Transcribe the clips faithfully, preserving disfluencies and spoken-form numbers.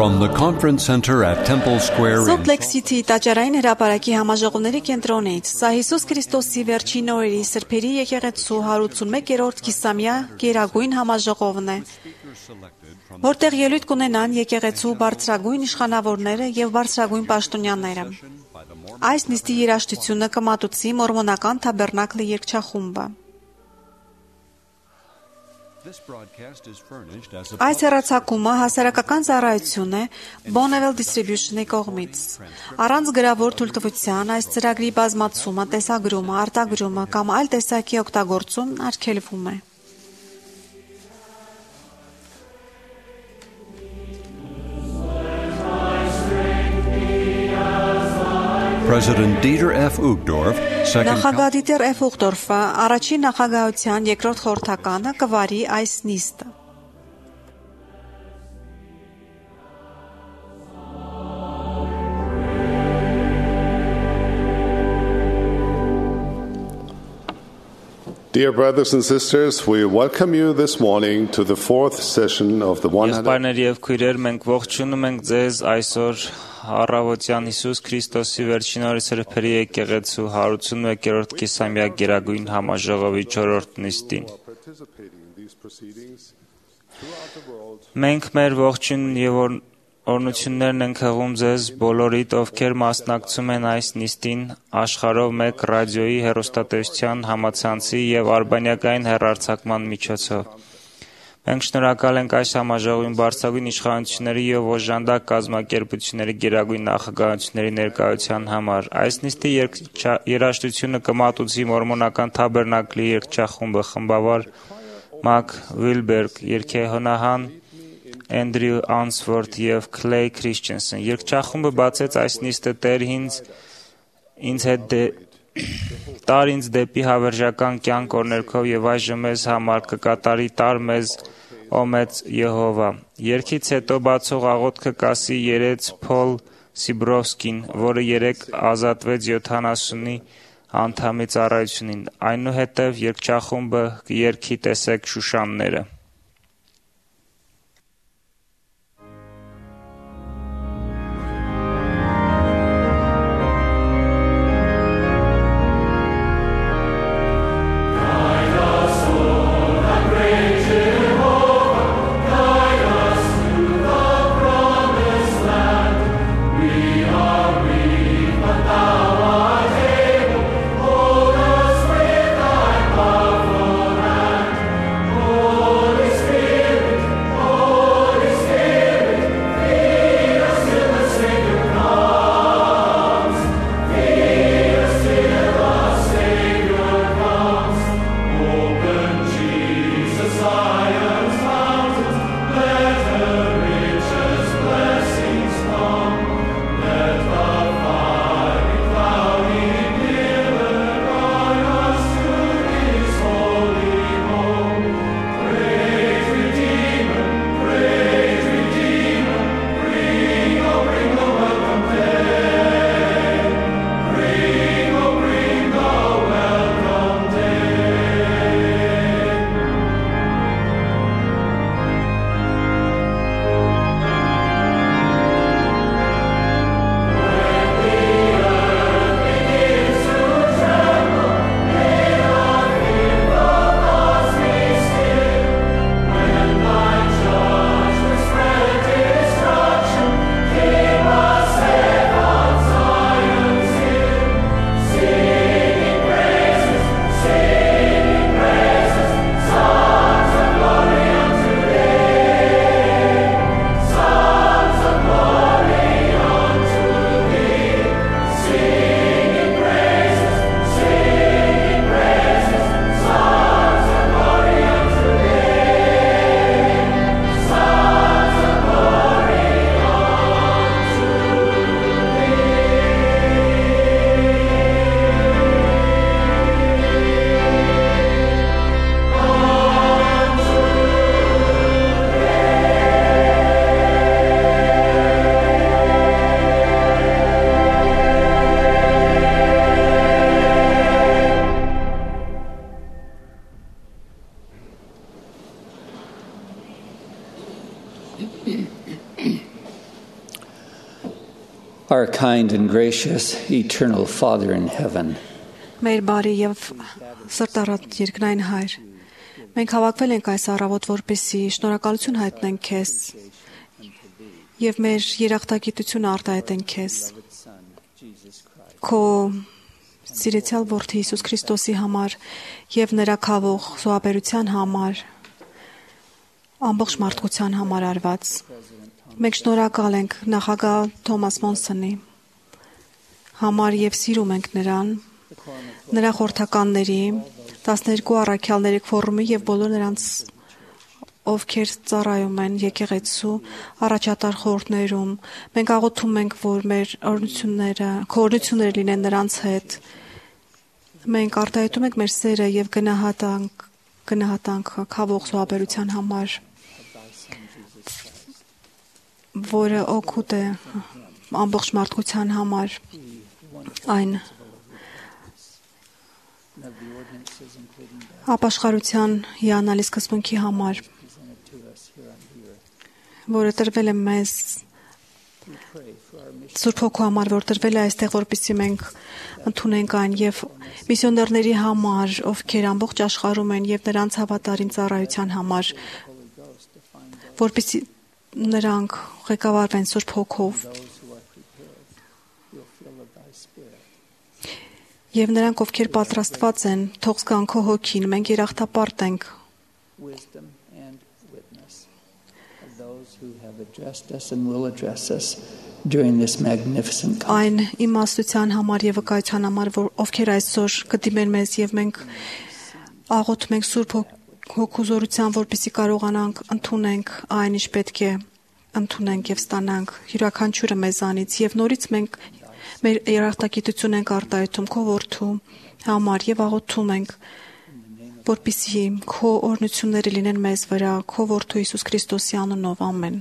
From the conference center at Temple Square in Salt Lake City տաճարային հրապարակի համաժողովների կենտրոնից սա Հիսուս Քրիստոսի վերջին օրերի սրբերի եկեղեցու հարյուրութենմեկերորդ կիսամյա գերագույն համաժողովն է, որտեղ ելույթ կունենան եկեղեցու բարձրագույն իշխանավորները եւ բարձրագույն պաշտոնյաները։ Այս նիստի երաժշտությունը կմատուցի մորմոնական թաբերնակլի երգչախումբը։ Այս հեռարձակումը հասարակական ծառայություն է Bonneville Distribution-ի կողմից։ Առանց գրավոր թույլտվության այս ծրագրի բազմացումը, տեսագրումը, արտագրումը կամ այլ տեսակի օգտագործում արգելվում է։ President Dieter F. Uchtdorf, second Նախագահ Դիտեր F. Ուխտորֆը առաջին նախագահության երկրորդ խորհրդականը կվարի այս նիստը։ Dear brothers and sisters, we welcome you this morning to the fourth session of the one hundred Եղբայրներ եւ քույրեր, մենք ողջունում ենք ձեզ այսօր Առավոտյան Հիսուս Քրիստոսի վերջին օրերի սրբերի եկեղեցու հարյուրութենմեկերորդ կիսամյա գերագույն համաժողովի չորրորդ նիստին։ Մենք մեր ողջույն եւ օրհնություններն ենք հղում ձեզ բոլորիդ, ովքեր մասնակցում են այս նիստին աշխարհով մեկ ռադիոյի, հեռուստատեսության, համացանցի եւ արբանյակային հեռարձակման միջոցով։ Մենք շնորհակալ ենք այս համաժողովին բարձրագույն իշխանությունների եւ օժանդակ կազմակերպությունների գերագույն նախագահությունների ներկայության համար։ Այս նիստի երաժշտությունը կմատուցի մորմոնական թաբերնակլի երգչախումբը խմբավար Մակ Վիլբերգ, երգեհոնահան Էնդրյու Անսվորթ եւ Քլեյ Քրիշչենսեն։ Երգչախումբը բացեց այս նիստը Տեր ինձ ինձ հետ տար ինձ դեպի հավերժական կյանք օրներքով եւ այժմ մեզ համար կկատարի տար մեզ ո մեծ Եհովա։ Երգից հետո բացող աղոթքը կասի երեց Փոլ Սիբրովսկին, որը երեք ազատվեց յոթանասունի անդամի ծառայությունին։ Այնուհետև երգչախումբը կերգի տեսեք Շուշանները։ Oh Our kind and gracious eternal Father in heaven, Մեր բարի եւ սրտառատ երկնային Հայր, մենք հավաքվել ենք այս առավոտ, որպեսզի շնորհակալություն հայտնենք քեզ եւ մեր երախտագիտությունը արտահայտենք քեզ քո սիրեցյալ որդի Հիսուս Քրիստոսի համար եւ նրա քավող զոհաբերության համար, ամբողջ մարդկության համար արված։ Մենք շնորհակալ ենք նախագահ Թոմաս Մոնսոնի համար եւ սիրում ենք նրան, նրա խորհրդականների, տասներկու առաքյալների ֆորումի եւ բոլոր նրանց, ովքեր ծառայում են եկեղեցու առաջատար խորհուրդներում։ Մենք աղոթում ենք, որ մեր օրհնությունները, քորհությունները լինեն նրանց հետ։ Մենք արտահայտում ենք մեր սերը եւ գնահատանք, գնահատանք քավող զոհաբերության համար, որը օգուտ է ամբողջ մարդկության համար, այն ապաշխարության հիանալի սկզբունքի համար, որը տրվել է մեզ Սուրբ Հոգու համար, որ տրվել է այստեղ, որպեսզի մենք ընդունենք այն, եւ միսիոներների համար, ովքեր ամբողջ աշխարհում են, եւ նրանց հավատարիմ ծառայության համար, որպեսզի նրանք ղեկավարվեն Սուրբ Հոգով եւ նրանք, ովքեր պատրաստված են, թող զգան քո հոգին, մենք երախտապարտ ենք այն իմաստության համար եւ վկայության համար, որ ովքեր այսօր կդիմեն մեզ, եւ մենք աղոթում ենք Սուրբ Հոգու զորության, որպեսզի կարողանանք ընդունենք այն, ինչ պետք է ընդունենք եւ ստանանք յուրաքանչյուրը մեզանից, եւ նորից մենք մեր երախտագիտություն ենք արտահայտում քո որդու համար եւ աղոթում ենք, որպեսզի քո օրհնությունները լինեն մեզ վրա, քո որդու Հիսուս Քրիստոսի անունով, ամեն։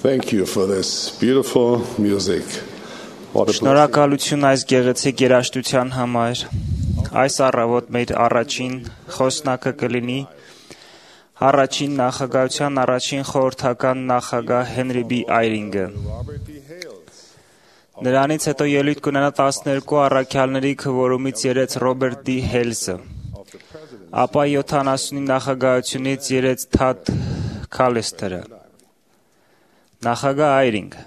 Thank you for this beautiful music. What a blessing. Շնորհակալություն այս գեղեցիկ երաժշտության համար։ Այս առավոտ մեր առաջին խոսնակը կլինի առաջին նախագահության առաջին խորհրդական նախագահ Հենրի B. Այրինգը։ Նրանից հետո ելույթ կունենա տասներկու առաքյալների քվորումից երեց Ռոբերտ D. Հելսը։ Ապա յոթանասունի նախագահությունից երեց Թադ Քալեսթերը։ Նախագահ Այրինգ։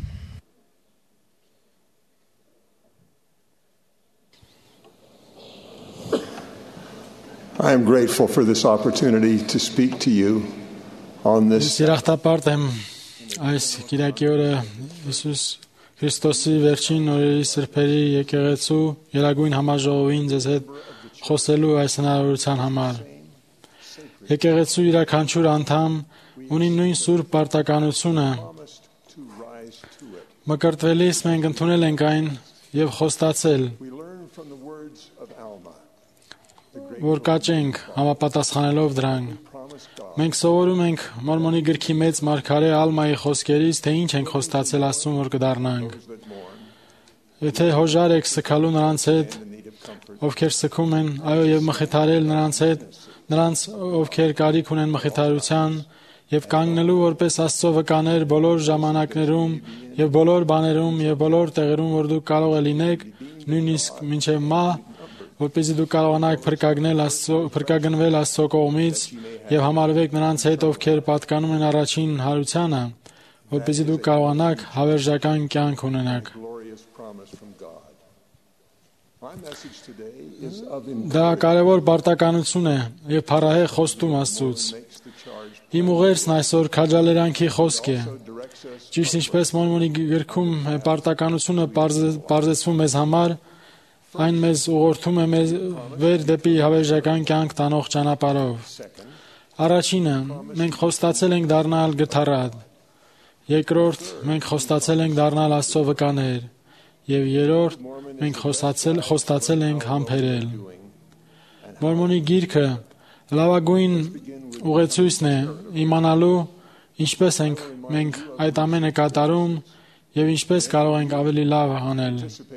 I am grateful for this opportunity to speak to you on this. Սիրախտապարտ եմ այս Կիրակի օրը Հիսուս Քրիստոսի վերջին օրերի սրբերի եկեղեցու Երագույն համաժողովին ձեզ հետ խոսելու այս հնարավորության համար։ Եկեղեցու յուրաքանչյուր անդամ ունի նույն սուրբ պարտականությունը։ Մկրտվելիս մենք ընդունել ենք այն եւ խոստացել, որ կաճենք համապատասխանելով դրան։ Մենք սովորում ենք Մորմոնի գրքի մեծ մարգարե Ալմայի խոսքերից, թե ինչ ենք խոստացել Աստծուն, որ կդառնանք։ Եթե հոժար եք սգալու նրանց հետ, ովքեր սգում են, այո, եւ մխիթարել նրանց հետ, նրանց, ովքեր կարիք ունեն մխիթարության, եւ կանգնելու որպես Աստծո վկաներ բոլոր ժամանակներում եւ բոլոր բաներում եւ բոլոր տեղերում, որ դուք կարող եք լինեք, նույնիսկ մինչեւ մահ, որպեսզի դուք կարողանաք փրկագնել Աստծո, փրկագնվել Աստծո կողմից եւ համարվեք նրանց հետ, ովքեր պատկանում են առաջին հարությանը, որպեսզի դուք կարողանաք հավերժական կյանք ունենաք։ Դա կարևոր պարտականություն է եւ փառահեղ խոստում Աստծուց։ Իմ ուղերձն այսօր քաջալերանքի խոսք է։ Ճիշտ ինչպես Մորմոնի գրքում պարտականությունը պարզեցվում մեզ համար, այն մեզ ուղղորդում է մեզ վեր դեպի հավերժական կյանք տանող ճանապարհով։ Առաջինը, մենք խոստացել ենք դառնալ գթառատ։ Երկրորդ, մենք խոստացել ենք դառնալ Աստծո վկաներ։ Եվ երրորդ, մենք խոստացել խոստացել ենք համբերել։ Մորմոնի գիրքը լավագույն ուղեցույցն է իմանալու ինչպես ենք մենք այդ ամենը կատարում եւ ինչպես կարող ենք ավելի լավ անել։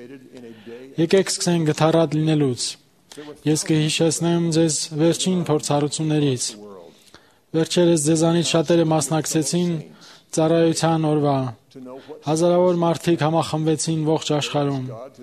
Եկեք սկսենք գթառատ լինելուց։ Ես կհիշեցնեմ ձեզ վերջին փորձառություններից։ Վերջերս ձեզանից շատերը մասնակցեցին ծառայության օրվա։ Հազարավոր մարդիկ համախմբվեցին ողջ աշխարհում։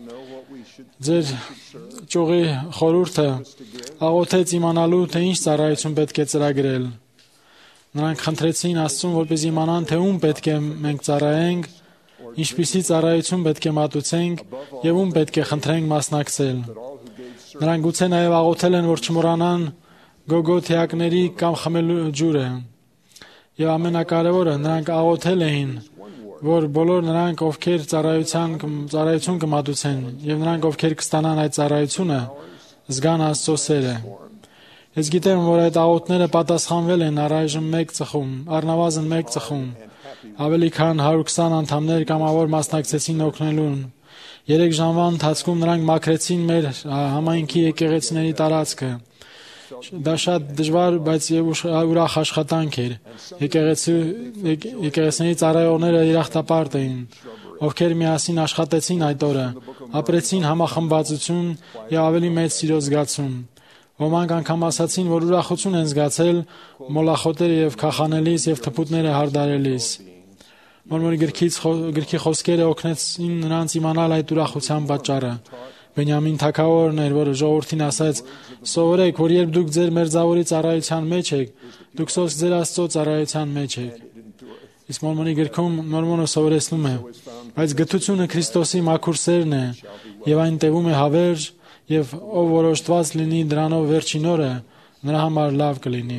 Ձեր ճյուղի խորհուրդը աղոթեց իմանալու, թե ինչ ծառայություն պետք է ծրագրել։ Նրանք խնդրեցին Աստծուն, որպեսզի իմանան, թե ում պետք է մենք ծառայենք, ինչպիսի ծառայություն պետք է մատուցենք եւ ում պետք է խնդրենք մասնակցել։ Նրանք գուցե նաեւ աղոթել են, որ չմոռանան գոգոթեակների կամ խմելու ջուրը։ Եվ ամենակարևորը, նրանք աղոթել էին, որ բոլոր նրանք, ովքեր ծառայության ծառայություն կմատուցեն, եւ նրանք, ովքեր կստանան այդ ծառայությունը, զգան Աստծո սերը։ Ես գիտեմ, որ այդ աղոթները պատասխանվել են առայժմ մեկ ծխում, առնվազն մեկ ծխում։ Ավելի քան հարյուր քսան անդամներ կամավոր մասնակցեցին օգնելուն։ Երեք ժամվա ընթացքում նրանք մաքրեցին մեր համայնքի եկեղեցիների տարածքը։ Դա շատ դժվար, բայց եւ ուրախ աշխատանք էր։ Եկեղեցու եկեղեցիների ծառայողները երախտապարտ էին, ովքեր միասին աշխատեցին այդ օրը, ապրեցին համախմբվածություն եւ ավելի մեծ սիրո զգացում։ Ոմանք անգամ ասացին, որ ուրախություն են զգացել մոլախոտերը եւ քախանելիս եւ թփուտները հարդարելիս։ Մորմոնի գրքից գրքի խոսքերը օգնեցին նրանց իմանալ այդ ուրախության պատճառը։ Բենյամին թագավորն էր, որը ժողովրդին ասաց. «Սովորեք, որ երբ դուք ձեր մերձավորի ծառայության մեջ եք, դուք սոս ձեր Աստծո ծառայության մեջ եք»։ Իսկ Մորմոնի գրքում Մորմոնը սովորեցնում է. «Բայց գթությունը Քրիստոսի մաքուր սերն է, եւ այն տևում է հավերժ, եւ ով որոշտված լինի դրանով վերջին օրը, նրա համար լավ կլինի»։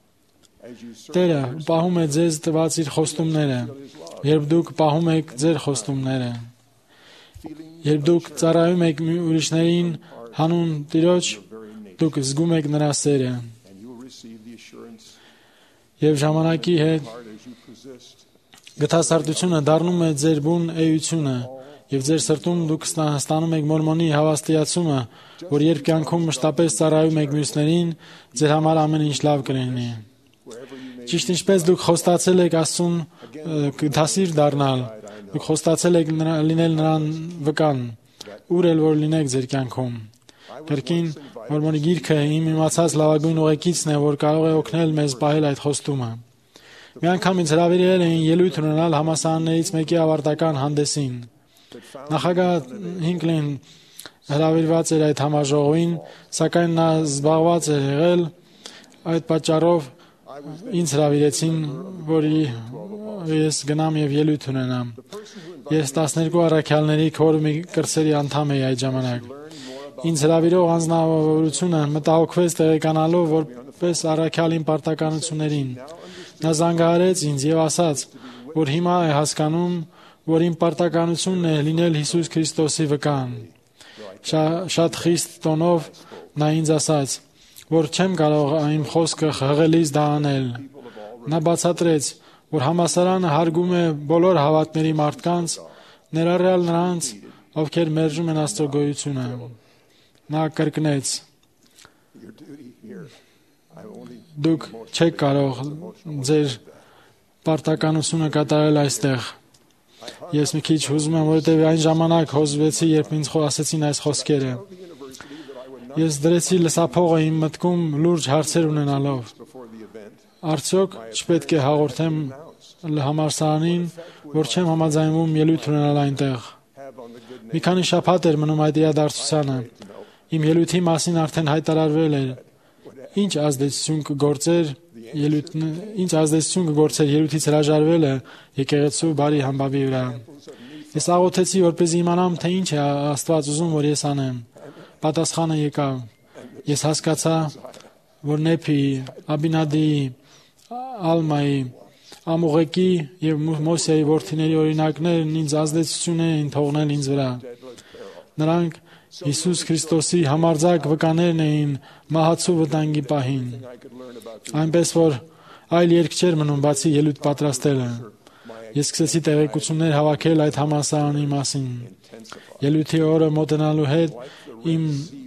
Տերը պահում է ձեզ տված իր խոստումները, երբ դուք պահում եք ձեր խոստումները։ Երբ դուք ծառայում եք ուրիշներին հանուն Տիրոջ, դուք զգում եք նրա սերը։ Եվ ժամանակի հետ գթասարտությունը դառնում է ձեր բուն էությունը, եւ ձեր սրտում դուք ստանում եք Մորմոնի հավաստիացումը, որ երբ կյանքում մշտապես ծառայում եք մյուսներին, ձեր համար ամեն ինչ լավ կլինի։ Ճիշտ ինչպես դուք խոստացել եք Աստծուն դասիր դառնալ, դուք խոստացել եք լինել նրան վկան, ուր էլ որ լինեք ձեր կյանքում։ Կրկին Մորմոնի գիրքը իմ իմացած լավագույն ուղեկիցն է, որ կարող է օգնել մեզ պահել այդ խոստումը։ Մի անգամ ինձ հրավիրել էին ելույթ ունենալ համալսարաններից մեկի ավարտական հանդեսին։ Նախագահ Հինկլին հրավիրված էր այդ համաժողովին, սակայն նա զբաղված էր եղել, այդ պատճառով ինձ հրավիրեցին, որ ես գնամ եւ ելույթ ունենամ։ Ես տասներկու առաքյալների քորմի կրսերի անդամ էի այդ ժամանակ։ Ինձ հրավիրող անձնավորությունը մտահոգվեց տեղեկանալով որպես առաքյալին պարտականություններին։ Նա զանգահարեց ինձ եւ ասաց, որ հիմա է հասկանում, որ իմ պարտականությունն է լինել Հիսուս Քրիստոսի վկան։ Շատ խիստ տոնով նա ինձ ասաց, որ չեմ կարող իմ խոսքը հղելից դա անել։ Նա բացատրեց, որ համալսարանը հարգում է բոլոր հավատների մարդկանց, ներառյալ նրանց, ովքեր մերժում են Աստծո գոյությունը։ Նա կրկնեց. Դուք չեք կարող ձեր պարտականությունը կատարել այստեղ։ Ես մի քիչ հուզում եմ, որովհետև այն ժամանակ հոզվեցի, երբ ինձ ասեցին այս խոսքերը։ Ես դրեցի լսափողը իմ մտքում լուրջ հարցեր ունենալով։ Արդյոք չպետք է հաղորդեմ համալսարանին, որ չեմ համաձայնվում ելույթ ունենալ այնտեղ։ Մի քանի շաբաթ էր մնում այդ իրադարձությանը։ Իմ ելույթի մասին արդեն հայտարարվել էր։ Ինչ ազդեցություն կգործեր ելույթն, ինչ ազդեցություն կգործեր ելույթից հրաժարվելը եկեղեցու բարի համբավի վրա։ Ես աղոթեցի, որպեսզի իմանամ, թե ինչ է Աստված ուզում, որ ես անեմ։ Պատասխանը եկավ։ Ես հասկացա, որ Նեփի, Աբինադիի, Ալմայի, Ամուղեկի եւ Մոսեի որդիների օրինակներն ինձ ազդեցություն էին թողնել ինձ վրա։ Նրանք Հիսուս Քրիստոսի համարձակ վկաներն էին մահացու վտանգի պահին։ Այնպես որ այլ երկ չէր մնում բացի ելույթ պատրաստելը։ Ես սկսեցի տեղեկություններ հավաքել այդ համալսարանի մասին։ Ելույթի օրը մոտենալու հետ իմ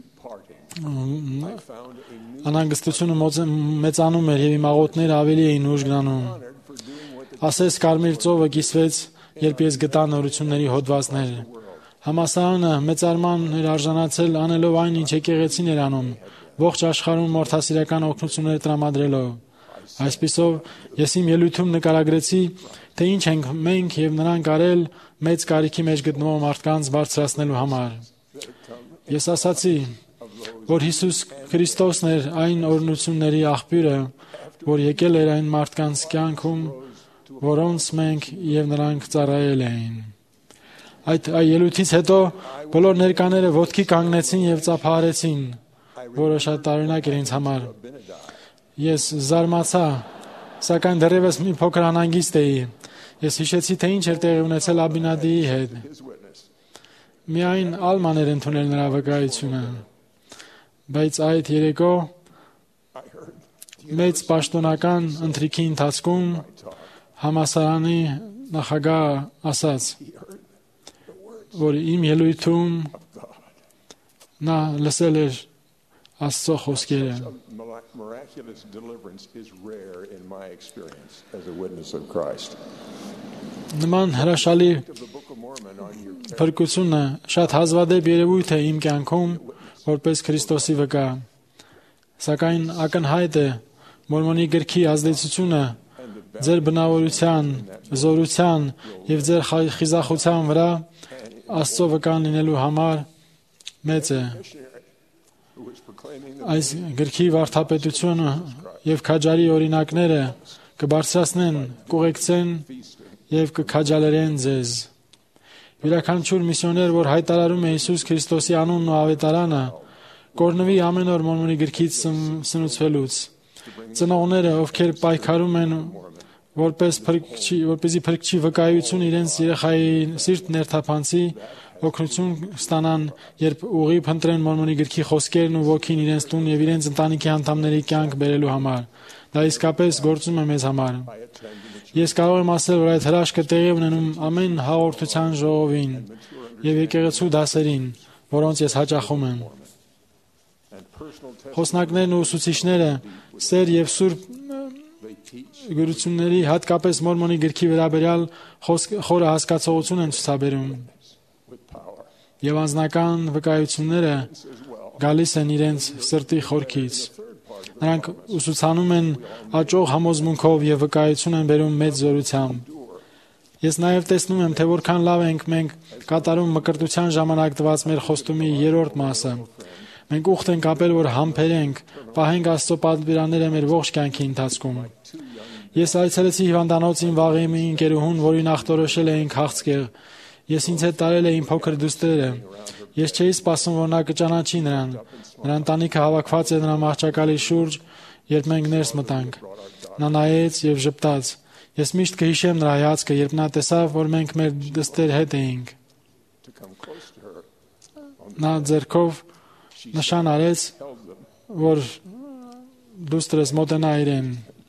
անհանգստությունը մեծանում էր եւ իմ աղոթները ավելի էին ուժ գնում։ Ասես Կարմիր ծովը կիսվեց, երբ ես գտա նորությունների հոդվածներ։ Համալսարանը մեծարման էր արժանացել անելով այն, ինչ եկեղեցին էր անում, ողջ աշխարհում մարդասիրական օգնություններ տրամադրելով։ Այսպիսով, ես իմ ելույթում նկարագրեցի, թե ինչ ենք մենք եւ նրանք արել մեծ կարիքի մեջ գտնվող մարդկանց բարձրացնելու համար։ Ես ասացի, որ Հիսուս Քրիստոսն էր այն օրհնությունների աղբյուրը, որ եկել էր այն մարդկանց կյանքում, որոնց մենք եւ նրանք ծառայել էին։ Այդ ելույթից հետո բոլոր ներկաները ոտքի կանգնեցին եւ ծափահարեցին, որը շատ տարօրինակ էր ինձ համար։ Ես զարմացա, սակայն դեռևս մի փոքր անհանգիստ էի։ Ես հիշեցի, թե ինչ էր տեղի ունեցել Աբինադիի հետ։ Միայն Ալման էր ընդունել նրա վկայությունը։ Բայց այդ երեկո մեծ պաշտոնական ընթրիքի ընթացքում համալսարանի նախագահ ասաց, որ իմ ելույթում նա լսել էր Աստծո խոսքերը։ Նման հրաշալի փրկությունը շատ հազվադեպ երևույթ է իմ կյանքում որպես Քրիստոսի վկա։ Սակայն ակնհայտ է Մորմոնի գրքի ազդեցությունը ձեր բնավորության, զորության եւ ձեր խիզախության վրա Աստծո վկան լինելու համար մեծ է։ Այս գրքի վարդապետությունը եւ քաջարի օրինակները կբարձրացնեն, կուղեկցեն եւ կքաջալերեն ձեզ։ Յուրաքանչյուր միսիոներ, որ հայտարարում է Հիսուս Քրիստոսի անունն ու ավետարանը, կօրհնվի ամեն օր Մորմոնի գրքից սնուցվելուց։ Ծնողները, ովքեր պայքարում են որպես փրկչի, որպեսզի փրկչի վկայություն իրենց երեխայի սիրտ ներթափանցի, օգնություն ստանան, երբ ուղի փնտրեն Մորմոնի գրքի խոսքերն ու ոգին իրենց տուն եւ իրենց ընտանիքի անդամների կյանք բերելու համար։ Դա իսկապես գործում է մեզ համար։ Ես կարող եմ ասել, որ այդ հրաշքը տեղի ունենում ամեն հաղորդության ժողովին եւ եկեղեցու դասերին, որոնց ես հաճախում եմ։ Խոսնակներն ու ուսուցիչները սեր եւ սուրբ գրությունների, հատկապես Մորմոնի գրքի վերաբերյալ խորը հասկացողություն են ցուցաբերում։ Եվ անձնական վկայությունները գալիս են իրենց սրտի խորքից։ Նրանք ուսուցանում են աճող համոզմունքով եւ վկայություն են բերում մեծ զորությամբ։ Ես նաև տեսնում եմ, թե որքան լավ ենք մենք կատարում մկրտության ժամանակ տված մեր խոստումի երրորդ մասը։ Մենք ուխտ ենք ապել, որ համբերենք, պահենք Աստծո պատվիրանները մեր ողջ կյանքի ընթացքում։ Ես այցելեցի հիվանդանոցին վաղ մի ընկերուհուն, որին ախտորոշել էին քաղցկեղ։ Ես ինձ հետ տարել էի փոքր դուստրերը։ Ես չէի սպասում, որ նա կճանաչի նրան։ Նրա ընտանիքը հավաքված էր նրա մահճակալի շուրջ, երբ մենք ներս մտանք։ Նա նայեց եւ ժպտաց։ Ես միշտ կհիշեմ նրա հայացքը, երբ նա տեսավ, որ մենք մեր դստեր հետ էինք։ Նա ձեռքով նշան արեց, որ դուստրս մոտենա իրեն։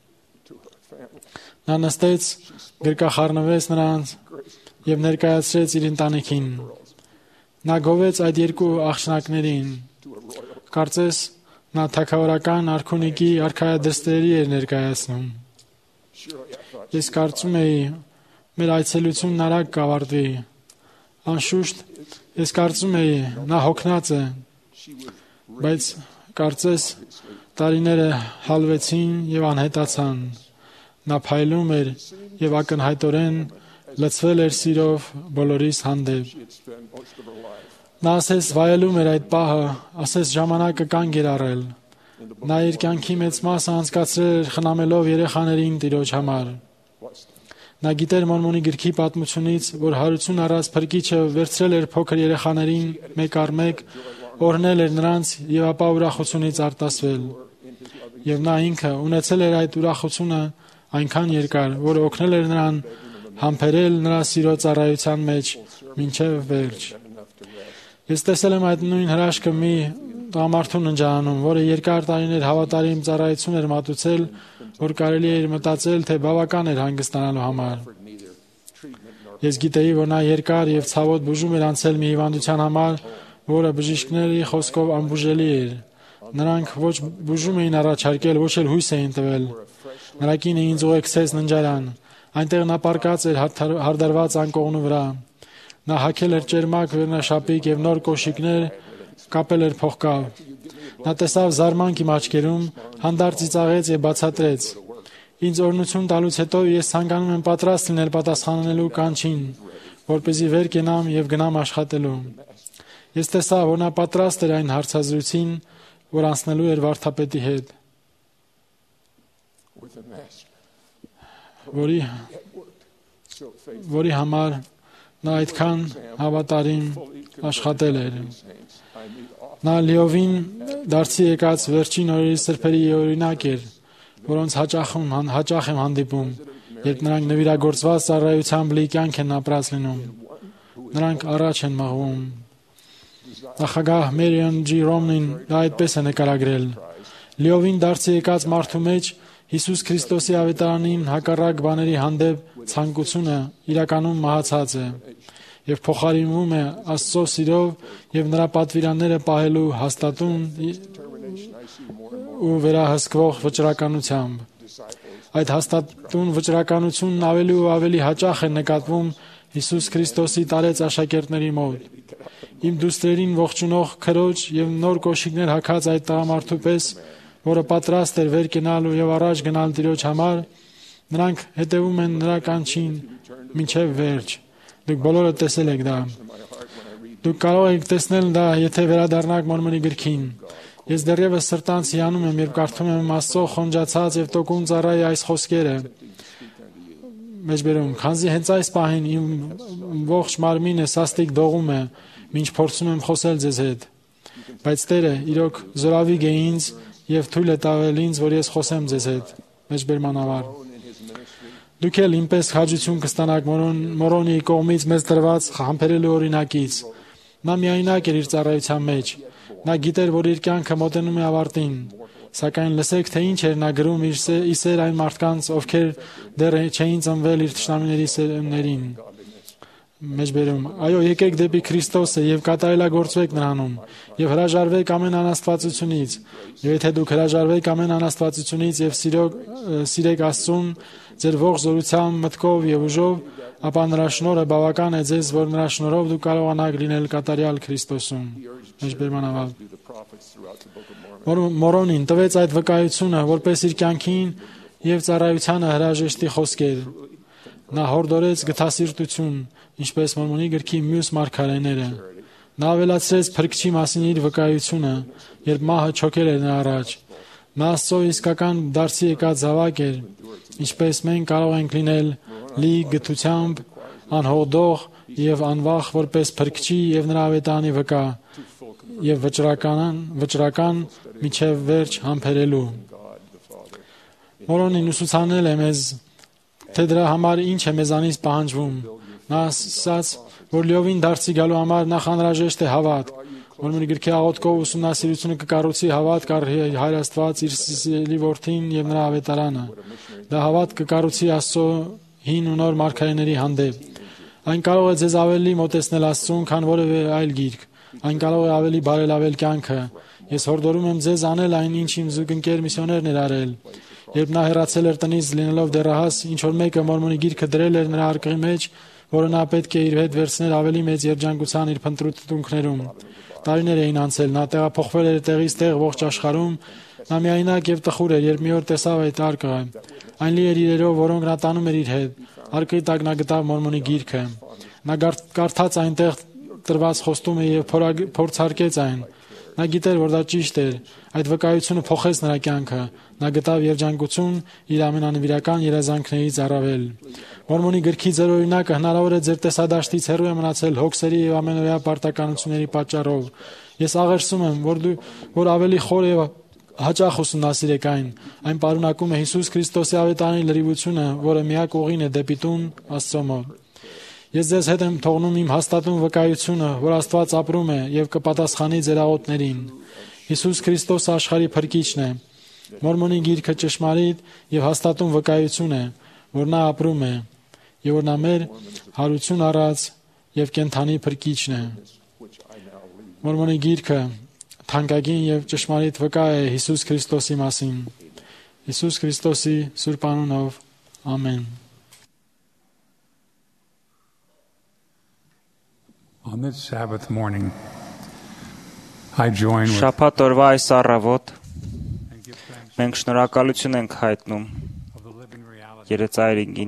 Նա նստեց, գրկախառնվեց նրանց եւ ներկայացրեց իր ընտանիքին։ Նա գովեց այդ երկու աղջնակներին։ Կարծես նա թագավորական արքունիքի արքայադստերի էր ներկայացնում։ Ես կարծում էի, մեր այցելությունն արագ կավարտվի։ Անշուշտ, ես կարծում էի, նա հոգնած է, բայց կարծես տարիները հալվեցին եւ անհետացան։ Նա փայլում էր եւ ակնհայտորեն լցվել էր սիրով բոլորիս հանդեպ։ Նա ասես վայելում էր այդ պահը, ասես ժամանակը կանգ էր առել։ Նա իր կյանքի մեծ մասը անցկացրել էր խնամելով երեխաներին Տիրոջ համար։ Նա գիտեր Մորմոնի գրքի պատմությունից, որ հարություն առած փրկիչը վերցրել էր փոքր երեխաներին մեկ առ մեկ, օրհնել էր նրանց եւ ապա ուրախությունից արտասվել։ Եվ նա ինքը ունեցել էր այդ ուրախությունը այնքան երկար, որ օգնել էր նրան համբերել նրա սիրո ծառայության մեջ մինչև վերջ։ Ես տեսել եմ այդ նույն հրաշքը մի տղամարդու ննջարանում, որը երկար տարիներ հավատարիմ ծառայություն էր մատուցել, որ կարելի էր մտածել, թե բավական էր հանգստանալու համար։ Ես գիտեի, որ նա երկար եւ ցավոտ բուժում էր անցել մի հիվանդության համար, որը բժիշկների խոսքով անբուժելի էր։ Նրանք ոչ բուժում էին առաջարկել, ոչ էլ հույս էին տվել։ Նրա կինը ինձ ուղեկցեց ննջարան։ Այնտեղ նա պառկած էր հարդարված անկողնու վրա։ Նա հագել էր ճերմակ վերնաշապիկ եւ նոր կոշիկներ, կապել էր փողկապ։ Նա տեսավ զարմանք իմ աչքերում, հանդարտ ծիծաղեց եւ բացատրեց. Ինձ օրհնություն տալուց հետո ես ցանկանում եմ պատրաստ լինել պատասխանելու կանչին, որպեսզի վեր կենամ եւ գնամ աշխատելու։ Ես տեսա, որ նա պատրաստ էր այն հարցազրույցին, որ անցնելու էր վարդապետի հետ, որի որի համար նա այդքան հավատարիմ աշխատել էր։ Նա լիովին դարձի եկած վերջին օրերի սրբերի օրինակ էր, որոնց հաճախ հաճախ եմ հանդիպում, երբ նրանք նվիրագործված ծառայությամբ լի կյանք են ապրած լինում։ Նրանք առաջ են մղվում։ Նախագահ Մերիոն Ջի Ռոմնին դա այդպես է նկարագրել. լիովին դարձի եկած մարդու մեջ Հիսուս Քրիստոսի ավետարանին հակառակ բաների հանդեպ ցանկությունը իրականում մահացած է եւ փոխարինվում է Աստծո սիրով եւ նրա պատվիրանները պահելու հաստատուն ու վերահսկվող վճռականությամբ։ Այդ հաստատուն վճռականությունն ավելի ու ավելի հաճախ է նկատվում Հիսուս Քրիստոսի տարեց աշակերտների մոտ։ Իմ դուստրերին ողջունող քրոջ եւ նոր կոշիկներ հագած այդ տղամարդու պես, որը պատրաստ էր վեր կենալ եւ առաջ գնալ Տիրոջ համար, նրանք հետևում են նրա կանչին մինչև վերջ։ Դուք բոլորը տեսել եք դա։ Դուք կարող եք տեսնել դա, եթե վերադառնաք Մորմոնի գրքին։ Ես դեռևս սրտանց հիանում եմ, երբ կարդում եմ Աստծո խոնջացած եւ տոկուն ծառայի այս խոսքերը։ Մեջբերում, քանզի հենց այս պահին իմ ողջ մարմինը սաստիկ դողում է, ինչ փորձում եմ խոսել ձեզ հետ։ Բայց Տերը իրոք զորավիգ է ինձ եւ թույլ է տվել ինձ, որ ես խոսեմ ձեզ հետ։ Մեջբերմանավար։ Դուք էլ ինպես հաջություն կստանաք Մորոնի կողմից մեզ տրված համբերելու օրինակից։ Նա միայնակ էր իր ծառայության մեջ։ Նա գիտեր, որ իր կյանքը մոտենում է ավարտին։ Սակայն լսեք, թե ինչ էր նա գրում իր իսեր այն մարդկանց, ովքեր դեռ չէին ծնվել իր թշնամիների սերմներին։ մեջբերում։ Այո, եկեք դեպի Քրիստոսը եւ կատարելագործվեք նրանում եւ հրաժարվեք ամեն անաստվածությունից։ Եվ եթե դուք հրաժարվեք ամեն անաստվածությունից եւ սիրո սիրեք Աստծուն ձեր ողջ զորությամբ, մտքով եւ ուժով, ապա նրա շնորհը բավական է ձեզ, որ նրա շնորհով դուք կարողանաք լինել կատարյալ Քրիստոսում։ Մեջբերման ավալ։ Մորոնին տվեց այդ վկայությունը, որպես իր կյանքին եւ ծառայությանը հրաժեշտի խոսքեր։ Նա հորդորեց գթասիրտություն, ինչպես Մորմոնի գրքի մյուս մարգարեները։ Նա ավելացրեց Փրկչի մասին իր վկայությունը, երբ մահը չոքել էր նրա առաջ։ Նա Աստծո իսկական դարձի եկած զավակ էր, ինչպես մենք կարող ենք լինել լի գթությամբ, անհորդող եւ անվախ, որպես Փրկչի եւ նրա ավետարանի վկա եւ վճռական, վճռական միջև վերջ համբերելու։ Մորոնին ուսուցանել է մեզ, թե դրա համար ինչ է մեզանից պահանջվում։ Նա ասաց, որ լիովին դարձի գալու համար նախ անհրաժեշտ է հավատք, որ մի գրքի աղոթքով ուսումնասիրությունը կկառուցի հավատք առ Հայր Աստված, իր սիրելի որդին եւ նրա ավետարանը։ Դա հավատք կկառուցի Աստծո հին ու նոր մարգարեների հանդեպ։ Այն կարող է ձեզ ավելի մոտեցնել Աստծուն, քան որևէ այլ գիրք։ Այն կարող է ավելի բարելավել կյանքը։ Ես հորդորում եմ ձեզ անել այն, ինչ իմ զուգընկեր միսիոներն էր արել։ Երբ նա հեռացել էր տնից լինելով դեռահաս, ինչ որ մեկը Մորմոնի գիրքը դրել էր նրա արկղի մեջ, որը նա պետք է իր հետ վերցներ ավելի մեծ երջանկության իր փնտրություններում։ Տարիներ էին անցել, նա տեղափոխվել էր տեղից տեղ ողջ աշխարհում։ Նա միայնակ եւ տխուր էր, երբ մի օր տեսավ այդ արկղը։ Այն լի էր իրերով, որոնք նա տանում էր իր հետ։ Արկղի տակ նա գտավ Մորմոնի գիրքը։ Նա կարդաց այնտեղ տրված խոստումը եւ փորձարկեց այն։ Նա գիտեր, որ դա ճիշտ էր։ Այդ վկայությունը փոխեց նրա կյանքը։ Նա գտավ երջանկություն իր ամենանվիրական երազանքներից առավել։ Մորմոնի գրքի ձեր օրինակը հնարավոր է ձեր տեսադաշտից հեռու է մնացել հոգսերի եւ ամենօրյա պարտականությունների պատճառով։ Ես աղերսում եմ, որ դու որ ավելի խոր եւ հաճախ ուսումնասիրեք այն։ Այն պարունակում է Հիսուս Քրիստոսի ավետարանի լրիվությունը, որը միակ ուղին է դեպի տուն Աստծո մոտ։ Ես ձեզ հետ եմ թողնում իմ հաստատուն վկայությունը, որ Աստված ապրում է եւ կպատասխանի ձեր աղոթներին։ Հիսուս Քրիստոսը աշխարհի Փրկիչն է։ Մորմոնի գիրքը ճշմարիտ եւ հաստատուն վկայություն է, որ նա ապրում է եւ որ նա մեր հարություն առած եւ կենթանի Փրկիչն է։ Մորմոնի գիրքը թանկագին եւ ճշմարիտ վկա է Հիսուս Քրիստոսի մասին։ Հիսուս Քրիստոսի սուրբ անունով ամեն։ On this Sabbath morning, I join with Շաբաթ օրվա այս առավոտ մենք շնորհակալություն ենք հայտնում Երեցայրինգին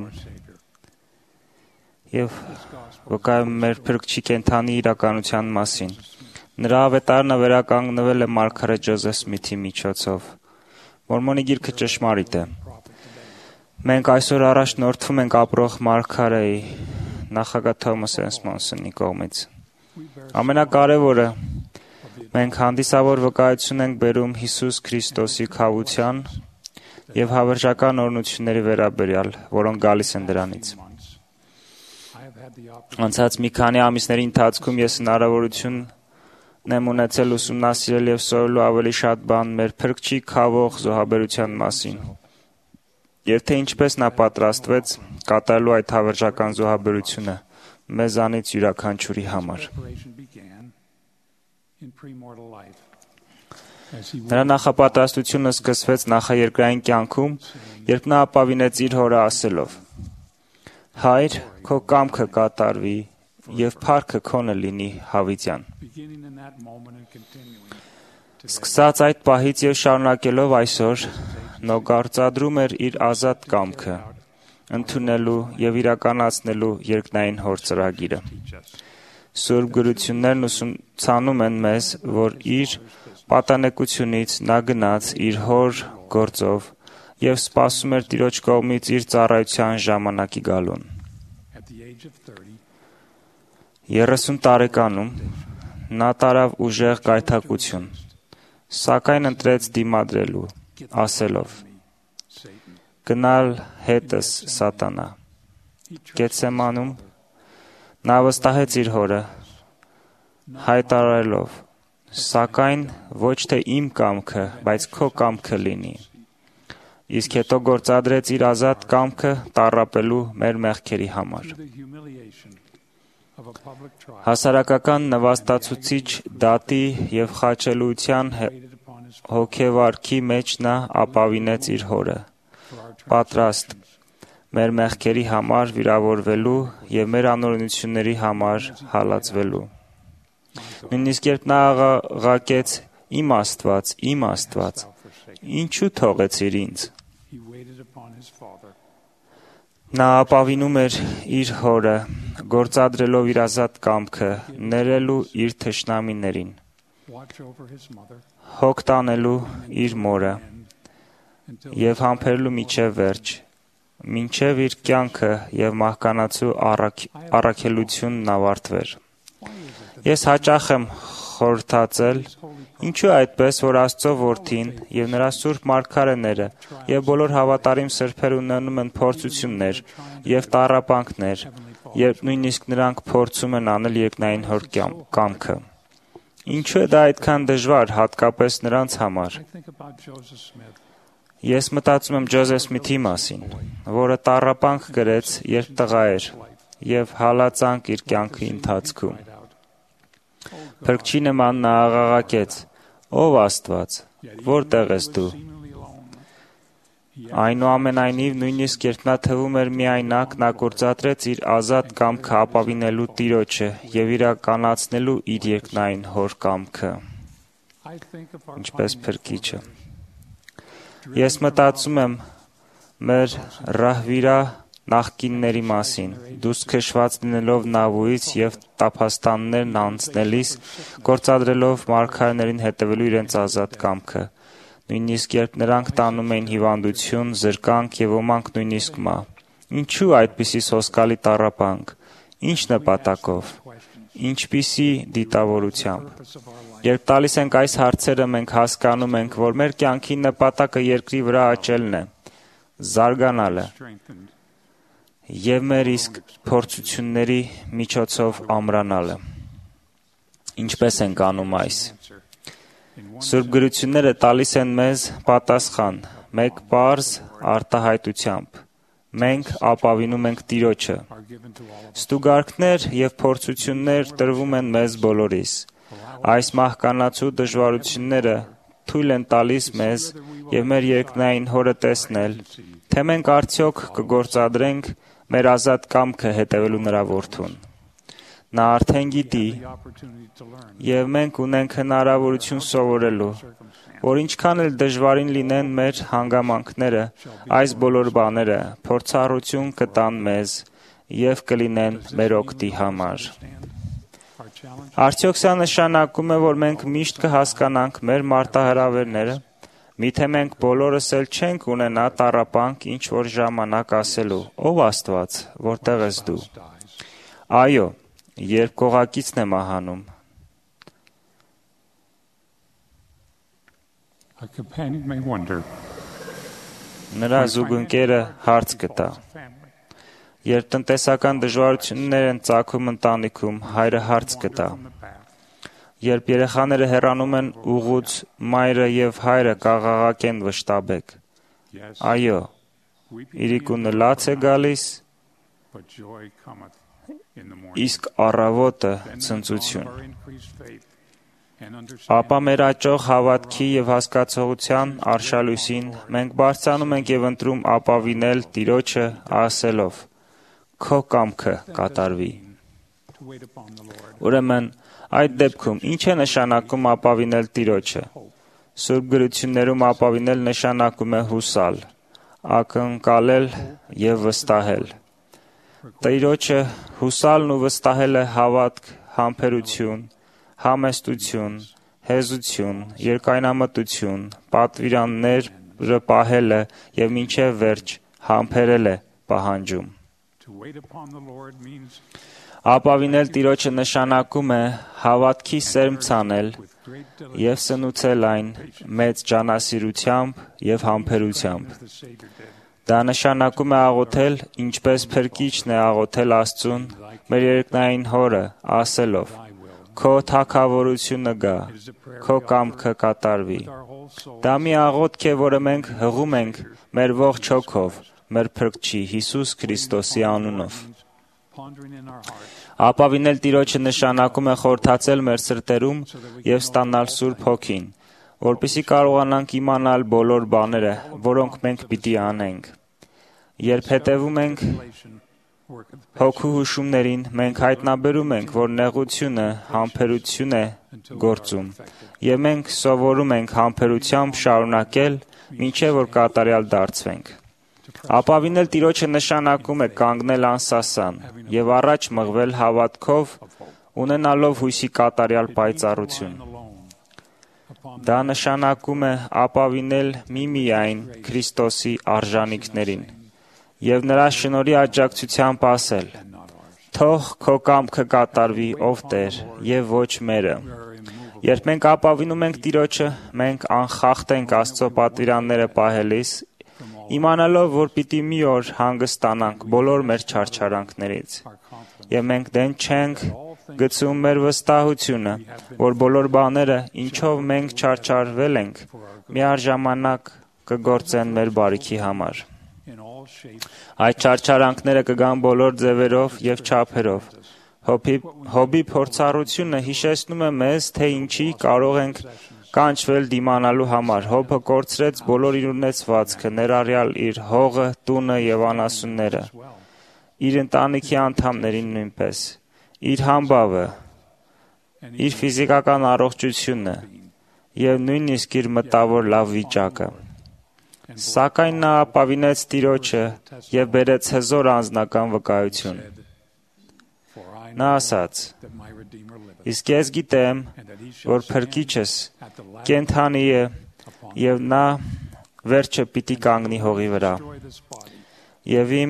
եւ վկայում մեր Փրկչի կենթանի իրականության մասին։ Նրա ավետարանը վերականգնվել է մարգարե Ջոզեֆ Սմիթի միջոցով։ Մորմոնի գիրքը ճշմարիտ է։ Մենք այսօր առաջնորդվում ենք ապրող մարգարեի նախագահ Թոմաս Էսմոնսոնի կողմից։ Ամենակարևորը մենք հանդիսավոր վկայություն ենք բերում Հիսուս Քրիստոսի քավության եւ հավերժական օրհնությունների վերաբերյալ, որոնք գալիս են դրանից։ Անցած մի քանի ամիսների ընթացքում ես հնարավորություն եմ ունեցել ուսումնասիրել եւ սովորելու ավելի շատ բան մեր Փրկչի քավող զոհաբերության մասին։ Եվ թե ինչպես նա պատրաստվեց կատարելու այդ հավերժական զոհաբերությունը մեզանից յուրաքանչյուրի համար։ Նրա նախապատրաստությունը սկսվեց նախաերկրային կյանքում, երբ նա ապավինեց իր հորը ասելով. «Հայր, քո կամքը կատարվի եւ փառքը քոնը լինի հավիտյան»։ Սկսած այդ պահից եւ շարունակելով այսօր, նա գործադրում էր իր ազատ կամքը ընդունելու եւ իրականացնելու երկնային հոր ծրագիրը։ Սուրբ գրություններն ուսուցանում են մեզ, որ իր պատանեկությունից նա գնաց իր հոր գործով եւ սպասում էր Տիրոջ կողմից իր ծառայության ժամանակի գալուն։ երեսուն տարեկանում նա տարավ ուժեղ գայթակղություն, սակայն ընտրեց դիմադրելու, ասելով. «Գնալ հետս, Սատանա»։ Գեթսեմանում նա վստահեց իր հորը, հայտարարելով. «Սակայն ոչ թե իմ կամքը, բայց քո կամքը լինի»։ Իսկ հետո գործադրեց իր ազատ կամքը տառապելու մեր մեղքերի համար։ Հասարակական նվաստացուցիչ դատի եւ խաչելության հոգեվարքի մեջ նա ապավինեց իր հորը, պատրաստ մեր մեղքերի համար վիրավորվելու եւ մեր անօրենությունների համար հալածվելու։ Նույնիսկ երբ նա աղաղակեց «Իմ Աստված, իմ Աստված, ինչու թողեցիր ինձ»։ Նա ապավինում էր իր հորը, գործադրելով իր ազատ կամքը, ներելու իր թշնամիներին, հոգ տանելու իր մորը եւ համբերելու միջև վերջ, մինչև իր կյանքը եւ մահկանացու առաքելությունն ավարտվեր։ Ես հաճախ եմ խորհրդածել, ինչու այդպես, որ Աստծո որդին եւ նրա սուրբ մարգարեները եւ բոլոր հավատարիմ սրբերը ունենում են փորձություններ եւ տառապանքներ, երբ նույնիսկ նրանք փորձում են անել երկնային հոր կամքը։ Ինչու է դա այդքան դժվար, հատկապես նրանց համար։ Ես մտածում եմ Ջոզեֆ Սմիթի մասին, որը տառապանք կրեց, երբ տղա էր, եւ հալածանք իր կյանքի ընթացքում։ Փրկչի նման նա աղաղակեց. «Ով Աստված, որտեղ ես դու»։ Այնուամենայնիվ, նույնիսկ երբ նա թվում էր միայնակ, նա գործադրեց իր ազատ կամքը ապավինելու Տիրոջը եւ իրականացնելու իր երկնային հոր կամքը, ինչպես Փրկիչը։ Ես մտածում եմ մեր ռահվիրա նախկինների մասին, դուրս քշված լինելով նավուից եւ տափաստաններն անցնելիս, գործադրելով մարգարեներին հետևելու իրենց ազատ կամքը, նույնիսկ երբ նրանք տանում էին հիվանդություն, զրկանք եւ ոմանք նույնիսկ մահ։ Ինչու այդպիսի սոսկալի տառապանք, ինչ նպատակով, ինչպիսի դիտավորությամբ։ Երբ տալիս ենք այս հարցերը, մենք հասկանում ենք, որ մեր կյանքի նպատակը երկրի վրա աճելն է, զարգանալը եւ մեր իսկ փորձությունների միջոցով ամրանալը։ Ինչպես ենք անում այս։ Սուրբ գրությունները տալիս են մեզ պատասխան, մեկ պարզ արտահայտությամբ։ Մենք ապավինում ենք Տիրոջը։ Ստուգարքներ եւ փորձություններ տրվում են մեզ բոլորիս։ Այս մահկանացու դժվարությունները թույլ են տալիս մեզ եւ մեր երկնային հորը տեսնել, թե մենք արդյոք կգործադրենք մեր ազատ կամքը հետևելու նրա որդուն։ Նա արդեն գիտի եւ մենք ունենք հնարավորություն սովորելու, որ ինչքան էլ դժվարին լինեն մեր հանգամանքները, այս բոլոր բաները փորձառություն կտան մեզ եւ կլինեն մեր օգտի համար։ Արդյոք սա նշանակում է, որ մենք միշտ կհասկանանք մեր մարտահրավերները, միթե մենք բոլորս էլ չենք ունենա տառապանք ինչ որ ժամանակ ասելու. «Ով Աստված, որտեղ ես դու»։ Այո, երբ կողակիցն է մահանում։ Նրա զուգընկերը հարց կտա. երբ տնտեսական դժվարություններ են ծագում ընտանիքում, հայրը հարց կտա. երբ երեխաները հեռանում են ուղուց, մայրը եւ հայրը կաղաղակեն վշտաբեկ. Այո, իրիկունը լաց է գալիս, իսկ առավոտը ցնծություն։ Ապա մեր աճող հավատքի եւ հասկացողության արշալույսին մենք բարձրանում ենք եւ ընտրում ապավինել Տիրոջը ասելով. «Քո կամքը կատարվի»։ Ուրեմն, այդ դեպքում ինչ է նշանակում ապավինել Տիրոջը։ Սուրբ գրություններում ապավինել նշանակում է հուսալ, ակնկալել եւ վստահել։ Տիրոջը հուսալն ու վստահելը հավատք, համբերություն, համեստություն, հեզություն, երկայնամտություն, պատվիրանները պահելը եւ մինչեւ վերջ համբերել է պահանջում։ Ապավինել Տիրոջը նշանակում է հավատքի սերմ ցանել եւ սնուցել այն մեծ ջանասիրությամբ եւ համբերությամբ։ Դա նշանակում է աղոթել, ինչպես Փրկիչն է աղոթել Աստծուն, մեր երկնային Հորը, ասելով. «Քո թագավորությունը գա, քո կամքը կատարվի»։ Դա մի աղոթք է, որը մենք հղում ենք մեր ողջ հոգով, մեր Փրկչի Հիսուս Քրիստոսի անունով։ Ապավինել Տիրոջը նշանակում է խորհրդացել մեր սրտերում եւ ստանալ Սուրբ Հոգին, որպեսզի կարողանանք իմանալ բոլոր բաները, որոնք մենք պիտի անենք։ Երբ հետևում ենք Հոգու հուշումներին, մենք հայտնաբերում ենք, որ նեղությունը համբերություն է գործում, եւ մենք սովորում ենք համբերությամբ շարունակել, մինչեւ որ կատարյալ դարձվենք։ Ապավինել Տիրոջը նշանակում է կանգնել անսասան եւ առաջ մղվել հավատքով, ունենալով հույսի կատարյալ պայծառություն։ Դա նշանակում է ապավինել միմիայն Քրիստոսի արժանինքներին եւ նրա շնորհի աջակցությամբ ասել. «Թող քո կամքը կատարվի, ով Տեր, եւ ոչ մերը»։ Երբ մենք ապավինում ենք Տիրոջը, մենք անխախտ ենք Աստծո պատվիրանները պահելիս, իմանալով, որ պիտի մի օր հանգստանանք բոլոր մեր չարչարանքներից, եւ մենք դեն չենք գցում մեր վստահությունը, որ բոլոր բաները, ինչով մենք չարչարվել ենք, միաժամանակ կգործեն մեր բարիքի համար։ Այդ չարչարանքները կգան բոլոր ձևերով եւ չափերով։ Հոբի փորձառությունը հիշեցնում է մեզ, թե ինչի կարող ենք կանչվել դիմանալու համար։ Հոբը կորցրեց բոլոր իր ունեցվածքը, ներառյալ իր հողը, տունը եւ անասունները, իր ընտանիքի անդամներին նույնպես, իր համբավը, իր ֆիզիկական առողջությունը եւ նույնիսկ իր մտավոր լավ վիճակը։ Սակայն նա ապավինեց Տիրոջը եւ բերեց հզոր անձնական վկայություն։ Նա ասաց. «Իսկ ես գիտեմ, որ Փրկիչս կենդանի է եւ նա վերջը պիտի կանգնի հողի վրա։ Եվ իմ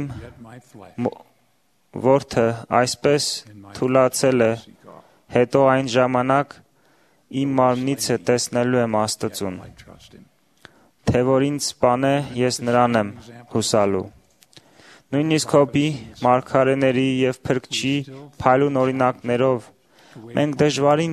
որդը այսպես թուլացել է, հետո այն ժամանակ իմ մարմնիցը տեսնելու եմ Աստծուն։ Թե որ ինձ սպանե, ես նրան եմ հուսալու»։ Նույնիսկ Հոբի, մարգարեների եւ Փրկչի փայլուն օրինակներով մենք դժվարին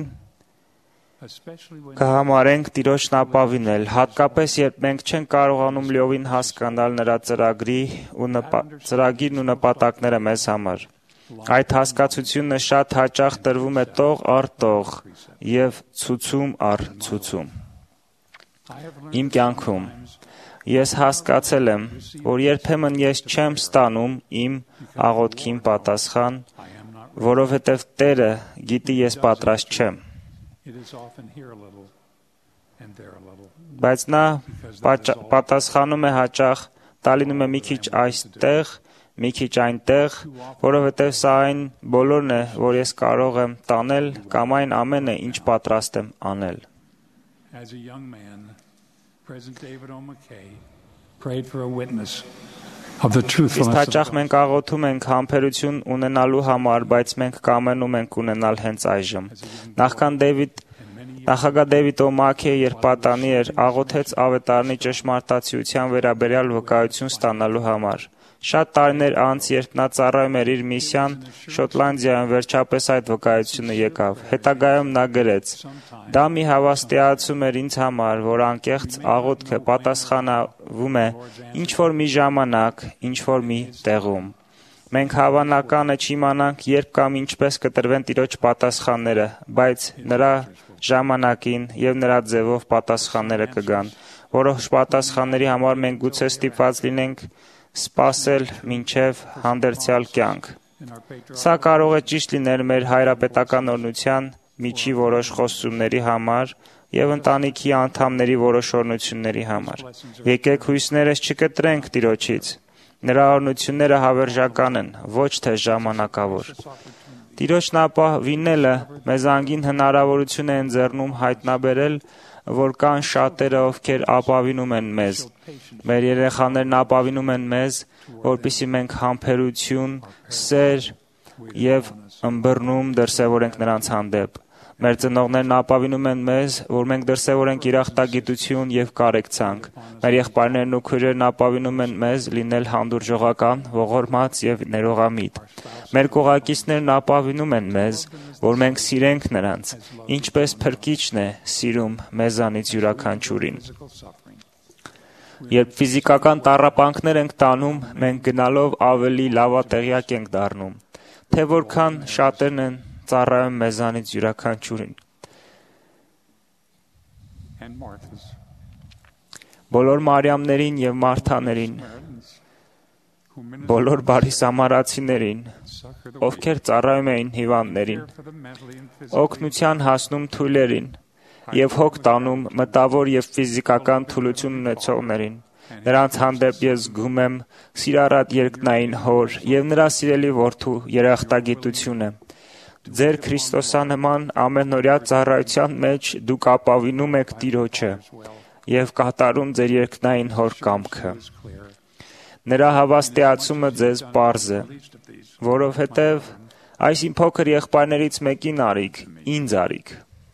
կհամարենք Տիրոջն ապավինել, հատկապես երբ մենք չենք կարողանում լիովին հասկանալ նրա ծրագրի ու նպա... ծրագիրն ու նպատակները մեզ համար։ Այդ հասկացությունը շատ հաճախ տրվում է տող առ տող եւ ցուցում առ ցուցում։ Իմ կյանքում ես հասկացել եմ, որ երբեմն ես չեմ ստանում իմ աղոթքին պատասխան, որովհետև Տերը գիտի ես պատրաստ չեմ։ Բայց նա պատասխանում է հաճախ, տալինում է մի քիչ այստեղ, մի քիչ այնտեղ, որովհետև սա այն բոլորն է, որ ես կարող եմ տանել կամ այն ամենը, ինչ պատրաստ եմ անել։ Իսկ հաճախ մենք աղոթում ենք համբերություն ունենալու համար, բայց մենք կամենում ենք ունենալ հենց այժմ։ Նախքան Դեվիդ Նախագահ Դեվիդ Օմաքե, երբ պատանի էր, աղոթեց ավետարանի ճշմարտացիության վերաբերյալ վկայություն ստանալու համար։ Շատ տարիներ անց, երբ նա ծառայում էր իր միսիան, Շոտլանդիայում վերջապես այդ վկայությունը եկավ։ Հետագայում նա գրեց. «Դա մի հավաստիացում էր ինձ համար, որ անկեղծ աղոթքը պատասխանվում է ինչ-որ մի ժամանակ, ինչ-որ մի տեղում։ Մենք հավանական է չիմանանք, երբ կամ ինչպես կտրվեն Տիրոջ պատասխանները, բայց նրա ժամանակին եւ նրա ձևով պատասխանները կգան։ Որոշ պատասխանների համար մենք գուցե ստիպված լինենք սպասել մինչև հանդերձյալ կյանք։ Սա կարող է ճիշտ լինել մեր հայրապետական օրհնության միջի որոշ խոստումների համար եւ ընտանիքի անդամների որոշ օրհնությունների համար։ Եկեք հույսներս չկտրենք Տիրոջից։ Նրա օրհնությունները հավերժական են, ոչ թե ժամանակավոր։ Տիրոջն ապավինելը մեզ անգին հնարավորություն է ընձեռնում հայտնաբերել, որ կան շատերը, ովքեր ապավինում են մեզ։ Մեր երեխաներն ապավինում են մեզ, որպեսզի մենք համբերություն, սեր եւ ըմբռնում դրսևորենք նրանց հանդեպ։ Մեր ծնողներն ապավինում են մեզ, որ մենք դրսևորենք երախտագիտություն եւ կարեկցանք։ Մեր եղբայրներն ու քույրերն ապավինում են մեզ լինել հանդուրժողական, ողորմած եւ ներողամիտ։ Մեր կողակիցներն ապավինում են մեզ, որ մենք սիրենք նրանց, ինչպես Փրկիչն է սիրում մեզանից յուրաքանչյուրին։ Երբ ֆիզիկական տառապանքներ ենք տանում, մենք գնալով ավելի լավատեղյակ ենք դառնում։ թե որքան շատերն են ծառայում մեզանից յուրաքանչյուրին։ Բոլոր Մարիամներին եւ Մարթաներին, բոլոր բարի սամարացիներին, ովքեր ծառայում էին հիվանդներին, օգնության հասնում թույլերին եւ հոգ տանում մտավոր եւ ֆիզիկական թուլություն ունեցողներին, նրանց հանդեպ ես զգում եմ սիրառատ երկնային Հոր եւ նրա սիրելի որդու երախտագիտությունը։ Ձեր Քրիստոսանման ամենօրյա ծառայության մեջ դուք ապավինում եք Տիրոջը եւ կատարում ձեր երկնային Հոր կամքը։ Նրա հավաստիացումը ձեզ պարզ է, որովհետև այս իմ փոքր եղբայրներից մեկին արիք, ինձ արիք։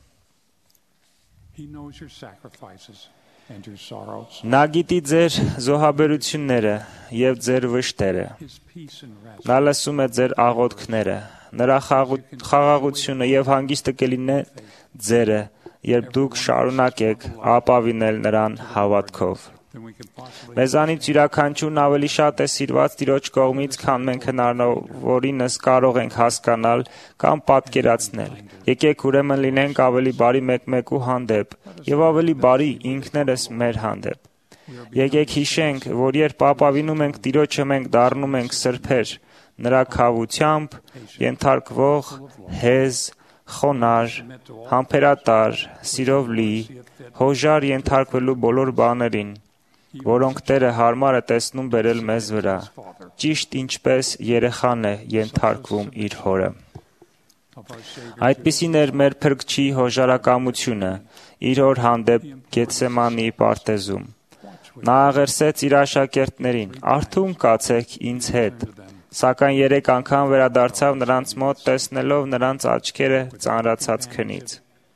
Նա գիտի ձեր զոհաբերությունները եւ ձեր վշտերը։ Նա լսում է ձեր աղոթքները։ Նրա խաղաղությունը եւ հանգիստը կլինի ձերը, երբ դուք շարունակեք ապավինել նրան հավատքով։ Մեզանից յուրաքանչյուրն ավելի շատ է սիրված Տիրոջ կողմից, քան մենք հնարավորինս կարող ենք հասկանալ կամ պատկերացնել։ Եկեք ուրեմն լինենք ավելի բարի մեկ-մեկու հանդեպ եւ ավելի բարի ինքներս մեր հանդեպ։ Եկեք հիշենք, որ երբ ապավինում ենք Տիրոջը, մենք դառնում ենք սրբեր, նրա քավությամբ ենթարկվող, հեզ, խոնար, համբերատար, սիրով լի, հոժար ենթարկվելու բոլոր բաներին, որոնք Տերը հարմար է տեսնում բերել մեզ վրա, ճիշտ ինչպես երեխան է ենթարկվում իր հորը։ Այդպիսին էր մեր Փրկչի հոժարակամությունը իր հոր հանդեպ Գեթսեմանի պարտեզում։ Նա աղերսեց իր աշակերտներին. «Արթուն կացեք ինձ հետ», սակայն երեք անգամ վերադարձավ նրանց մոտ, տեսնելով նրանց աչքերը ծանրացած քնից։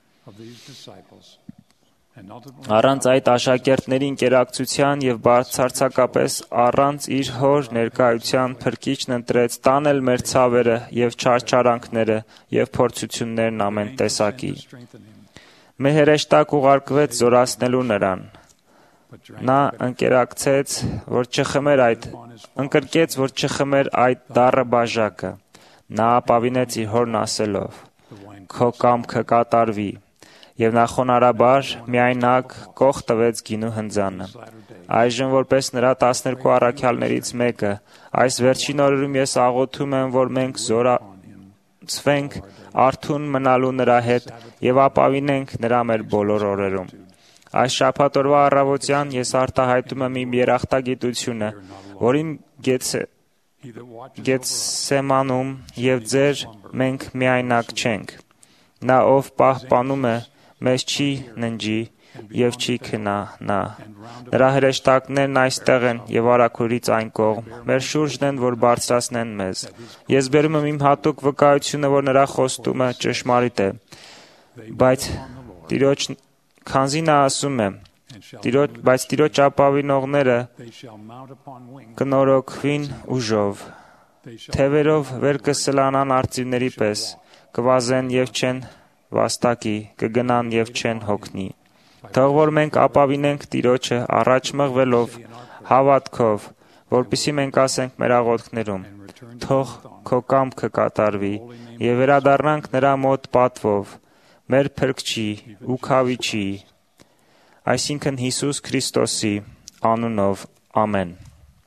Առանց այդ աշակերտների ընկերակցության եւ բարձրացակապես առանց իր հոր ներկայության Փրկիչն ընտրեց տանել մեր ցավերը եւ չարչարանքները եւ փորձություններն ամեն տեսակի։ Մեր հրեշտակ ուղարկվեց զորացնելու նրան։ Նա ընկերակցեց, որ չխմեր այդ, ընկրկեց, որ չխմեր այդ դառը բաժակը։ Նա ապավինեց իր հորն ասելով. «Քո կամքը կատարվի», եւ նախոնարաբար միայնակ կող տվեց գինու հնձանը։ Այժմ որպես նրա տասներկու առաքյալներից մեկը, այս վերջին օրերում ես աղոթում եմ, որ մենք զորացվենք արթուն մնալու նրա հետ եւ ապավինենք նրա մեր բոլոր օրերում։ Այս շաբաթօրվա առավոտյան ես արտահայտում եմ իմ երախտագիտությունը, որին Գեթսեմանում եւ ձեր մենք միայնակ չենք։ Նա, ով պահպանում է, մեզ չի ննջի եւ չի քնանա։ Նրա հրեշտակներն այստեղ են եւ արաքորից այն կողմ, մեր շուրջն են, որ բարձրացնեն մեզ։ Ես բերում եմ իմ հատուկ վկայությունը, որ նրա խոստումը ճշմարիտ է, բայց Տիրոջ քանզի նա ասում է. Տիրոջ, բայց Տիրոջ ապավինողները կնորոգվին ուժով, թևերով վեր կսլանան արծիվների պես, կվազեն եւ չեն վաստակի, կգնան եւ չեն հոգնի։ Թող որ մենք ապավինենք Տիրոջը առաջ մղվելով հավատքով, որպեսզի մենք ասենք մեր աղոթքներում. թող քո կամքը կատարվի եւ վերադառնանք նրա մոտ պատվով, մեր Փրկչի ու Քավիչի, այսինքն Հիսուս Քրիստոսի անունով, ամեն։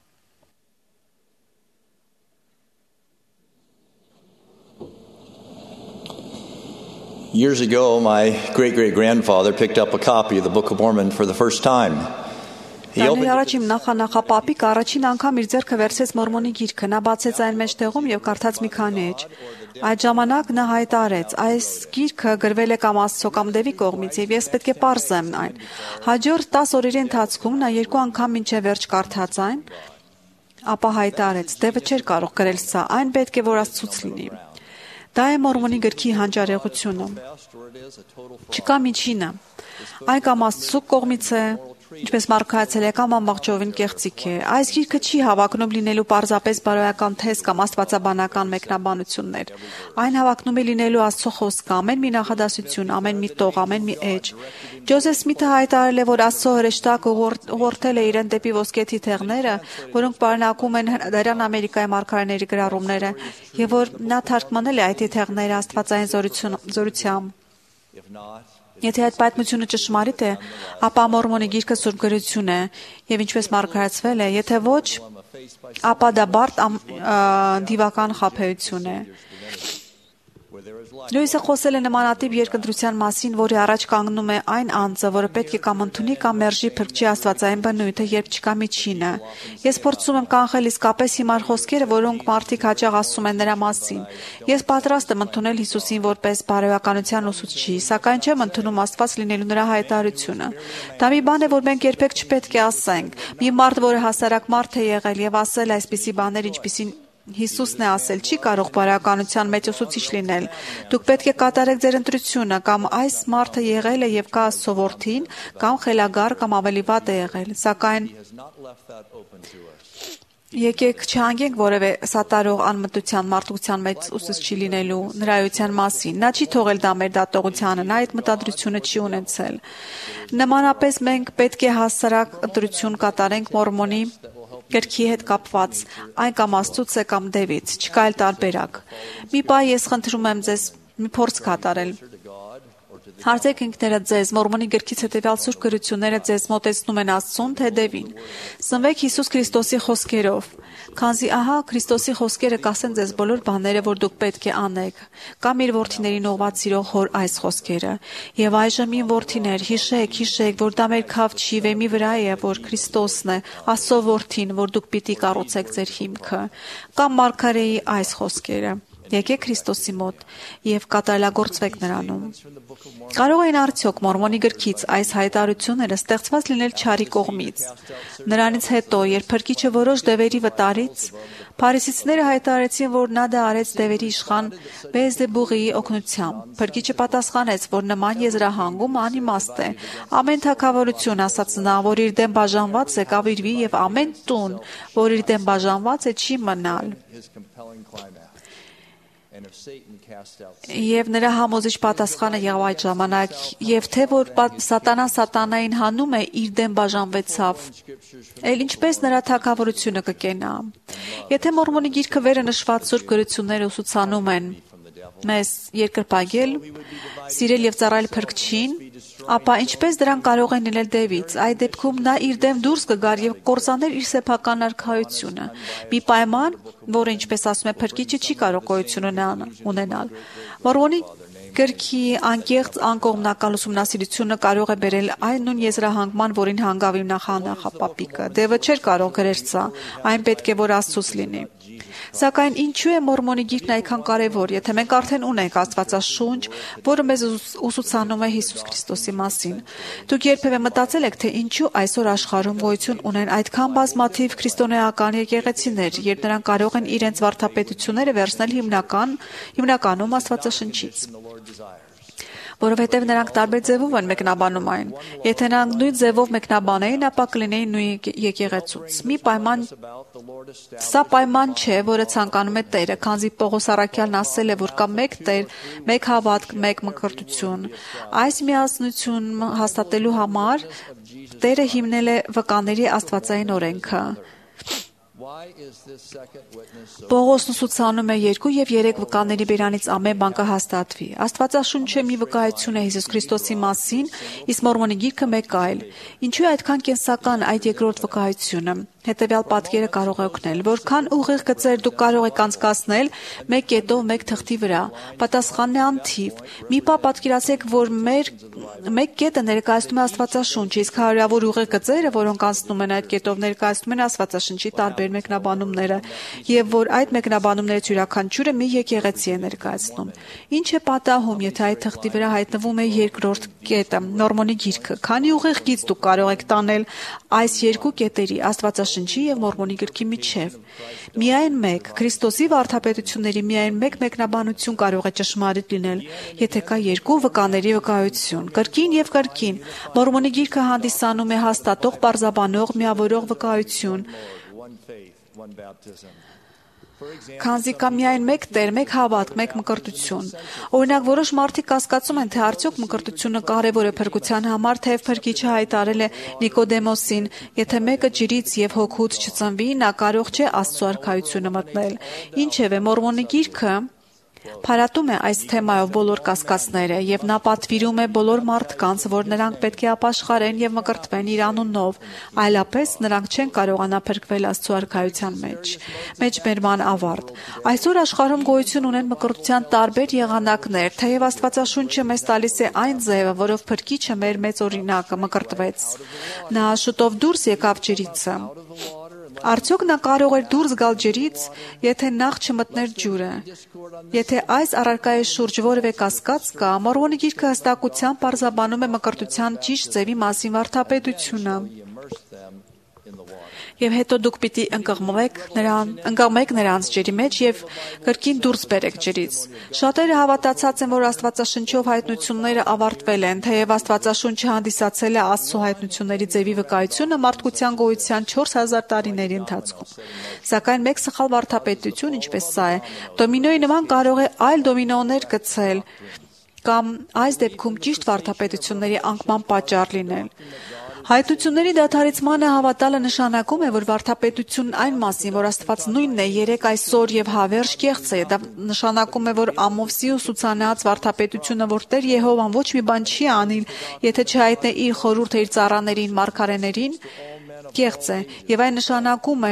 Years ago, my great-great-grandfather picked up a copy of the Book of Mormon for the first time. Դարեր առաջ իմ նախանախապապիկ առաջին անգամ իր ձեռքը վերցրեց Մորմոնի գիրքը, նա բացեց այն մեջտեղում եւ կարդաց մի քանի էջ։ Այդ ժամանակ նա հայտարարեց. այս գիրքը գրվել է կամ Աստծո կամ Դևի կողմից եւ ես պետք է պարզեմ այն։ Հաջորդ տասը օրերի ընթացքում նա երկու անգամ մինչեւ վերջ կարդաց այն, ապա հայտարարեց. Դևը չէր կարող գրել սա, այն պետք է որ Աստծուց լինի։ Դա է Մորմոնի գրքի հանճարեղությունը։ Չկա միջինը։ Այն կամ Աստծո կողմից է, Ինչպես Մարգարեթ կամ ամբողջովին կեղծիք է։ Այս գիրքը չի հավակնում լինելու պարզապես բարոյական թեզ կամ աստվածաբանական մեկնաբանություններ։ Այն հավակնում է լինելու Աստծո խոսքը, ամեն մի նախադասություն, ամեն մի տող, ամեն մի էջ։ Ջոզեֆ Սմիթը հայտարարել է, որ Աստծո հրեշտակը ուղղորդել է իրեն դեպի ոսկե թիթեղները, որոնք պարունակում են Հրդեհական Ամերիկայի մարգարեների գրառումները, եւ որ նա թարգմանել է այդ թիթեղները աստվածային զորությամբ։ Եթե այդ պատմությունը ճշմարիտ է, ապա Մորմոնի գիրքը սուրբ գրություն է, եւ ինչպես մարգարեցվել է, եթե ոչ, ապա դա բարդ դիվական խաբեություն է։ Լուիսը խոսել է նմանատիպ երկընտրության մասին, որի առաջ կանգնում է այն անձը, որը պետք է կամ ընդունի կամ մերժի փրկչի աստվածային բնույթը, երբ չկա միջինը։ Ես փորձում եմ կանխել իսկապես հիմար խոսքերը, որոնք մարդիկ հաճախ ասում են նրա մասին։ Ես պատրաստ եմ ընդունել Հիսուսին որպես բարոյականության ուսուցչի, սակայն չեմ ընդունում Աստված լինելու նրա հայտարարությունը։ Դա մի բան է, որ մենք երբեք չպետք է ասենք։ Մի մարդ, որը հասարակ մարդ է եղել եւ ասել այսպիսի բաներ, ինչպիսին Հիսուսն է ասել, չի կարող բարոյականության մեջ ուսուցիչ լինել։ Դուք պետք է կատարեք ձեր ընտրությունը, կամ այս մարդը եղել է եւ կա Աստծո որդին, կամ խելագար, կամ ավելի վատ է եղել։ Սակայն եկեք չհանգենք որևէ սատարող անմտության մարդկության մեջ ուսուցչի լինելու նրա էության մասին։ Նա չի թողել դա մեր դատողությանը, նա այդ մտադրությունը չի ունեցել։ Նմանապես մենք պետք է հասարակ ընտրություն կատարենք Մորմոնի գրքի հետ կապված, այն կամ Աստծուց է կամ Դևից, չկա այլ տարբերակ։ Մի բա ես խնդրում եմ ձեզ մի փորձ կատարել։ Հարցեք ինքներդ ձեզ, Մորմոնի գրքից հետևյալ սուրբ գրությունները ձեզ մոտեցնում են Աստծուն, թե Դևին։ Սնվեք Հիսուս Քրիստոսի խոսքերով, քանզի ահա Քրիստոսի խոսքերը կասեն ձեզ բոլոր բաները, որ դուք պետք է անեք, կամ իր որդիներին ուղղված սիրող հոր այս խոսքերը։ Եվ այժմ իմ որդիներ, հիշեք, հիշեք, որ դա մեր քավչի վեմի վրա է, որ Քրիստոսն է, Աստծո որդին, որ դուք պիտի կառուցեք ձեր հիմքը, կամ Մարգարեի այս խոսքերը։ Եկեք Քրիստոսի մոտ եւ կատարելագործվեք նրանում։ Կարող են արդյոք Մորմոնի գրքից այս հայտարարությունները ստեղծված լինել չարի կողմից։ Նրանից հետո, երբ Փրկիչը որոշ դևերի վտարից, Փարիսեցիները հայտարարեցին, որ նա դա արեց դևերի իշխան Բեելզեբուղի օգնությամբ։ Փրկիչը պատասխանեց, որ նման եզրահանգում անիմաստ է։ Ամեն թագավորություն, ասաց նա, որ իր դեմ բաժանված է, կավիրվի, եւ ամեն տուն, որ իր դեմ բաժանված է, չի մնալ։ Եվ նրա համոզիչ պատասխանը եղավ այդ ժամանակ, եւ թե որ սատանան սատանային հանում է, իր դեմ բաժանվեցավ, էլ ինչպես նրա թագավորությունը կկենա։ Եթե Մորմոնի գիրքը վերը նշված սուրբ գրությունները ուսուցանում են մեզ երկրպագել, սիրել եւ ծառայել Փրկչին, ապա ինչպես դրան կարող են լինել Դևից։ Այդ դեպքում նա իր դեմ դուրս կգար եւ կործաներ իր սեփական արքայությունը։ Մի պայման, որը ինչպես ասում է Փրկիչը, չի կարող գոյություն ունենալ։ Մորմոնի գրքի անկեղծ անկողմնակալ ուսումնասիրությունը կարող է բերել այն նույն եզրահանգման, որին հանգավ իմ նախանախապապիկը։ Դևը չէր կարող գրել սա, այն պետք է որ Աստծուց լինի։ Սակայն ինչու է Մորմոնի գիրքն այդքան կարևոր, եթե մենք արդեն ունենք Աստվածաշունչ, որը մեզ ուսուցանում է Հիսուս Քրիստոսի մասին։ Դուք երբևէ մտածել եք, թե ինչու այսօր աշխարհում գոյություն ունեն այդքան բազմաթիվ քրիստոնեական եկեղեցիներ, երբ նրանք կարող են իրենց վարդապետությունները վերցնել հիմնական հիմնականում Աստվածաշնչից։ Որովհետև նրանք տարբեր ձևով են մեկնաբանում այն։ Եթե նրանք նույն ձևով մեկնաբանեին, ապա կլինեին նույն եկեղեցուց։ Մի պայման Սա պայման չէ, որը ցանկանում է Տերը, քանզի Պողոս առաքյալն ասել է, որ կա մեկ Տեր, մեկ հավատք, մեկ մկրտություն։ Այս միասնություն հաստատելու համար Տերը հիմնել է վկաների աստվածային օրենքը։ Պողոսն ուսուցանում է երկու եւ երեք վկաների բերանից ամեն բան կհաստատվի։ Աստվածաշունչը մի վկայություն է Հիսուս Քրիստոսի մասին, իսկ Մորմոնի գիրքը մեկ այլ։ Ինչու է այդքան կենսական այդ երկրորդ վկայությունը։ Հետևյալ պատկերը կարող է օգնել, որքան ուղիղ գծեր դուք կարող եք անցկացնել մեկ կետով մեկ թղթի վրա։ Պատասխանն է անթիվ։ Մի բան պատկերացրեք, որ մեր մեկ կետը ներկայացնում է Աստվածաշունչը, իսկ հարյուրավոր ուղիղ գծերը, որոնք անցնում են այդ կետով, ներկայացնում են Աստվածաշնչի տարբեր մեկնաբանումները, եւ որ այդ մեկնաբանումներից յուրաքանչյուրը մի եկեղեցի է ներկայացնում։ Ինչ է պատահում, եթե այդ թղթի վրա հայտնվում է երկրորդ կետը, Մորմոնի գիրքը։ Քանի ուղիղ գիծ դուք կարող եք տանել այս երկու կետերի՝ Աստվածաշնչի Աստվածաշնչի եւ Մորմոնի գրքի միջև։ Միայն մեկ Քրիստոսի վարդապետությունների միայն մեկ մեկնաբանություն կարող է ճշմարիտ լինել, եթե կա երկու վկաների վկայություն, կրկին եւ կրկին։ Մորմոնի գիրքը հանդիսանում է հաստատող, պարզաբանող, միավորող վկայություն։ Քանզի կա միայն մեկ Տեր, մեկ հավատք, մեկ մկրտություն։ Օրինակ, որոշ մարդիկ կասկածում են, թե արդյոք մկրտությունը կարևոր է փրկության համար, թեև Փրկիչը հայտարարել է Նիկոդեմոսին, եթե մեկը ջրից եւ հոգուց չծնվի, նա կարող չէ Աստծո արքայությունը մտնել։ Ինչևէ, Մորմոնի գիրքը փարատում է այս թեմայով բոլոր կասկածները եւ նա պատվիրում է բոլոր մարդկանց, որ նրանք պետք է ապաշխարեն եւ մկրտվեն իր անունով, այլապես նրանք չեն կարողանա փրկվել Աստծո արքայության մեջ։ Մեջբերման ավարտ։ Այսօր աշխարհում գոյություն ունեն մկրտության տարբեր եղանակներ, թեև Աստվածաշունչը մեզ տալիս է այն ձևը, որով Փրկիչը մեր մեծ օրինակը մկրտվեց։ Նա շուտով դուրս եկավ ջրիցը։ Արդյոք նա կարող էր դուրս գալ ջրից, եթե նախ չմտներ ջուրը։ Եթե այս առարկայի շուրջ որևէ կասկած կա, Մորմոնի գիրքը հստակությամբ պարզաբանում է մկրտության ճիշտ ձևի մասին վարդապետությունը։ Եվ հետո դուք պիտի ընկղմեք նրան, ընկղմեք նրանց ջրի մեջ եւ կրկին դուրս բերեք ջրից։ Շատերը հավատացած են, որ Աստվածաշնչով հայտնությունները ավարտվել են, թեև Աստվածաշունչը հանդիսացել է Աստծո հայտնությունների ձևի վկայությունը մարդկության գոյության չորս հազար տարիների ընթացքում։ Սակայն մեկ սխալ վարդապետություն, ինչպես սա է, դոմինոյի նման կարող է այլ դոմինոներ գցել կամ այս դեպքում ճիշտ վարդապետությունների անկման պատճառ լինել։ Հայտնությունների դադարեցմանը հավատալը նշանակում է, որ վարդապետությունն այն մասին, որ Աստված նույնն է երեք այսօր եւ հավերժ կեղծ է, դա նշանակում է, որ ամովսի ուսուցանած վարդապետությունը, որ Տեր Եհովան ոչ մի բան չի անիլ, եթե չհայտնի իր խորհուրդը իր ծառաներին, մարգարեներին, կեղծ է, եւ այն նշանակում է,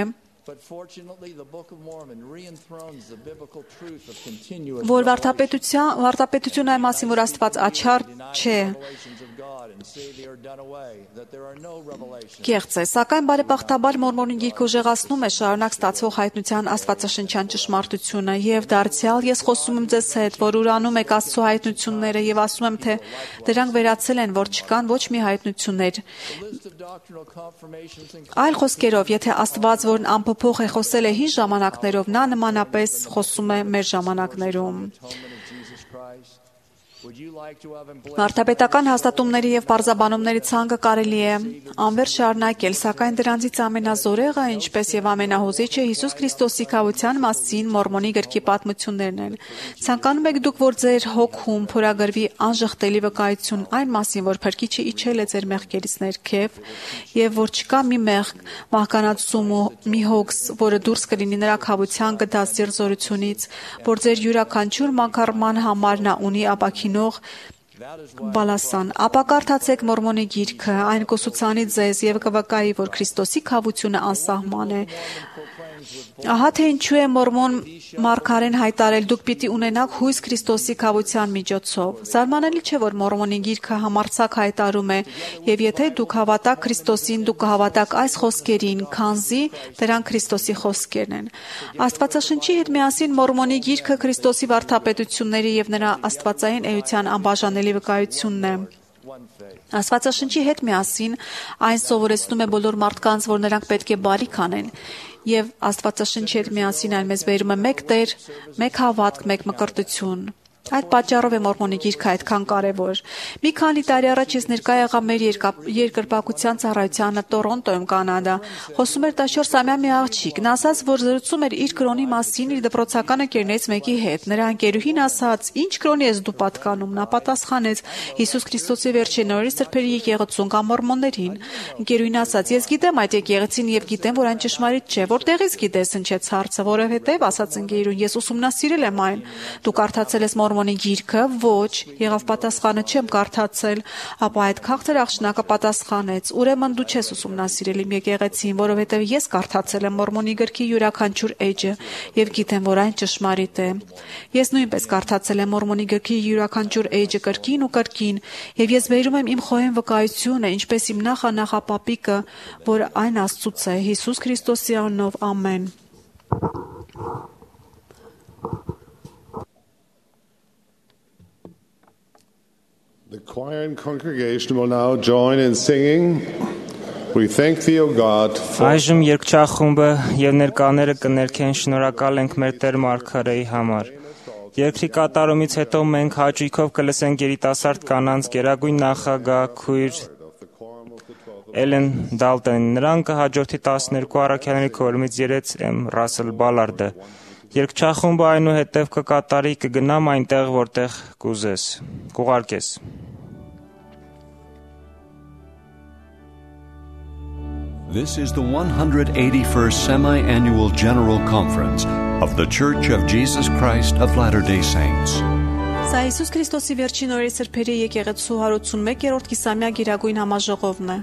որ վարդապետության վարդապետությունը այն մասին, որ Աստված աչար չէ, կեղծ է, սակայն բարեբախտաբար Մորմոնի գիրքը ուժեղացնում է շարունակ ստացվող հայտնության աստվածաշնչյան ճշմարտությունը եւ դարձյալ ես խոսում եմ ձեզ հետ, որ ուրանում եք Աստծո հայտնությունները եւ ասում եմ, թե դրանք վերացել են, որ չկան ոչ մի հայտնություններ։ Այլ խոսքերով, եթե Աստված, որն անփոփոխ է, խոսել է հին ժամանակներով, նա նմանապես խոսում է մեր ժամանակներում։ Վարդապետական հաստատումների եւ պարզաբանումների ցանկը կարելի է անվերջ շարունակել, սակայն դրանցից ամենազորեղը, ինչպես եւ ամենահուզիչը Հիսուս Քրիստոսի քավության մասին Մորմոնի գրքի պատմություններն են։ Ցանկանում եք դուք, որ ձեր հոգում փորագրվի անժխտելի վկայություն այն մասին, որ Փրկիչը իջել է ձեր մեղքերից ներքև եւ որ չկա մի մեղք, մահկանացում ու մի հոգս, որը դուրս կլինի նրա քավության գտած ձերձորությունից, որ ձեր յուրաքանչյուր մակարման համար նա ունի ապակին բալասան, ապա կարդացեք Մորմոնի գիրքը, այն կուսուցանի ձեզ եւ կվկայի, որ Քրիստոսի քավությունը անսահման է։ Ահա թե ինչու է Մորմոն մարգարեն հայտարել դուք պիտի ունենաք հույս Քրիստոսի քավության միջոցով։ Զարմանալի չէ, որ Մորմոնի գիրքը համարձակ հայտարում է, եւ եթե դուք հավատաք Քրիստոսին, դուք կհավատաք այս խոսքերին, քանզի դրանք Քրիստոսի խոսքերն են։ Աստվածաշնչի հետ միասին Մորմոնի գիրքը Քրիստոսի վարդապետությունների եւ նրա աստվածային էության անբաժանելի վկայությունն է։ Աստվածաշնչի հետ միասին այն սովորեցնում է բոլոր մարդկանց, որ նրանք պետք է բարիք անեն, եւ Աստվածաշնչի հետ միասին այն մեզ բերում է մեկ Տեր, մեկ հավատք, մեկ մկրտություն։ Այդ պատճառով է Մորմոնի գիրքը այդքան կարևոր։ Մի քանի տարի առաջ ես ներկա եղա մեր երկրպագության ծառայությանը Տորոնտոյում, Կանադա։ Խոսում էր տասնչորսամյա մի աղջիկ։ Նա ասաց, որ զրուցում էր իր կրոնի մասին իր դպրոցական ընկերներից մեկի հետ։ Նրա ընկերուհին ասաց. «Ինչ կրոնի ես դու պատկանում»։ Նա պատասխանեց. «Հիսուս Քրիստոսի վերջին օրերի սրբերի եկեղեցուն կամ մորմոններին»։ Ընկերուհին ասաց. «Ես գիտեմ այդ եկեղեցին եւ գիտեմ, որ այն ճշմարիտ չէ։ Որտեղից գիտես?» Հնչեց հարցը։ «Որովհետեւ», ասաց ընկերուհին, «ես ուսումնասիրել եմ այն»։ «Դու կարդացել ես Մորմոնի գիրքը»։ «Ոչ», եղավ պատասխանը, «չեմ կարդացել»։ Ապա այդ քաղցր աղջնակը պատասխանեց. «Ուրեմն դու չես ուսումնասիրել իմ եկեղեցին, որովհետև ես կարդացել եմ Մորմոնի գրքի յուրաքանչյուր էջը եւ գիտեմ, որ այն ճշմարիտ է»։ Ես նույնպես կարդացել եմ Մորմոնի գրքի յուրաքանչյուր էջը կրկին ու կրկին եւ ես վերում եմ իմ խոհեն վկայությունը, ինչպես իմ նախանախապապիկը, որ այն Աստծուց է, Հիսուս Քրիստոսի անունով, ամեն։ The choir and congregation will now join in singing We thank thee, O God, for Այժմ երկչախումբը եւ ներկաները կներքեն շնորհակալ ենք մեր Տեր Մարգարեի համար։ Երկրի կատարումից հետո մենք հաճույքով կլսենք երիտասարդ կանանց գերագույն նախագահ քույր Էլեն Դալտոնին։ Նրան կհաջորդի տասներկու առաքյալների կողմից երեց Էմ Ռասել Բալարդը։ Երկչախումբը այնուհետև կկատարի կգնամ այնտեղ, որտեղ կուզես, կուղարկես։ This is the one hundred eighty-first Semi-Annual General Conference of the Church of Jesus Christ of Latter-day Saints. Սա Հիսուս Քրիստոսի վերջին օրերի սրբերի եկեղեցու հարյուրութունմեկերորդ կիսամյա գերագույն համաժողովն է։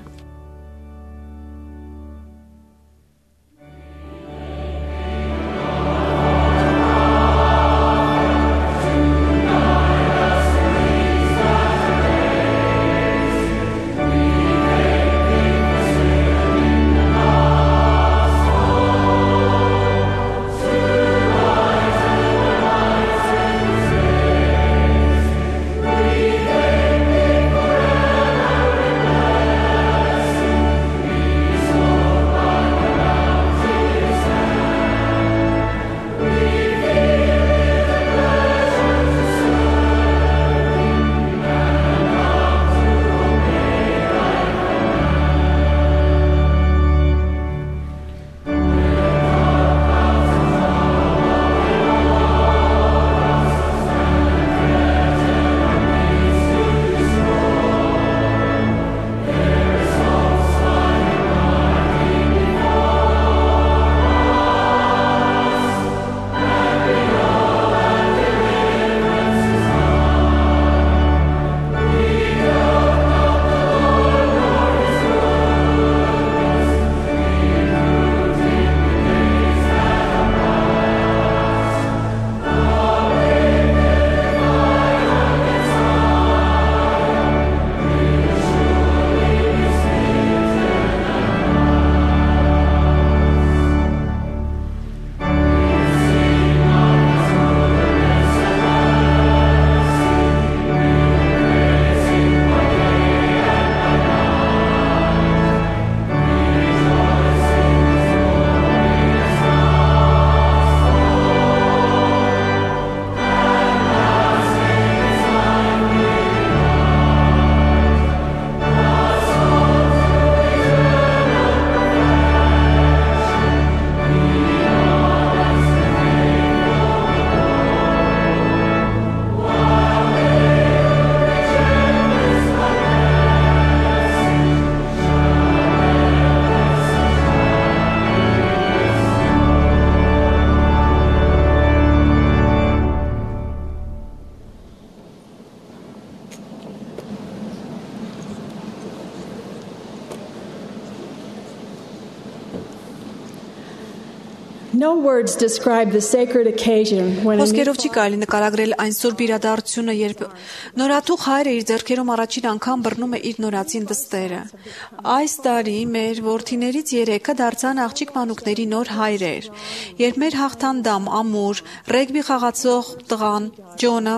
No words describe the sacred occasion when Խոսքերով չի կարելի նկարագրել այն սուրբ իրադարձությունը, երբ նորաթուխ հայրը իր ձեռքերում առաջին անգամ բռնում է իր նորածին դստերը։ Այս տարի մեր որդիներից երեքը դարձան աղջիկ մանուկների նոր հայրեր, երբ մեր հաղթանդամ ամուր ռեգբի խաղացող տղան Ջոնը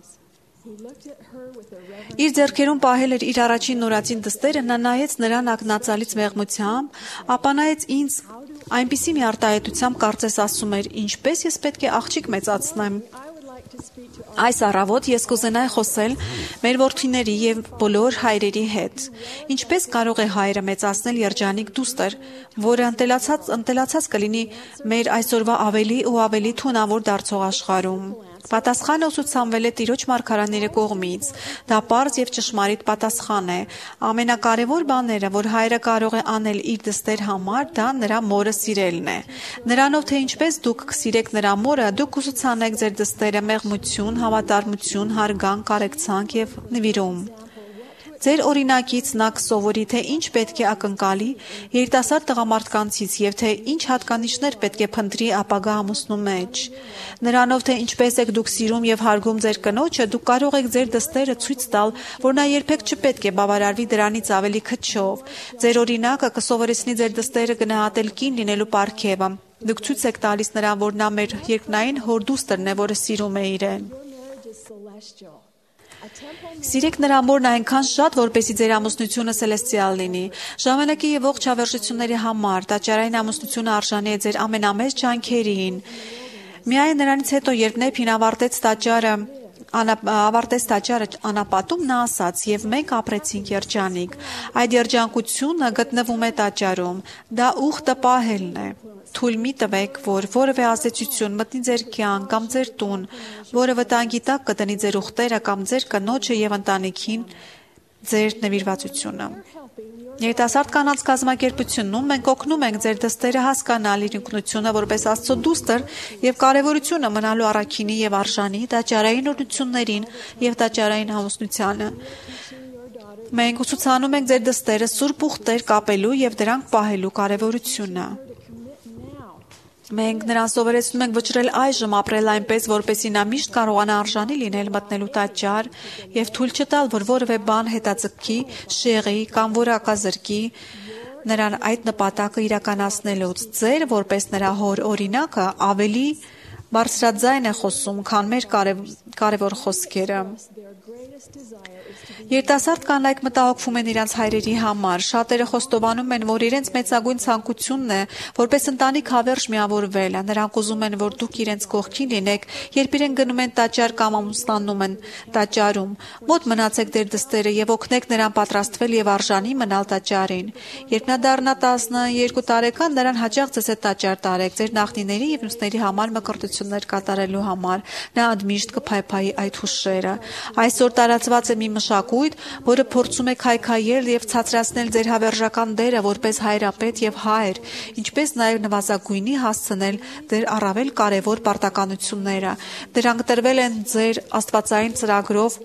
իր ձեռքերում պահել էր իր առաջին նորածին դստերը, նա նայեց նրան ակնածալից մեղմությամբ, ապա նայեց ինձ այնպիսի մի արտահայտությամբ կարծես ասում էր, ինչպես ես պետք է աղջիկ մեծացնեմ։ Այս առավոտ ես կուզենայի խոսել մեր որդիների եւ բոլոր հայրերի հետ։ Ինչպես կարող է հայրը մեծացնել երջանիկ դուստր, որը ընտելացած ընտելացած կլինի մեր այսօրվա ավելի ու ավելի թունավոր դարձող աշխարհում։ Պատասխանը ուսուցանվել է Տիրոջ մարգարաների կողմից։ Դա պարզ եւ ճշմարիտ պատասխան է։ Ամենակարևոր բաները, որ հայրը կարող է անել իր դստեր համար, դա նրա մորը սիրելն է։ Նրանով թե ինչպես դուք կսիրեք նրա մորը, դուք ուսուցանեք ձեր դստերը մեղմություն, հավատարմություն, հարգանք, կարեկցանք եւ նվիրում։ Ձեր օրինակից նա կսովորի, թե ինչ պետք է ակնկալի երիտասարդ տղամարդկանցից եւ թե ինչ հատկանիշներ պետք է փնտրի ապագա ամուսնու մեջ։ Նրանով թե ինչպես եք դուք սիրում եւ հարգում ձեր կնոջը, դուք կարող եք ձեր դստերը ցույց տալ, որ նա երբեք չպետք է բավարարվի դրանից ավելի քչով։ Ձեր օրինակը կսովորեցնի ձեր դստերը գնահատել կին լինելու պարգևը։ Դուք ցույց եք տալիս նրան, որ նա մեր երկնային հոր դուստրն է, որը սիրում է իրեն։ Սիրեք նրա ամորն այնքան շատ, որպեսզի ձեր ամուսնությունը սելեստիալ լինի։ Ժամանակի եւ ողջ հավերժությունների համար տաճարային ամուսնությունը արժանի է ձեր ամենամեծ ջանքերին։ Միայն նրանից հետո, երբ Նեփին ավարտեց տաճարը, ավարտեց տաճարը անապատում, նա ասաց. «Եվ մենք ապրեցինք երջանիկ»։ Այդ երջանկությունը գտնվում է տաճարում։ Դա ուխտը պահելն է։ Թույլ մի տվեք, որ որևէ ազդեցություն մտնի ձեր կյանք կամ ձեր տուն, որը վտանգի տակ կդնի ձեր ուխտերը կամ ձեր կնոջը եւ ընտանիքին ձեր նվիրվածությունը։ Երիտասարդ կանանց կազմակերպությունում մենք օգնում ենք ձեր դստերը հասկանալ իր ինքնությունը որպես Աստծո դուստր եւ կարեւորությունը մնալու առաքինի եւ արժանի տաճարային օրհնություններին եւ տաճարային ամուսնությանը։ Մենք ուսուցանում ենք ձեր դստերը սուրբ ուխտեր կապելու եւ դրանք պահելու կարեւորությունը։ Մենք նրան սովորեցնում ենք վճռել այժմ ապրել այնպես, որպեսզի նա միշտ կարողանա արժանի լինել մտնելու տաճար եւ թույլ չտալ, որ որևէ բան հետաձգի, շեղի կամ որակազրկի նրան այդ նպատակը իրականացնելուց։ Ձեր որպես նրա հոր օրինակը ավելի բարձրաձայն է խոսում, քան մեր կարևոր խոսքերը։ Երիտասարդ կանայք մտահոգվում են իրենց հայրերի համար։ Շատերը խոստովանում են, որ իրենց մեծագույն ցանկությունն է որպես ընտանիք հավերժ միավորվել։ Նրանք ուզում են, որ դուք իրենց կողքին լինեք, երբ իրենք գնում են տաճար կամ ամուսնանում են տաճարում։ Մոտ մնացեք ձեր դստերը եւ օգնեք նրան պատրաստվել եւ արժանի մնալ տաճարին։ Երբ նա դառնա տասնյոթ տարեկան, նրան հաճախ ձեզ հետ տաճար տարեք ձեր նախնիների եւ մյուսների համար մկրտություններ կատարելու համար։ Նա ընդմիշտ կփայփայի այդ հուշերը։ Այսօր տարածված է մի մշակույթ, որը փորձում է քայքայել եւ ցածրացնել ձեր հավերժական դերը որպես հայրապետ եւ հայր, ինչպես նաեւ նվազագույնի հասցնել ձեր առավել կարևոր պարտականությունները։ Դրանք տրվել են ձեր աստվածային ծրագրով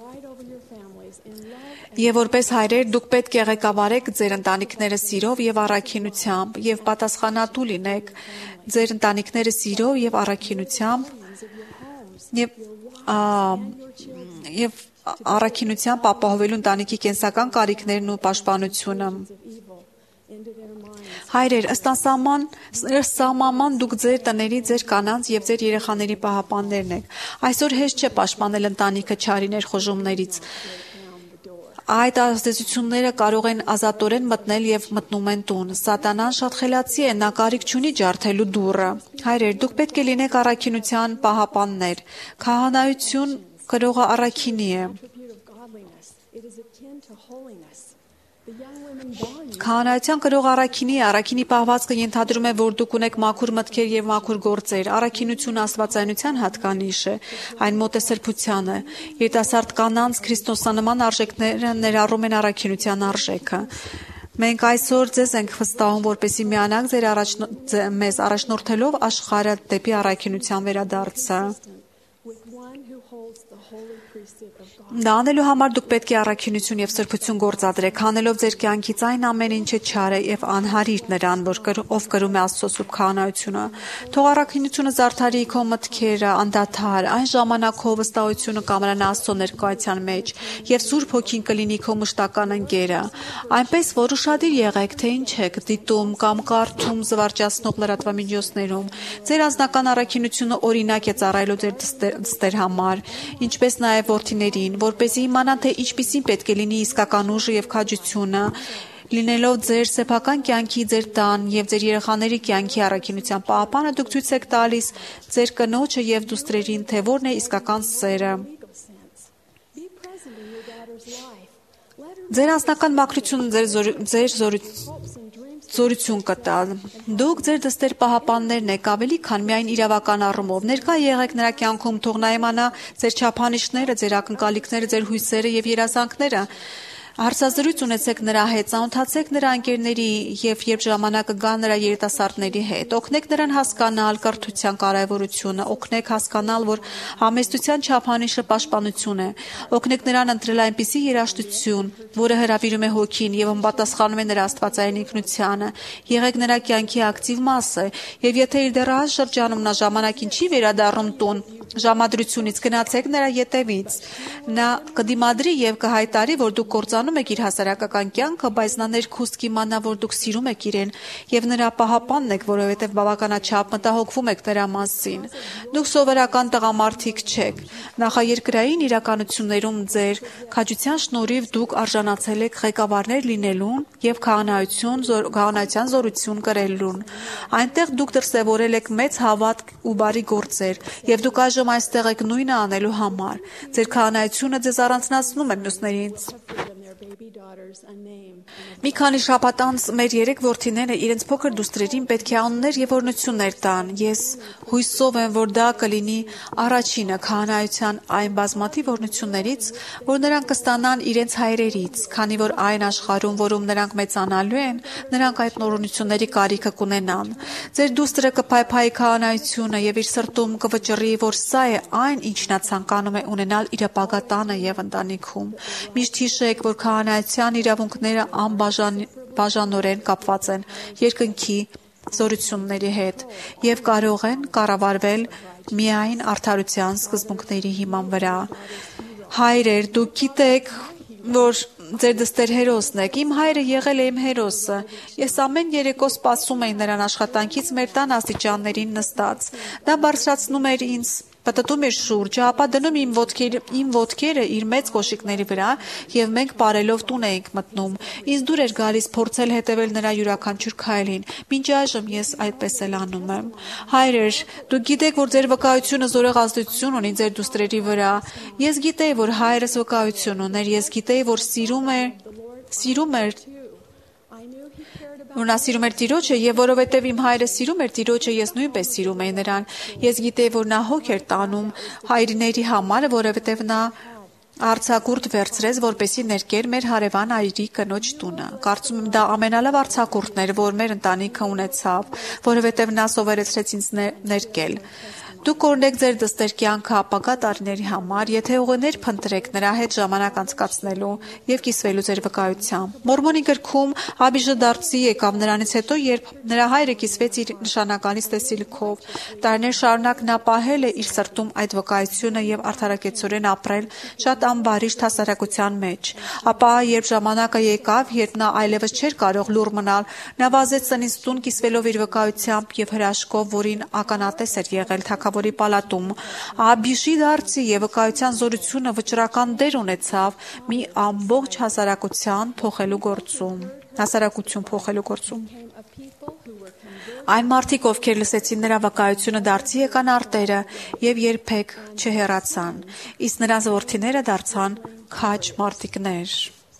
եւ որպես հայրեր դուք պետք է ղեկավարեք ձեր ընտանիքները սիրով եւ առաքինությամբ եւ պատասխանատու լինեք ձեր ընտանիքները սիրով եւ առաքինությամբ եւ եւ առաքինությամբ ապահովելու ընտանիքի կենսական կարիքներն ու պաշտպանությունը։ Հայրեր, ըստ սահման դուք ձեր տների, ձեր կանանց եւ ձեր երեխաների պահապաններն եք։ Այսօր հեշտ չէ պաշտպանել ընտանիքը չարի ներխոժումներից։ Այդ ազդեցությունները կարող են ազատորեն մտնել եւ մտնում են տուն։ Սատանան շատ խելացի է, նա կարիք չունի ջարդելու դուռը։ Հայրեր, դուք պետք է լինեք առաքինության պահապաններ։ Քահանայություն կրողը առաքինի է։ Քահանայության կրող առաքինի է, առաքինի պահվածքը ենթադրում է, որ դուք ունեք մաքուր մտքեր եւ մաքուր գործեր։ Առաքինությունը աստվածայնության հատկանիշ է, այն մոտ է սրբությանը։ Երիտասարդ կանանց քրիստոսանման արժեքները ներառում են առաքինության արժեքը։ Մենք այսօր ձեզ ենք վստահում, որպեսզի միանաք ձեր առաջ մեզ առաջնորդելով աշխարհը դեպի առաքինության վերադարձը։ Դա անելու համար դուք պետք է առաքինություն եւ սրբություն գործադրեք, հանելով ձեր կյանքից այն ամեն ինչը չար է եւ անհարիր նրան, որ ով կրում է Աստծո սուրբ քահանայությունը։ Թող առաքինությունը զարդարի քո մտքերը անդադար, այն ժամանակ քո վստահությունը կամրանա Աստծո ներկայության մեջ եւ Սուրբ Հոգին կլինի քո մշտական ընկերը։ Այնպես որ ուշադիր եղեք, թե ինչ եք դիտում կամ կարդում զվարճացնող լրատվամիջոցներում։ Ձեր անձնական առաքինությունը օրինակ է ծառայելու ձեր դստեր համար, ինչպես նաեւ որդիներին, որպեսզի իմանան, թե ինչպիսին պետք է լինի իսկական ուժը եւ քաջությունը, լինելով ձեր սեփական կյանքի, ձեր տան եւ ձեր երեխաների կյանքի առաքինության պահապանը, դուք ցույց եք տալիս ձեր կնոջը եւ դուստրերին, թե որն է իսկական սերը։ Ձեր անձնական մաքրությունը ձեր ձեր զորություն կտա։ Դուք ձեր դստեր պահապաններն եք ավելի քան միայն իրավական առումով։ Ներկա եղեք նրա կյանքում, թող նա իմանա ձեր չափանիշները, ձեր ակնկալիքները, ձեր հույսերը եւ երազանքները։ Հարցազրույց ունեցեք նրա հետ, ծանոթացեք նրա ընկերների եւ երբ ժամանակը գա նրա երիտասարդների հետ, օգնեք նրան հասկանալ կրթության կարեւորությունը, օգնեք հասկանալ, որ համեստության չափանիշը պաշտպանություն է, օգնեք նրան ընտրել այնպիսի երաժշտություն, որը հրավիրում է հոգին եւ համապատասխանում է նրա աստվածային ինքնությանը։ Եղեք նրա կյանքի ակտիվ մասը եւ եթե իր դեռահաս շրջանում նա ժամանակին չի վերադառնում տուն, ժամադրությունից գնացեք նրա ետևից։ Նա կդիմադրի եւ կհայտարարի, որ դուք կործանում անցկանում եք իր հասարակական կյանքը, բայց նա ներքուստ կիմանա, որ դուք սիրում եք իրեն եւ նրա պահապանն եք, որովհետեւ բավականաչափ մտահոգվում եք նրա մասին։ Դուք սովորական տղամարդիկ չեք։ Նախաերկրային իրականություններում ձեր քաջության շնորհիվ դուք արժանացել եք ղեկավարներ լինելուն եւ քահանայություն, քահանայության զորություն կրելուն։ Այնտեղ դուք դրսևորել եք մեծ հավատք ու բարի գործեր եւ դուք այժմ այստեղ եք նույնը անելու համար։ Ձեր քահանայությունը ձեզ առանձնացնում է մյուսներից։ Մի քանի շաբաթ անց մեր երեք որդիները իրենց փոքր դուստրերին պետք է անուններ եւ օրհնություններ տան։ Ես հույսով եմ, որ դա կլինի առաջինը քահանայության այն բազմաթիվ օրհնություններից, որ նրանք կստանան իրենց հայրերից, քանի որ այն աշխարհում, որում նրանք մեծանալու են, նրանք այդ օրհնությունների կարիքը կունենան։ Ձեր դուստրը կփայփայի քահանայությունը եւ իր սրտում կվճռի, որ սա է այն, ինչ նա ցանկանում է ունենալ իր ապագա տանը եւ ընտանիքում։ Միշտ հիշեք, որ քահանայության իրավունքները անբաժան բաժանորեն կապված են երկնքի զորությունների հետ եւ կարող են կառավարվել միայն արդարության սկզբունքների հիման վրա։ Հայրեր, դուք գիտեք, որ ձեր դստեր հերոսն եք։ Իմ հայրը եղել է իմ հերոսը։ Ես ամեն երեկո սպասում էի նրան աշխատանքից մեր տան աստիճաններին նստած։ Դա բարձրացնում էր ինձ, պտտում էր շուրջը, ապա դնում իմ ոտքերը, իմ ոտքերը իր մեծ կոշիկների վրա եւ մենք բարելով տուն էինք մտնում։ Ինձ դուր էր գալիս փորձել հետևել նրա յուրաքանչյուր քայլին։ Մինչ այժմ ես այդպես էլ անում եմ։ Հայրեր, դուք գիտեք, որ ձեր վկայությունը զորեղ ազդեցություն ունի ձեր դուստրերի վրա։ Ես գիտեի, որ հայրս վկայություն ուներ, ես գիտեի, որ սիրում է, սիրում էր որ նա սիրում էր Տիրոջը եւ որովհետեւ իմ հայրը սիրում էր Տիրոջը, ես նույնպես սիրում էի նրան։ Ես գիտեի, որ նա հոգ էր տանում հայրիների համար, որովհետեւ նա արձակուրդ վերցրեց, որպեսի ներկեր մեր հարևան այրի կնոջ տունը։ Կարծում եմ դա ամենալավ արձակուրդն էր, որ մեր ընտանիքը ունեցավ, որովհետեւ նա սովորեցրեց ինձ ներկել։ Դուք կօրհնեք ձեր դստեր կյանքը ապագա տարիների համար, եթե ուղիներ փնտրեք նրա հետ ժամանակ անցկացնելու եւ կիսվելու ձեր վկայությամբ։ Մորմոնի գրքում Աբիժը դարձի եկավ նրանից հետո, երբ նրա հայրը կիսվեց իր նշանականից տեսիլքով։ Տարիներ շարունակ նա պահել է իր սրտում այդ վկայությունը եւ արդարակեցորեն ապրել շատ անբարիշտ հասարակության մեջ։ Ապա երբ ժամանակը եկավ, երբ նա այլևս չէր կարող լուռ մնալ, նա վազեց տնից տուն կիսվելով իր վկայությամբ եւ հրաշքով, որին ականատես էր եղել թագավորի պալատում։ Աբիշի դարձի եւ վկայության զորությունը վճռական դեր ունեցավ մի ամբողջ հասարակության փոխելու գործում։ Հասարակություն փոխելու գործում։ Այն մարդիկ, ովքեր լսեցին նրա վկայությունը, դարձի եկան արտերը եւ երբեք չհեռացան, իսկ նրա որդիները դարձան քաջ մարդիկներ։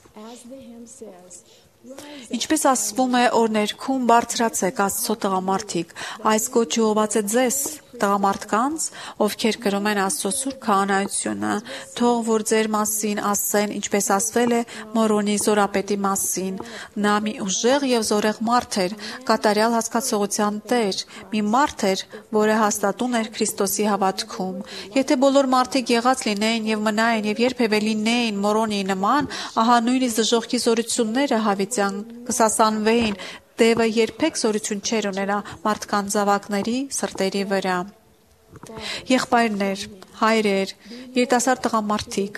Ինչպես ասվում է, օրներքում բարձրացեք Աստծո տղամարդիկ, այս գոչը ուղղված է ձեզ, տղամարդկանց, ովքեր կրում են Աստծո սուրբ քահանայությունը, թող որ ձեր մասին ասեն, ինչպես ասվել է Մորոնի զորապետի մասին։ Նա մի ուժեղ եւ զորեղ մարդ էր, կատարյալ հասկացողության տեր, մի մարդ էր, որը հաստատուն էր Քրիստոսի հավատքում։ Եթե բոլոր մարդիկ եղած լինեին եւ մնային եւ երբևէ լինեին Մորոնի նման, ահա նույնիսկ դժոխքի զորությունները հավիտյան կսասանվեին, Տևը երբեք զորություն չէր ունենա մարդկանց զավակների սրտերի վրա։ Եղբայրներ, հայրեր, երիտասարդ տղամարդիկ,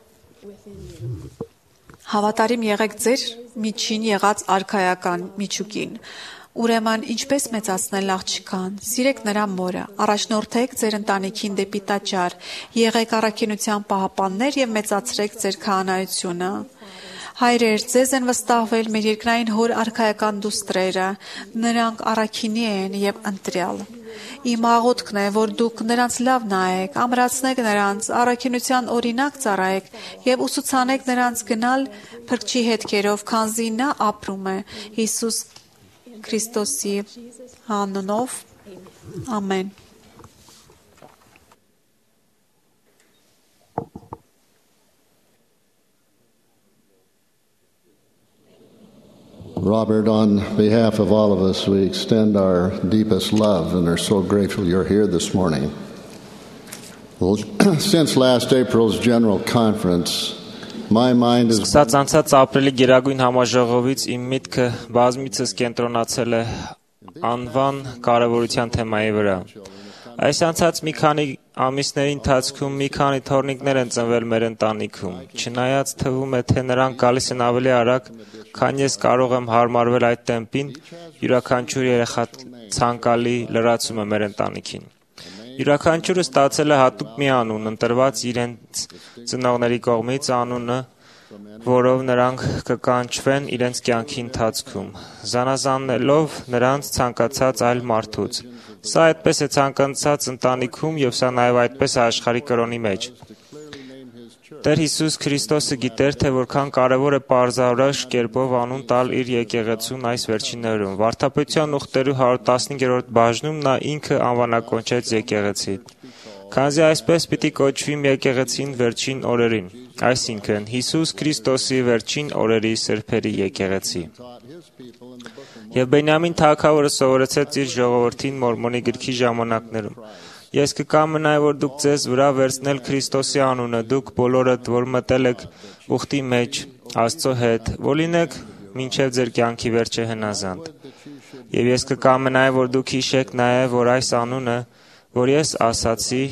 հավատարիմ եղեք ձեր միջին եղած արքայական միջուկին։ Ուրեմն ինչպես մեծացնել աղջկան, սիրեք նրա մորը, առաջնորդեք ձեր ընտանիքին դեպի տաճար, եղեք առաքինության պահապաններ եւ մեծացրեք ձեր քահանայությունը։ Հայրեր, ձեզ են վստահվել մեր երկրային հոր արքայական դուստրերը, նրանք առաքինի են եւ ընտրյալ։ Իմ աղոթքն է, որ դուք նրանց լավ նայեք, ամրացնեք նրանց, առաքինության օրինակ ծառայեք եւ ուսուցանեք նրանց գնալ փրկչի հետքերով, քանզի նա ապրում է Հիսուս Քրիստոսի անունով։ Ամեն։ Robert, on behalf of all of us, we extend our deepest love and are so grateful you're here this morning. Well, since last April's General Conference, my mind is... Սկսած անցած ապրիլի գերագույն համաժողովից իմ միտքը բազմիցս կենտրոնացել է անվան կարևորության թեմայի վրա։ Այս անցած մի քանի ամիսների ընթացքում մի քանի թոռնիկներ են ծնվել մեր ընտանիքում։ Չնայած թվում է, թե նրանք գալիս են ավելի արագ, քան ես կարող եմ հարմարվել այդ տեմպին, յուրաքանչյուր երեխա ցանկալի լրացում է մեր ընտանիքին։ Յուրաքանչյուրը ստացել է հատուկ մի անուն, ընտրված իրենց ծնողների կողմից, անունը, որով նրանք կկանչվեն իրենց կյանքի ընթացքում, զանազանելով նրանց ցանկացած այլ մարդուց։ Սա այդպես է ցանկացած ընտանիքում և սա նաև այդպես է աշխարհի կրոնի մեջ։ Տեր Հիսուս Քրիստոսը գիտեր, թե որքան կարևոր է պարզորոշ կերպով անուն տալ իր եկեղեցուն այս վերջիններում։ Վարդապետության ուխտերու հարյուր տասնհինգերորդ բաժնում նա ինքը անվանակոչեց եկեղեցի։ Քանզի այսպես պիտի կոչվի եկեղեցին վերջին օրերին, այսինքն Հիսուս Քրիստոսի վերջին օրերի սրբերի եկեղեցի։ Եվ Բենյամին թագավորը սովորեցրեց իր ժողովրդին Մորմոնի գրքի ժամանակներում. Ես կկամենայի, որ դուք ձեզ վրա վերցնել Քրիստոսի անունը, դուք բոլորդ, որ մտել եք ուխտի մեջ Աստծո հետ, որ լինեք մինչև ձեր կյանքի վերջը հնազանդ։ Եվ ես կկամենայի, որ դուք հիշեք նաև, որ այս անունը, որ ես ասացի,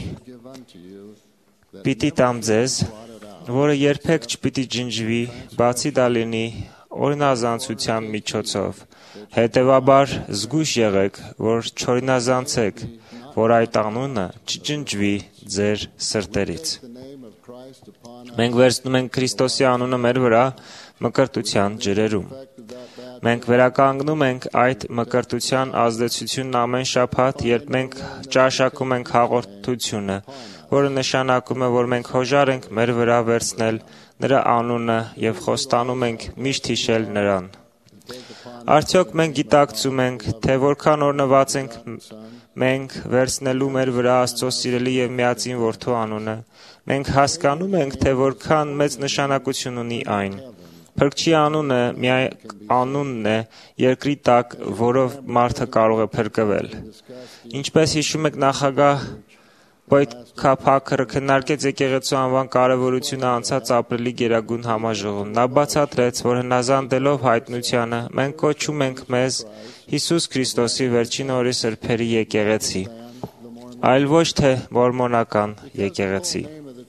պիտի տամ ձեզ, որը երբեք չպիտի ջնջվի, բացի դա լինի օրինազանցության միջոցով։ Հետևաբար զգույշ եղեք, որ չօրինազանցեք, որ այդ անունը չջնջվի ձեր սրտերից։ Մենք վերցնում ենք Քրիստոսի անունը մեր վրա մկրտության ջրերում։ Մենք վերականգնում ենք այդ մկրտության ազդեցությունն ամեն շաբաթ, երբ մենք ճաշակում ենք հաղորդությունը, որը նշանակում է, որ մենք հոժար ենք մեր վրա վերցնել նրա անունը և խոստանում ենք միշտ հիշել նրան։ Արդյոք մենք գիտակցում ենք, թե որքան օրհնված ենք մենք վերցնելու մեր վրա Աստծո սիրելի և միածին Որդու անունը։ Մենք հասկանում ենք, թե որքան մեծ նշանակություն ունի այն։ Փրկչի անունը միակ անունն է երկրի տակ, որով մարդը կարող է փրկվել։ Ինչպես հիշում եք, նախագահ Պոյթքափաքրը քննարկեց եկեղեցու անվան կարևորությունը անցած ապրիլի գերագույն համաժողովում։ Նա բացատրեց, որ հնազանդելով հայտնությանը, մենք կոչում ենք մեզ Հիսուս Քրիստոսի վերջին օրի սրբերի եկեղեցի, այլ ոչ թե մորմոնական եկեղեցի։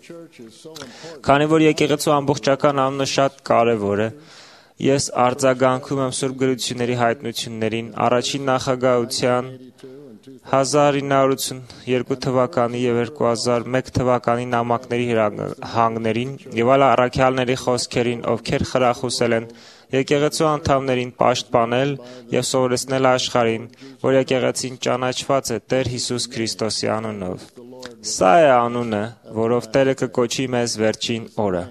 Քանի որ եկեղեցու ամբողջական անունը շատ կարևոր է, ես արձագանքում եմ Սուրբ գրությունների հայտնություններին, առաջին նախագահության հազար ինը հարյուր ութսունյոթ թվականի և երկու հազար մեկ թվականի նամակների հրահանգներին և այլ առաքյալների խոսքերին, ովքեր խրախուսել են եկեղեցու անդամներին պաշտպանել և սովորեցնել աշխարհին, որ եկեղեցին ճանաչված է Տեր Հիսուս Քրիստոսի անունով։ Սա է անունը, որով Տերը կկոչի մեզ վերջին օրը։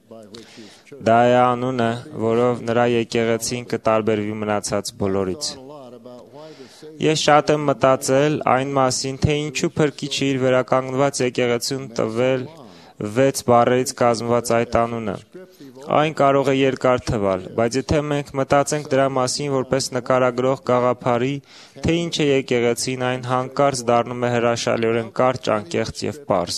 Դա է անունը, որով նրա եկեղեցին կտարբերվի մնացած բոլորից։ Ես շատ եմ մտածել այն մասին, թե ինչու Փրկիչը իր վերականգնված եկեղեցուն տվել վեց բառերից կազմված այդ անունը։ Այն կարող է երկար թվալ, բայց եթե մենք մտածենք դրա մասին որպես նկարագրող գաղափարի, թե ինչ է եկեղեցին, այն հանկարծ դառնում է հրաշալիորեն կարճ, անկեղծ և պարզ։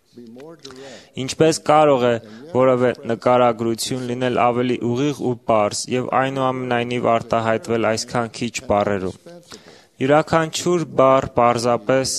Ինչպես կարող է որևէ նկարագրություն լինել ավելի ուղիղ ու պարզ և այնուամենայնիվ արտահայտվել այսքան քիչ բառերում։ Յուրաքանչյուր բառ պարզապես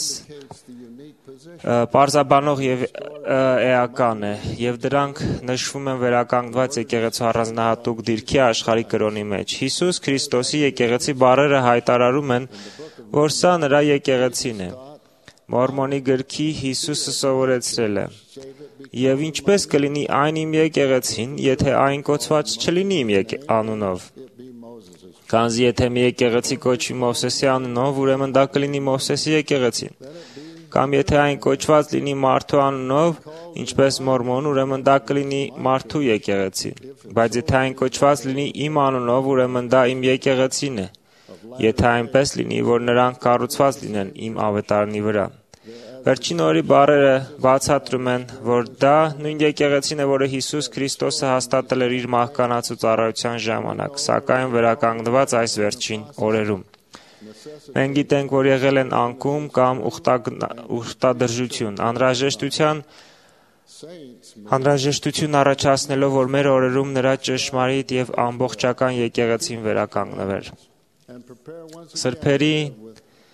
պարզաբանող և էական է, և դրանք նշվում են վերականգնված եկեղեցու առանձնահատուկ դիրքի աշխարհի կրոնի մեջ։ Հիսուս Քրիստոսի եկեղեցի բառերը հայտարարում են, որ սա նրա եկեղեցին է։ Մորմոնի գրքի Հիսուսը սովորեցրել է. «Եվ ինչպես կլինի այն իմ եկեղեցին, եթե այն կոչված չլինի իմ անունով։ Քանզի եթե մի եկեղեցի կոչվի Մովսեսի անունով, ուրեմն դա կլինի Մովսեսի եկեղեցին։ Կամ եթե այն կոչված լինի մարդու անունով, ինչպես Մորմոն, ուրեմն դա կլինի մարդու եկեղեցին։ Բայց եթե այն կոչված լինի իմ անունով, ուրեմն դա իմ եկեղեցին է, եթե այնպես լինի, որ նրանք կառուցված լինեն իմ ավետարանի վրա»։ Վերջին օրի բառերը բացատրում են, որ դա նույն եկեղեցին է, որը Հիսուս Քրիստոսը հաստատել էր իր մահկանացու ծառայության ժամանակ, սակայն վերականգնված այս վերջին օրերում։ Մենք գիտենք, որ եղել են անկում կամ ուխտադրժություն, անհրաժեշտության Անհրաժեշտություն առաջացնելով, որ մեր օրերում նրա ճշմարիտ և ամբողջական եկեղեցին վերականգնվեր։ Սրբերի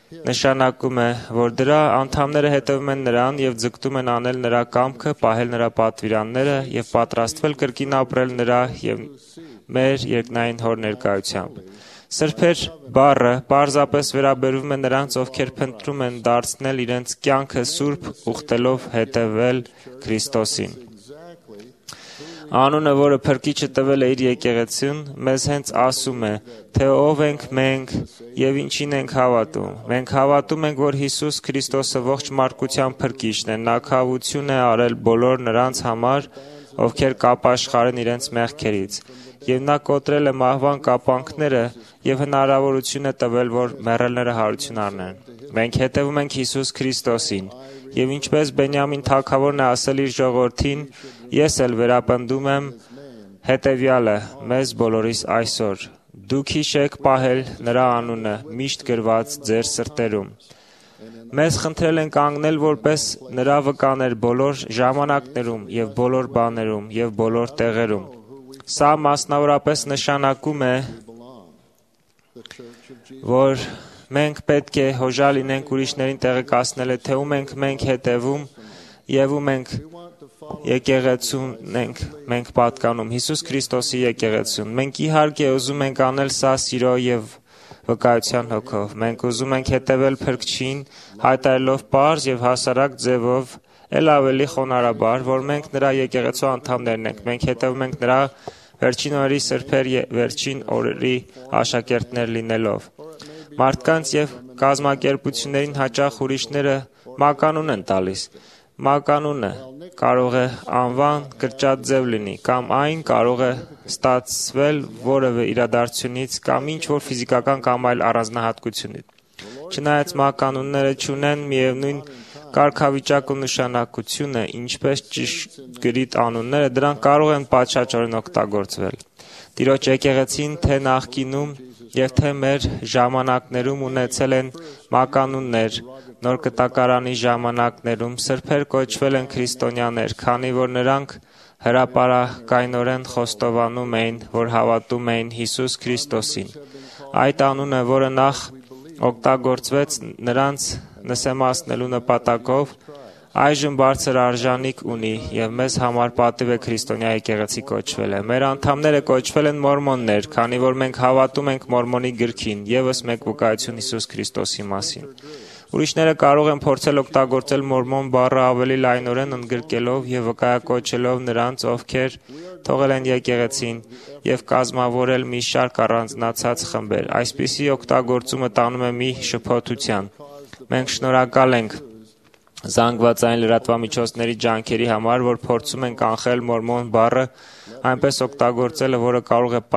նշանակում է, որ դրա անդամները հետևում են նրան եւ ձգտում են անել նրա կամքը, պահել նրա պատվիրանները եւ պատրաստվել կրկին ապրել նրա եւ մեր երկնային հոր ներկայությամբ։ Սրբեր բառը պարզապես վերաբերվում է նրանց, ովքեր փնտրում են դարձնել իրենց կյանքը սուրբ, ուխտելով հետևել Քրիստոսին։ Անունը, որը Փրկիչը տվել է իր եկեղեցուն, մեզ հենց ասում է, թե ով ենք մենք եւ ինչին ենք հավատում։ Մենք հավատում ենք, որ Հիսուս Քրիստոսը ողջ մարդկության Փրկիչն է, նա քավություն է արել բոլոր նրանց համար, ովքեր կապաշխարեն իրենց մեղքերից, եւ նա կոտրել է մահվան կապանքները եւ հնարավորություն է տվել, որ մեռելները հարություն առնեն։ Մենք հետևում ենք Հիսուս Քրիստոսին, եւ ինչպես Բենյամին թագավորն է ասել իր ժողովրդին, ես էլ վերապնդում եմ հետևյալը մեզ բոլորիս այսօր. դուք հիշեք պահել նրա անունը միշտ գրված ձեր սրտերում։ Մեզ խնդրել են կանգնել որպես նրա վկաներ բոլոր ժամանակներում եւ բոլոր բաներում եւ բոլոր տեղերում։ Սա մասնավորապես նշանակում է, որ մենք պետք է հոժար լինենք ուրիշներին տեղեկացնել, թե ում ենք մենք հետևում եւ ում ենք եկեղեցուն ենք մենք պատկանում, Հիսուս Քրիստոսի եկեղեցուն։ Մենք իհարկե ուզում ենք անել սա սիրո եւ վկայության հոգով։ Մենք ուզում ենք հետևել Փրկչին, հայտարարելով պարզ եւ հասարակ ձևով, ել ավելի խոնարհաբար, որ մենք նրա եկեղեցու անդամներն ենք։ Մենք հետևում ենք նրա վերջին օրերի սրբեր վերջին օրերի աշակերտներ լինելով։ Մարդկանց եւ կազմակերպություններին հաճախ ուրիշները մականուն են տալիս։ Մականունը կարող է անվան կրճատ ձև լինի, կամ այն կարող է ստացվել որևէ իրադարձությունից կամ ինչ որ ֆիզիկական կամ այլ առանձնահատկությունից։ Չնայած մականունները չունեն միևնույն կարգավիճակ ու նշանակությունը, ինչպես ճշգրիտ անունները, դրանք կարող են պատշաճորեն օգտագործվել։ Տիրոջ եկեղեցին թե նախկինում եւ թե մեր ժամանակներում ունեցել են մականուններ, նոր կտակարանի ժամանակներում սրբեր կոչվել են քրիստոնյաներ, քանի որ նրանք հրապարակայնորեն խոստովանում էին, որ հավատում էին Հիսուս Քրիստոսին։ Այդ անունը, որը նախ օգտագործվեց նրանց նսեմացնելու նպատակով, այժմ բարձր արժանիք ունի եւ մեզ համար պատիվ է քրիստոնյա եկեղեցի կոչվել է։ Մեր անդամները կոչվել են մորմոններ, քանի որ մենք հավատում ենք մորմոնի գրքին, եւս մեկ վկայություն Հիսուս Քրիստոսի մասին։ Ուրիշները կարող են փորձել օգտագործել մորմոն բառը ավելի լայնորեն ընդգրկելով եւ վկայակոչելով նրանց, ովքեր թողել են եկեղեցին եւ կազմավորել մի շարք առանձնացած խմբեր։ Այսպիսի օգտագործումը տանում է մի շփոթության։ Մենք շնորհակալ ենք զանգվածային լրատվամիջոցների ջանքերի համար, որ փորձում են կանխել մորմոն բառը այնպես օգտագործելը, որը կարող է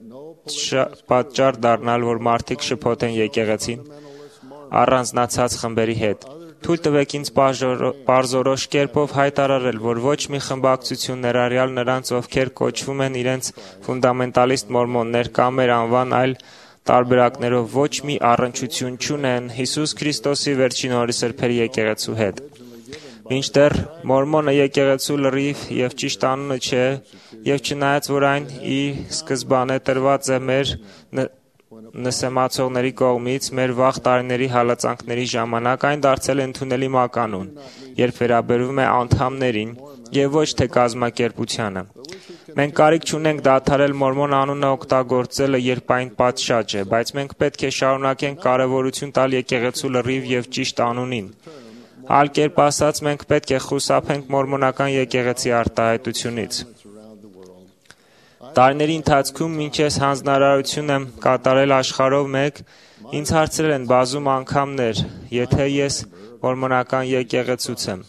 պատճառ դառնալ, որ մարդիկ շփոթեն եկեղեցին առանձնացած խմբերի հետ։ Թույլ տվեք ինձ պարզորոշ կերպով հայտարարել, որ ոչ մի խմբակցություն ներառյալ նրանց, ովքեր կոչվում են իրենց ֆունդամենտալիստ մորմոններ կամ մեր անվան այլ տարբերակներով, ոչ մի առնչություն չունեն Հիսուս Քրիստոսի վերջին օրերի սրբերի եկեղեցու հետ։ Մինչդեռ մորմոնը եկեղեցու լրիվ եւ ճիշտ անունը չէ, եւ չնայած որ այն ի սկզբանե տրված է մեր նսեմացողների կողմից, մեր վաղ տարիների հալածանքների ժամանակ այն դարձել է ընդունելի մականուն, երբ վերաբերվում է անդամներին եւ ոչ թե կազմակերպությանը։ Մենք կարիք չունենք դադարել մորմոն անունը օգտագործելը, երբ այն պատշաճ է, բայց մենք պետք է շարունակենք կարևորություն տալ եկեղեցու լրիվ եւ ճիշտ անունին։ Այլ կերպ ասած, մենք պետք է խուսափենք մորմոնական եկեղեցի արտահայտությունից։ Տարիների ընթացքում, մինչ ես հանձնարարություն եմ կատարել աշխարհով մեկ, ինձ հարցրել են բազում անգամներ, եթե ես մորմոնական եկեղեցուց եմ։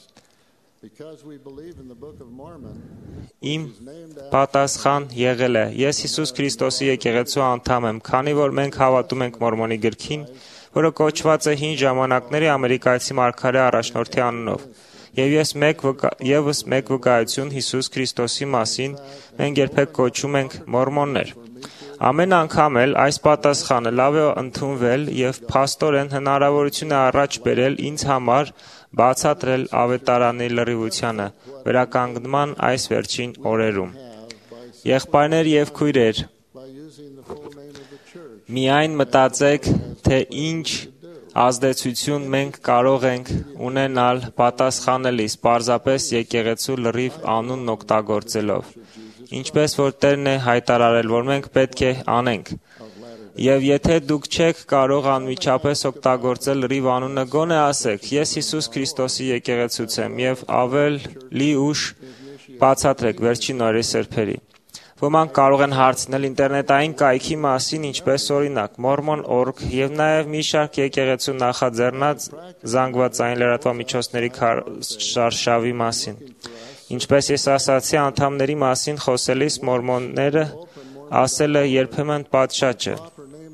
Իմ պատասխան եղել է. ես Հիսուս Քրիստոսի եկեղեցու անդամ եմ, քանի որ մենք հավատում ենք մորմոնի գրքին, որը կոչված է հին ժամանակների ամերիկացի մարգարե առաջնորդի անունով։ Եվ ես մեկ վկա, եւս մեկ վկայություն Հիսուս Քրիստոսի մասին մենք երբեք կոչում ենք մորմոններ։ Ամեն անգամ էլ այս պատասխանը լավ է ընդունվել եւ փաստորեն հնարավորություն է առաջ բերել ինձ համար բացատրել ավետարանի լրիվությանը վերականգնման այս վերջին օրերում։ Եղբայրներ եւ քույրեր, միայն մտածեք, թե ինչ ազդեցություն մենք կարող ենք ունենալ պատասխանելիս պարզապես եկեղեցու լրիվ անունն օգտագործելով, ինչպես որ Տերն է հայտարարել, որ մենք պետք է անենք։ Եվ եթե դուք չեք կարող անմիջապես օգտագործել լրիվ անունը, գոնե ասեք. ես Հիսուս Քրիստոսի եկեղեցուց եմ, եւ ավելի ուշ բացատրեք վերջին օրերի սրբերի։ Ոմանք կարող են հարցնել ինտերնետային կայքի մասին, ինչպես օրինակ Mormon dot org եւ նաեւ մի շարք եկեղեցու նախաձեռնած զանգվածային լրատվամիջոցների շարշավի մասին։ Ինչպես ես ասացի, անդամների մասին խոսելիս մորմոնները ասելը երբեմն պատշաճ է։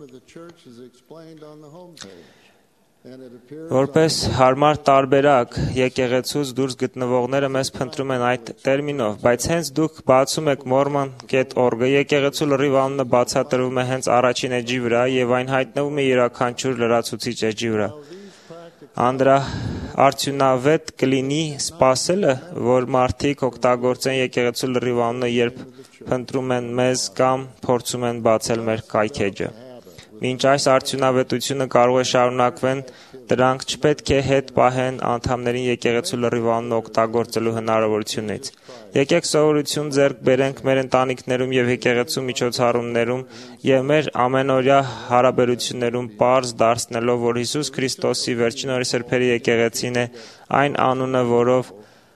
Որպես հարմար տարբերակ եկեղեցուց դուրս գտնվողները մեզ փնտրում են այդ տերմինով, բայց հենց դուք բացում եք Mormon dot org-ը, եկեղեցու լրիվ անունը բացատրվում է հենց առաջին էջի վրա եւ այն հայտնվում է յուրաքանչյուր լրացուցիչ էջի վրա։ Անդրադարձունավետ կլինի սպասելը, որ մարդիկ օգտագործեն եկեղեցու լրիվ անունը, երբ փնտրում են մեզ կամ փորձում են բացել մեր կայքեջը։ Մինչ այս արդյունավետությունը կարող է շարունակվեն, դրանք չպետք է հետ պահեն անդամներին եկեղեցու լրիվ անունը օգտագործելու հնարավորությունից։ Եկեք սովորություն ձեռք բերենք մեր ընտանիքներում եւ եկեղեցու միջոցառումներում եւ մեր ամենօրյա հարաբերություններում պարզ դարձնելով, որ Հիսուս Քրիստոսի վերջին օրերի սրբերի եկեղեցին է այն անունը, որով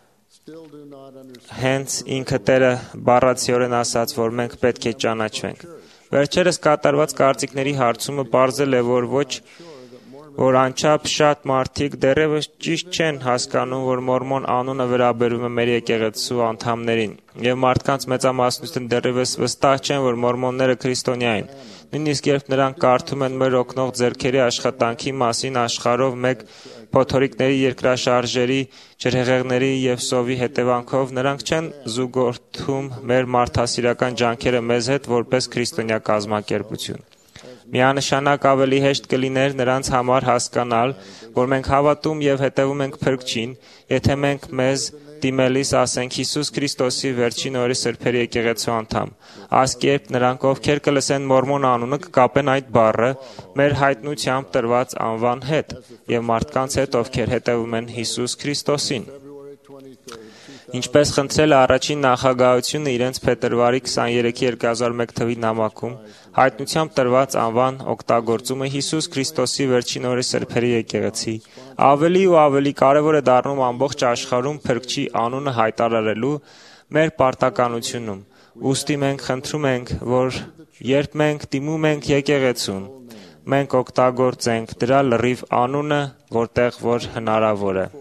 հենց ինքը Տերը բառացիորեն ասաց, որ մենք պետք է ճանաչվենք։ Վերջերս կատարված կարծիքների հարցումը պարզել է, որ ոչ որ անչափ շատ մարդիկ դեռևս ճիշտ չեն հասկանում, որ Մորմոն անունը վերաբերում է մեր եկեղեցու անդամներին, եւ մարդկանց մեծամասնությունը դեռևս վստահ չեն, որ մորմոնները քրիստոնյա են։ Նույնիսկ երբ նրանք կարդում են մեր օգնող ձեռքերի աշխատանքի մասին աշխարհով մեկ փոթորիկների, երկրաշարժերի, ջրհեղեղների եւ սովի հետևանքով, նրանք չեն զուգորդում մեր մարդասիրական ջանքերը մեզ հետ որպես քրիստոնյա կազմակերպություն։ Միանշանակ ավելի հեշտ կլիներ նրանց համար հասկանալ, որ մենք հավատում եւ հետևում ենք Փրկչին, եթե մենք մեզ դիմելիս ասենք Հիսուս Քրիստոսի վերջին օրերի սրբերի եկեղեցու անդամ։ Ասկերպ նրանք, ովքեր կլսեն Մորմոն անունը, կկապեն այդ բառը մեր հայտնությամբ տրված անվան հետ եւ մարդկանց հետ, ովքեր հետևում են Հիսուս Քրիստոսին։ Ինչպես խնդրել է առաջին նախագահությունը իրենց փետրվարի քսաներեքի երկու հազար մեկ թվի նամակում, հայտնությամբ տրված անվան օգտագործումը Հիսուս Քրիստոսի վերջին օրերի սրբերի եկեղեցի ավելի ու ավելի կարևոր է դառնում ամբողջ աշխարհում Փրկչի անունը հայտարարելու մեր պարտականությունում։ Ուստի մենք խնդրում ենք, որ երբ մենք դիմում ենք եկեղեցուն, մենք օգտագործենք դրա լրիվ անունը, որտեղ որ հնարավոր է։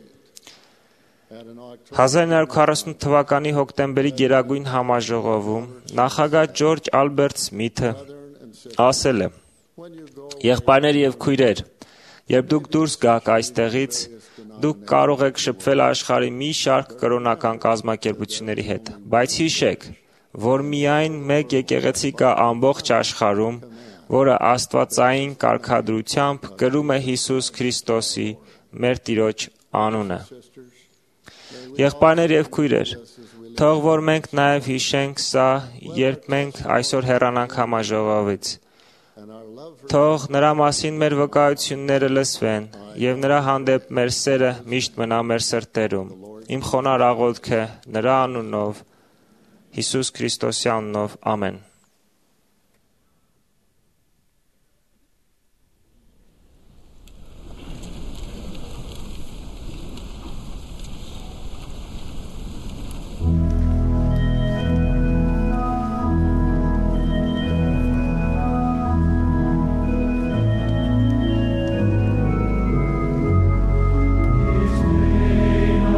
հազար նույնսուն քառասուն թվականի հոկտեմբերի գերագույն համաժողովում նախագահ Ջորջ Ալբերտ Սմիթը ասել է. «Եղբայրներ եւ քույրեր, երբ դուք դուրս գաք այստեղից, դուք կարող եք շփվել աշխարհի մի շարք կրոնական կազմակերպությունների հետ, բայց հիշեք, որ միայն մեկ եկեղեցի կա ամբողջ աշխարհում, որը աստվածային կարգադրությամբ կրում է Հիսուս Քրիստոսի, մեր Տիրոջ անունը»։ Եղբայրներ եւ քույրեր, թող որ մենք նաեւ հիշենք սա, երբ մենք այսօր հեռանանք համաժողովից։ Թող նրա մասին մեր վկայությունները լսվեն եւ նրա հանդեպ մեր սերը միշտ մնա մեր սրտերում։ Իմ խոնար աղոթքը նրա անունով, Հիսուս Քրիստոսի անունով, ամեն։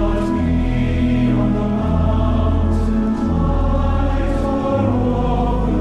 Oh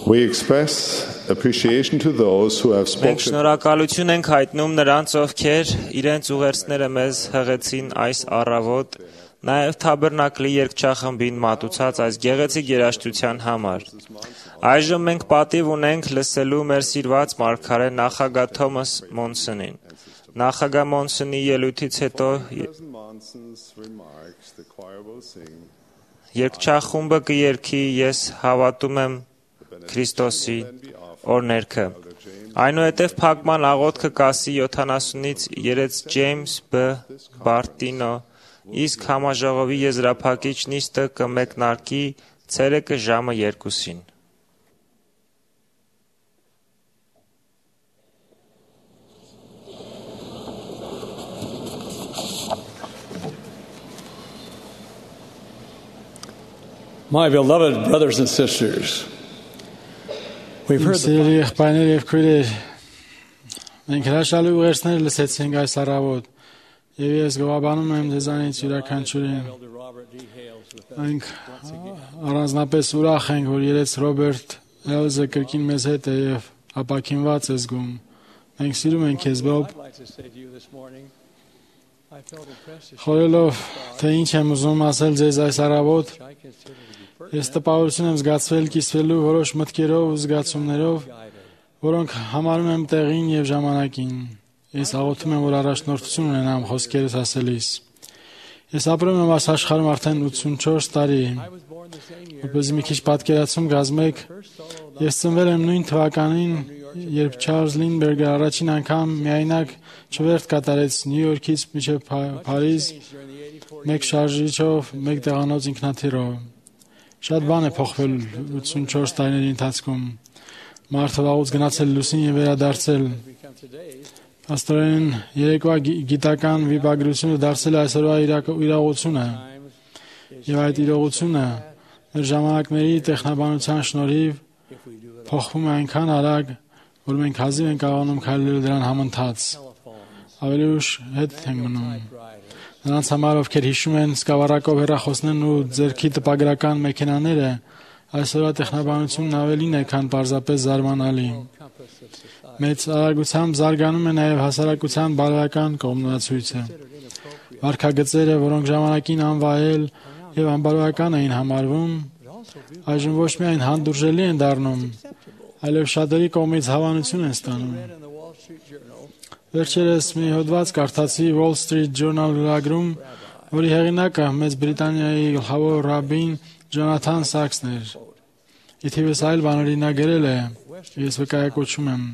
We express appreciation to those who have Մենք spoken. շնորհակալություն ենք հայտնում նրանց, ովքեր իրենց ուղերձները մեզ հղեցին այս առավոտ, նաև Թաբերնակլի երգչախմբին մատուցած այս գեղեցիկ երաժշտության համար։ Այժմ մենք պատիվ ունենք լսելու մեր սիրված մարգարե նախագահ Թոմաս Մոնսոնին։ Նախագահ Մոնսոնի ելույթից հետո երգչախումբը կերգի «Ես հավատում եմ Քրիստոսի» օրհներգը։ Այնուհետև փակման աղոթքը կասի յոթանասունից երեց Ջեյմս Բ. Բարտինո, իսկ համաժողովի եզրափակիչ նիստը կմեկնարկի ցերեկը ժամը երկուսին։ My beloved brothers and sisters, we've heard Սիրելի եղբայրներ եւ քույրեր, մենք հրաշալի ուղերձներ լսեցինք այս առավոտ, եւ ես գովաբանում եմ ձեզանից յուրաքանչյուրին։ Մենք առանձնապես ուրախ ենք, որ երեց Ռոբերտ Հելզը կրկին մեզ հետ է եւ ապաքինված է զգում։ Մենք սիրում ենք քեզ, Բոբ։ Խորելով, թե ինչ եմ ուզում ասել ձեզ այս առավոտ, ես տպավորություն եմ զգացվել կիսվելու որոշ մտքերով ու զգացումներով, որոնք համարում եմ տեղին եւ ժամանակին։ Ես աղոթում եմ, որ առաջնորդություն ունենամ խոսքերս ասելիս։ Ես ապրում եմ այս աշխարհում արդեն ութսունչորս տարի։ Որպես մի քիչ պատկերացում կազմեք, ես ծնվել եմ նույն թվականին, երբ Չարլզ Լինբերգը առաջին անգամ միայնակ չվերթ կատարեց Նյու Յորքից մինչև Փարիզ մեկ շարժիչով, մեկ տեղանոց ինքնաթիռով։ Շատ բան է փոխվել ութսունչորս տարիների ընթացքում։ Մարդը վաղուց գնացել լուսին եւ վերադարձել։ Աստորեն երեկվա գիտական վիպագրությունը դարձել է այսօրվա իրողությունը։ Եվ այդ իրողությունը մեր ժամանակների տեխնաբանության շնորհիվ փոխվում է այնքան արագ, որ մենք հազիվ ենք կարողանում քայլել դրան համընթաց։ Ավելի ուշ հետ ենք մնում։ Նրանց համար, ովքեր հիշում են սկավառակով հեռախոսներն ու ձեռքի տպագրական մեքենաները, այսօրվա տեխնաբանությունն ավելին է, քան պարզապես զարմանալի։ Մեծ արագությամբ զարգանում է նաև հասարակության բարոյական կողմնորացույցը։ Վարքագծերը, որոնք ժամանակին անվայել եւ անբարոյական էին համարվում, այժմ ոչ միայն հանդուրժելի են դառնում, այլև շատերի կողմից հավանություն են ստանում։ Վերջերս մի հոդված կարդացի Wall Street Journal լրագրում, որի հեղինակը Մեծ Բրիտանիայի գլխավոր ռաբին Ջոնաթան Սաքսն էր։ Ի թիվս այլ բաների նա գրել է, ես վկայակոչում եմ.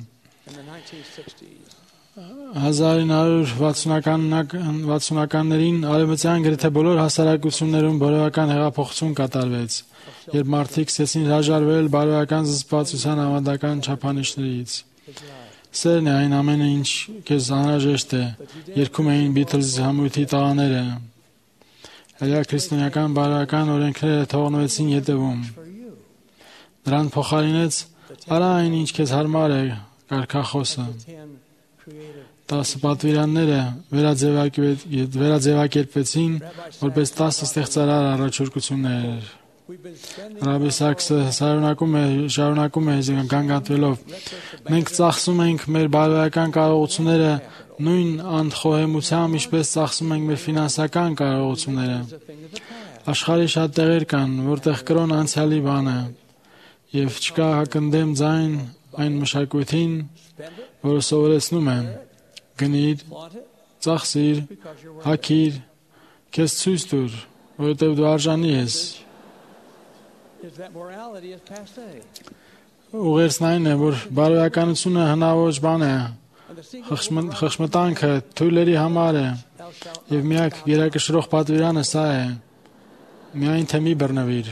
հազար ինը հարյուր վաթսունականներին արևմտյան գրեթե բոլոր հասարակություններում բարոյական հեղափոխություն կատարվեց, երբ մարդիկ սկսեցին հրաժարվել բարոյական զսպվածության ավանդական չափանիշներից։ Սերն է այն ամենը, ինչ քեզ անհրաժեշտ է, երգում էին Beatles համույթի տղաները։ Հրեա քրիստոնեական բարոյական օրենքները թողնվեցին ետևում։ Նրան փոխարինեց արա այն, ինչ քեզ հարմար է, կարգախոսը։ Տասը պատվիրանները վերաձևակերպվեցին որպես տասը ստեղծարար առաջարկություններ։ Ռաբի Սաքսը շարունակում է շարունակում է գանգատվելով. մենք ծախսում ենք մեր բարոյական կարողությունները նույն անխոհեմությամբ, ինչպես ծախսում ենք մեր ֆինանսական կարողությունները։ Աշխարհի շատ տեղեր կան, որտեղ կրոն անցյալի բան է, եւ չկա հակընդդեմ ձայն այն մշակույթին, որը սովորեցնում է. գնիր, ծախսիր, հագիր, քեզ ցույց տուր, որովհետև դու արժանի ես։ Ուղերձն այն է, որ բարոյականությունը հնաոճ բան է, խխմտանքը թույլերի համար է, եւ միակ գերակշռող պատվիրանը սա է. միայն թե մի բռնվիր։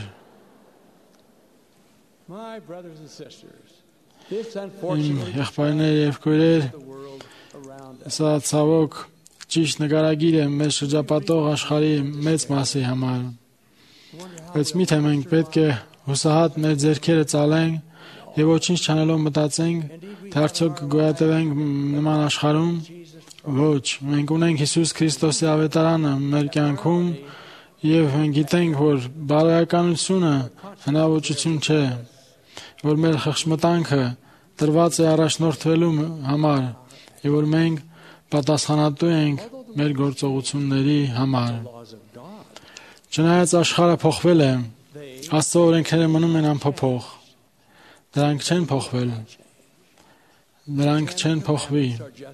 Իմ եղբայրներ եւ քույրեր, սա ցավոք ճիշտ նկարագիր է մեզ շրջապատող աշխարհի մեծ մասի համար։ Բայց միթե մենք պետք է հուսահատ մեր ձեռքերը ծալենք եւ ոչինչ չանելով մտածենք, թե արդյոք կգոյատևենք նման աշխարհում։ Ոչ, մենք ունենք Հիսուս Քրիստոսի ավետարանը մեր կյանքում եւ մենք գիտենք, որ բարոյականությունը հնաոճություն չէ, որ մեր խղճմտանքը տրված է առաջնորդվելու համար եւ որ մենք պատասխանատու ենք մեր գործողությունների համար։ Չնայած աշխարհը փոխվել է, Աստծո օրենքները մնում են անփոփոխ։ Դրանք չեն փոխվել։ Դրանք չեն փոխվի։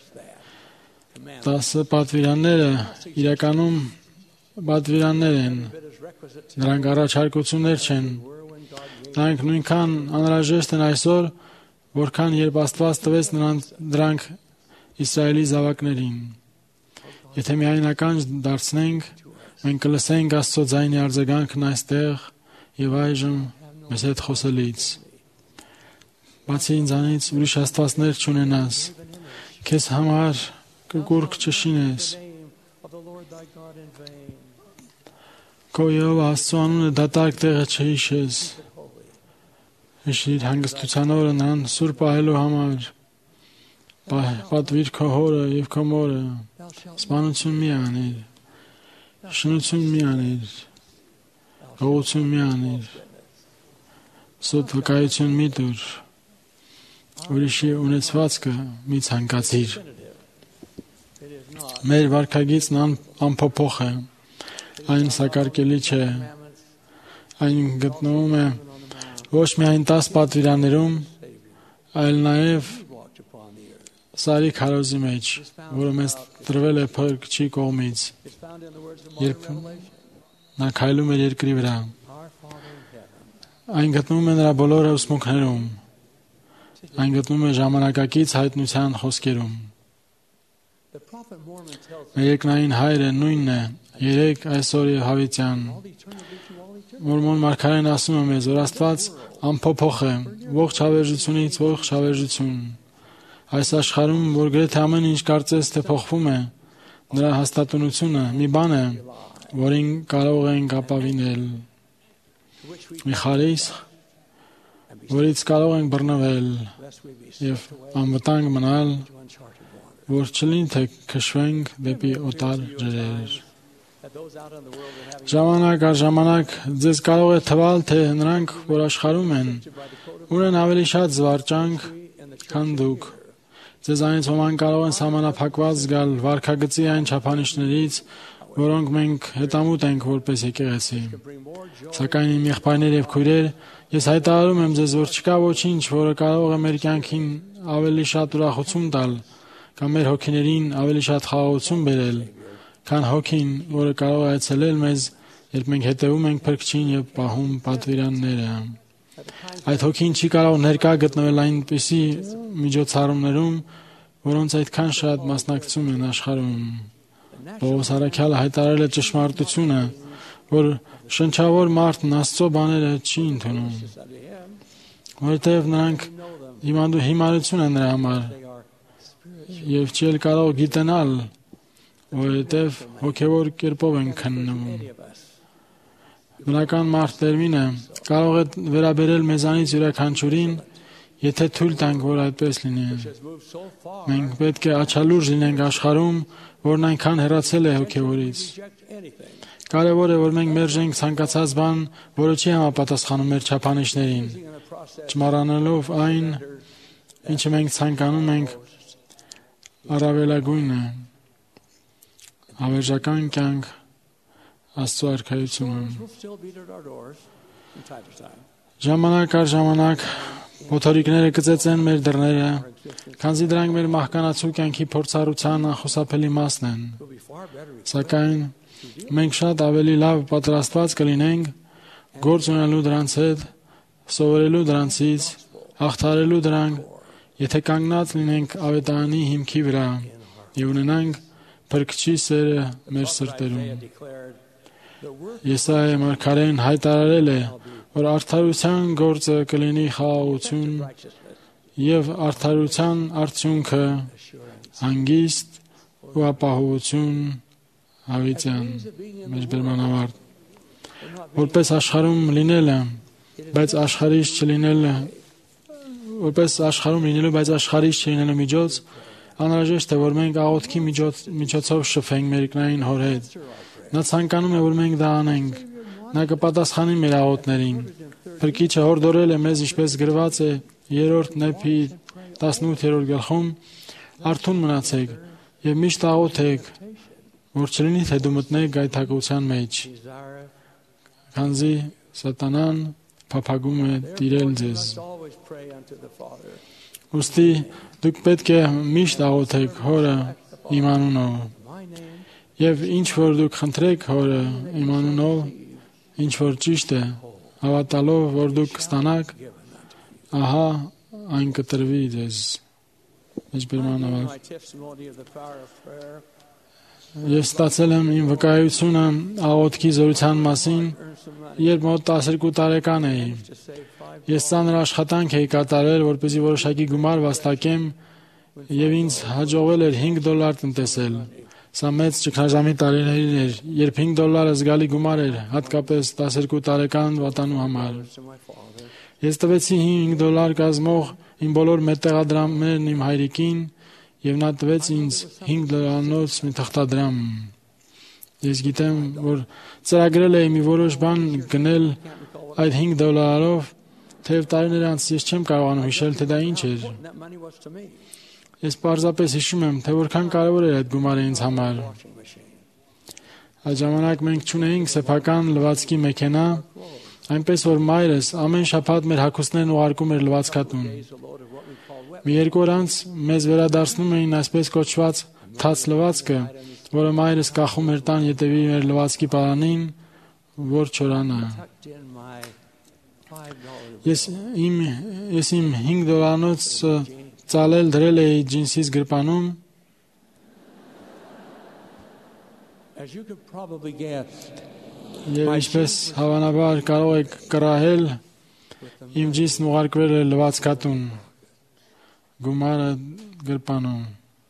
Տասը պատվիրանները իրականում պատվիրաններ են։ Դրանք առաջարկություններ չեն։ Դրանք նույնքան անհրաժեշտ են այսօր, որքան երբ Աստված տվեց դրանք Իսրայելի զավակներին։ Եթե միայնական դարձնենք, մենք կլսենք Աստծո ձայնի արձագանքն այստեղ եւ այժմ մեզ հետ խոսելից։ Բացի ինձանից ուրիշ աստվածներ չունենաս, քեզ համար կգուրք չշինես։ Քո եւ Աստծո անունը դատարկ տեղը չհիշես։ Հիշիր հանգստության օրը նրան սուրբ պահելու համար։ Պատվիր քո հորը եւ քո մորը։ Սպանություն մի անիր։ Շնություն մի անիր։ Հողություն մի անիր։ Սոտ վկայություն մի տուր։ Ուրիշի ունեցվածքը մի ցանկացիր։ Մեր վարքագիծն անփոփոխ է։ Այն սակարկելի չէ։ Այն գտնվում է ոչ միայն տաս պատվիրաններում, այլ նաև Սարի քարոզի մեջ, որը մեզ տրվել է Փրկչի կողմից, երբ նա քայլում էր երկրի վրա։ Այն գտնվում է նրա բոլոր ուսմունքներում։ Այն գտնվում է ժամանակակից հայտնության խոսքերում։ Մեր երկնային հայրը նույնն է, երեք, այսօր եւ հավիտյան։ Մորմոն մարգարեն ասում է մեզ, որ Աստված անփոփոխ է, ողջ հավերժությունից ողջ հավերժություն։ Այս աշխարհում, որ գրեթե ամեն ինչ կարծես թե փոխվում է, նրա հաստատունությունը մի բան է, որին կարող ենք ապավինել։ Մի խարիսխ, որից կարող ենք բռնվել եւ անվտանգ մնալ, որ չլինի թե քշվենք դեպի օտար ջրեր։ Ժամանակ առ ժամանակ ձեզ կարող է թվալ, թե նրանք, որ աշխարհում են, ունեն ավելի շատ զվարճանք, քան դուք։ Ձեզանից ոմանք կարող են սահմանափակված զգալ վարքագծի այն չափանիշներից, որոնք մենք հետամուտ ենք որպես եկեղեցի։ Սակայն իմ եղբայրներ եւ քույրեր, ես հայտարարում եմ ձեզ, որ չկա ոչինչ, որը կարող է մեր կյանքին ավելի շատ ուրախություն տալ, կամ մեր հոգիներին ավելի շատ խաղաղություն բերել, քան հոգին, որը կարող է այցելել մեզ, երբ մենք հետևում ենք Փրկչին եւ պահում պատվիրանները։ Այդ հոգին չի կարող ներկա գտնվել այնպիսի միջոցառումներում, որոնց այդքան շատ մասնակցում են աշխարհում։ Պողոս առաքյալը հայտարարել է ճշմարտությունը, որ շնչավոր մարդն Աստծո բաները չի ընդունում, որովհետև նրանք հիմանդու հիմարություն են նրա համար եւ չի էլ կարող գիտենալ, որովհետև հոգեվոր կերպով են քննում։ Բնական մարդ տերմինը կարող է վերաբերել մեզանից յուրաքանչյուրին, եթե թույլ տանք, որ այդպես լինի։ Մենք պետք է աչալուրջ լինենք աշխարհում, որն այնքան հեռացել է հոգեվորից։ Կարևոր է, որ մենք մերժենք ցանկացած բան, որը չի համապատասխանում մեր չափանիշներին, չմոռանալով այն, ինչը մենք ցանկանում ենք առավելագույնը, հավերժական կյանք, Աստծո արքայությունը։ Ժամանակ առ ժամանակ փոթորիկները կծեծեն մեր դռները, քանզի դրանք մեր մահկանացու կյանքի փորձառության անխուսափելի մասն են։ Սակայն մենք շատ ավելի լավ պատրաստված կլինենք գործ ունենալու դրանց հետ, սովորելու դրանցից, հաղթահարելու դրանք, եթե կանգնած լինենք ավետարանի հիմքի վրա եւ ունենանք Փրկչի սերը մեր սրտերում։ Եսայիա մարգարեն հայտարարել է, որ արդարության գործը կլինի խաղաղություն եւ արդարության արդյունքը հանգիստ ու ապահովություն հավիտյան։ Մեր բերմանավարտ որպես աշխարհում լինելը, բայց աշխարհից չլինելը, որպես աշխարհում լինելու, բայց աշխարհից չլինելու միջոց անհրաժեշտ է, որ մենք աղոթքի միջոց, միջոցով շփվենք մեր երկնային Հոր հետ։ Նա ցանկանում է, որ մենք դա անենք, Նա կպատասխանի մեր աղոթներին։ Փրկիչը հորդորել է մեզ, ինչպես գրված է երրորդ Նեփի տասնութերորդ գլխում. «Արթուն մնացեք եւ միշտ աղոթեք, որ չլինի թե դու մտնեք գայթակղության մեջ, քանզի սատանան փափագում է տիրել ձեզ»։ Ուստի դուք պետք է միշտ աղոթեք Հորը իմ անունով, եւ ինչ որ դուք խնդրեք Հորը իմ անունով, ինչ որ ճիշտ է, հավատալով, որ դուք կստանաք, ահա այն կտրվի ձեզ։ Ես ստացել եմ իմ վկայությունը աղոթքի զորության մասին, երբ մոտ տասներկու տարեկան էի։ Ես ծանր աշխատանք էի կատարել, որպեսզի որոշակի գումար վաստակեմ, եւ ինձ հաջողվել էր հինգ դոլար տնտեսել։ Սա մեծ ճգնաժամի տարիներին էր, երբ հինգ դոլարը զգալի գումար էր, հատկապես տասներկու տարեկան վատանու համար։ Ես տվեցի հինգ դոլար կազմող իմ բոլոր մետաղադրամներն իմ հայրիկին, եւ նա տվեց ինձ հինգ դոլարանոց մի թղթադրամ։ Ես գիտեմ, որ ծրագրել էի մի որոշ բան գնել այդ հինգ դոլարով, թեև տարիներ անց ես չեմ կարողանում հիշել, թե դա ինչ էր։ Ես պարզապես հիշում եմ, թե որքան կարևոր էր այդ գումարը ինձ համար։ Այդ ժամանակ մենք չունեինք սեփական լվացքի մեքենա, այնպես որ մայրս ամեն շաբաթ մեր հագուստներն ուղարկում էր լվացքատուն։ Մի երկու օր անց մեզ վերադարձնում էին այսպես կոչված թաց լվացքը, որը մայրս կախում էր տան ետևի մեր լվացքի պարանին, որ չորանա։ Ես իմ ես իմ հինգ դոլարանոց ծալել դրել էի ջինսիս գրպանում։ Եվ ինչպես հավանաբար կարող եք կռահել, իմ ջինսն ուղարկվել է լվացքատուն, գումարը գրպանում։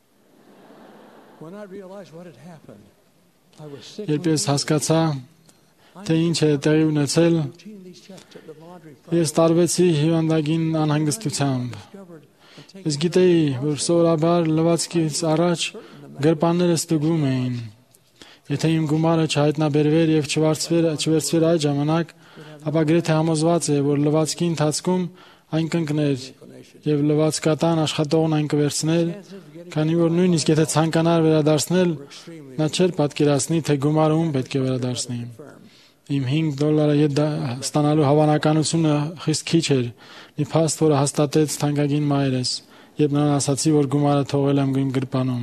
Երբ ես հասկացա, թե ինչ է տեղի ունեցել, ես տարվեցի հիվանդագին անհանգստությամբ։ Ես գիտեի, որ սովորաբար լվացքից առաջ գրպանները ստուգվում էին։ Եթե իմ գումարը չհայտնաբերվեր եւ չվերցվեր այդ ժամանակ, ապա գրեթե համոզված է, որ լվացքի ընթացքում այն կընկներ եւ լվացկատան աշխատողն այն կվերցներ, քանի որ նույնիսկ եթե ցանկանար վերադարձնել, նա չէր պատկերացնի, թե գումարը ում պետք է վերադարձնի։ Իմ հինգ դոլարը ետ ստանալու հավանականությունը խիստ քիչ էր։ Մի փաստ, որը հաստատեց թանկագին մայրս, երբ նրան ասացի, որ գումարը թողել եմ իմ գրպանում։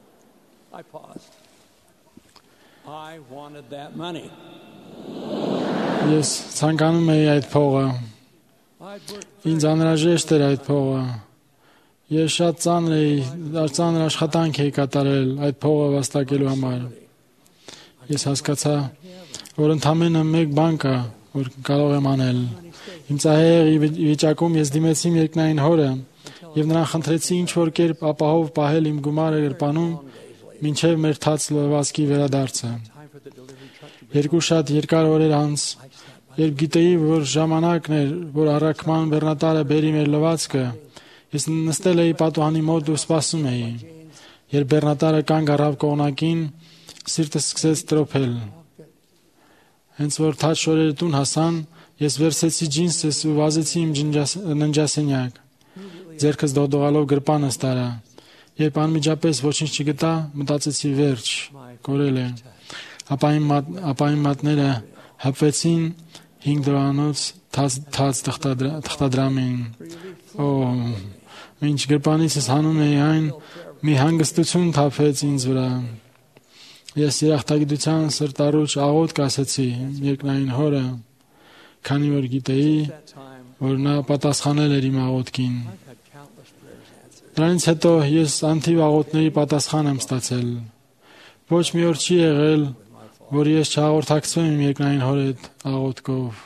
Ես ցանկանում էի այդ փողը։ Ինձ անհրաժեշտ էր այդ փողը։ Ես շատ ծանր էի, ծանր աշխատանք էի կատարել այդ փողը վաստակելու համար։ Ես հասկացա, որ ընդամենը մեկ բան կա, որ կարող եմ անել։ Իմ ծայրի վիճակում ես դիմեցի երկնային Հորը եւ նրան խնդրեցի ինչ որ կերպ ապահով պահել իմ գումարը գրպանում, մինչեւ մեր թաց լվացքի վերադարձը։ Երկու շատ երկար օրեր անց, երբ գիտեի, որ ժամանակն էր, որ առաքման բեռնատարը բերի մեր լվացքը, ես նստել էի պատուհանի մոտ ու սպասում էի։ Երբ բեռնատարը կանգ առավ կողմնակին, սիրտս սկսեց տրոփել։ Հենց որ թաց շորերը տուն հասան, ես վերցեցի ջինսս ու վազեցի իմ ննջասենյակ։ Ձեռքս դողդողալով գրպանս տարա։ Երբ անմիջապես ոչինչ չգտա, մտածեցի վերջ, կորել է։ Ապա իմ ապա իմ մատները հապվեցին հինգ դոլարանոց թաց թղթադրամին։ Օ, ինչ գրպանիցս հանում էի այն, մի հանգստություն թափվեց ինձ վրա։ Ես երախտագիտության սրտառուչ աղոթք ասեցի երկնային Հորը, քանի որ գիտեի, որ նա պատասխանել էր իմ աղոթքին։ Դրանից հետո ես անթիվ աղոթների պատասխան եմ ստացել։ Ոչ մի օր չի եղել, որ ես չհաղորդակցվեմ իմ երկնային Հորի հետ աղոթքով։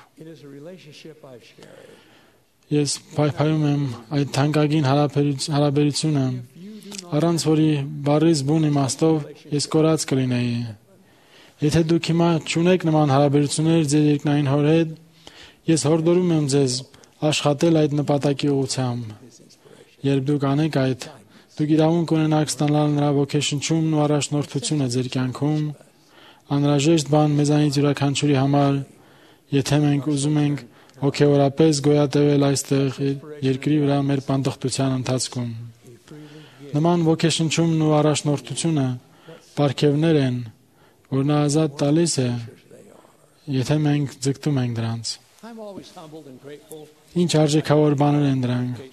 Ես փայփայում եմ այդ թանկագին հարաբերությունը, առանց որի բառից բուն իմաստով ես կորած կլինեի։ Եթե դուք հիմա չունեք նման հարաբերություններ ձեր երկնային Հորի հետ, ես հորդորում եմ ձեզ աշխատել այդ նպատակի ուղղությամբ։ Երբ դուք անեք այդ, դուք իրավունք ունենաք ստանալ նրա ոգեշնչումն ու առաջնորդությունը ձեր կյանքում, անհրաժեշտ բան մեզանից յուրաքանչյուրի համար եթե մենք ուզում ենք հոգեորապես գոյատևել այստեղ երկրի վրա մեր պանդխտության ընթացքում։ Նման ոգեշնչումն ու առաջնորդությունը պարգևներ են, որ նա ազատ տալիս է, եթե մենք ձգտում ենք դրանց։ Ինչ արժեքավոր բաներ են դրանք։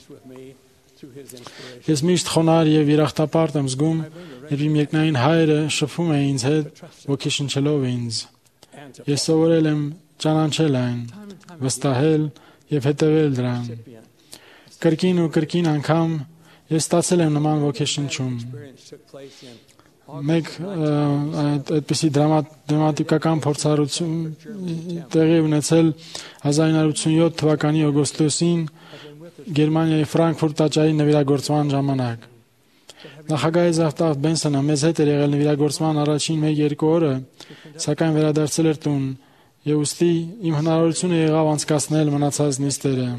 Ես միշտ խոնարհ եւ երախտապարտ եմ զգում, երբ իմ երկնային հայրը շփվում է ինձ հետ, ոգեշնչելով ինձ։ Ես սովորել եմ ճանաչել այն, վստահել եւ հետևել դրան։ Կրկին ու կրկին անգամ ես ստացել եմ նման ոգեշնչում։ Մեկ այդպիսի դրամատիկական փորձառություն տեղի ունեցել հազար ինը հարյուր ութսունյոթ թվականի օգոստոսին Գերմանիայի Ֆրանկֆուրտ տաճարի նվիրագործման ժամանակ։ Նախագահ Զավտավ Բենսոնը մեզ հետ էր եղել նվիրագործման առաջին մեկ-երկու օրը, սակայն վերադարձել էր տուն, եւ ուստի իմ հնարավորությունը եղավ անցկացնել մնացած նիստերը։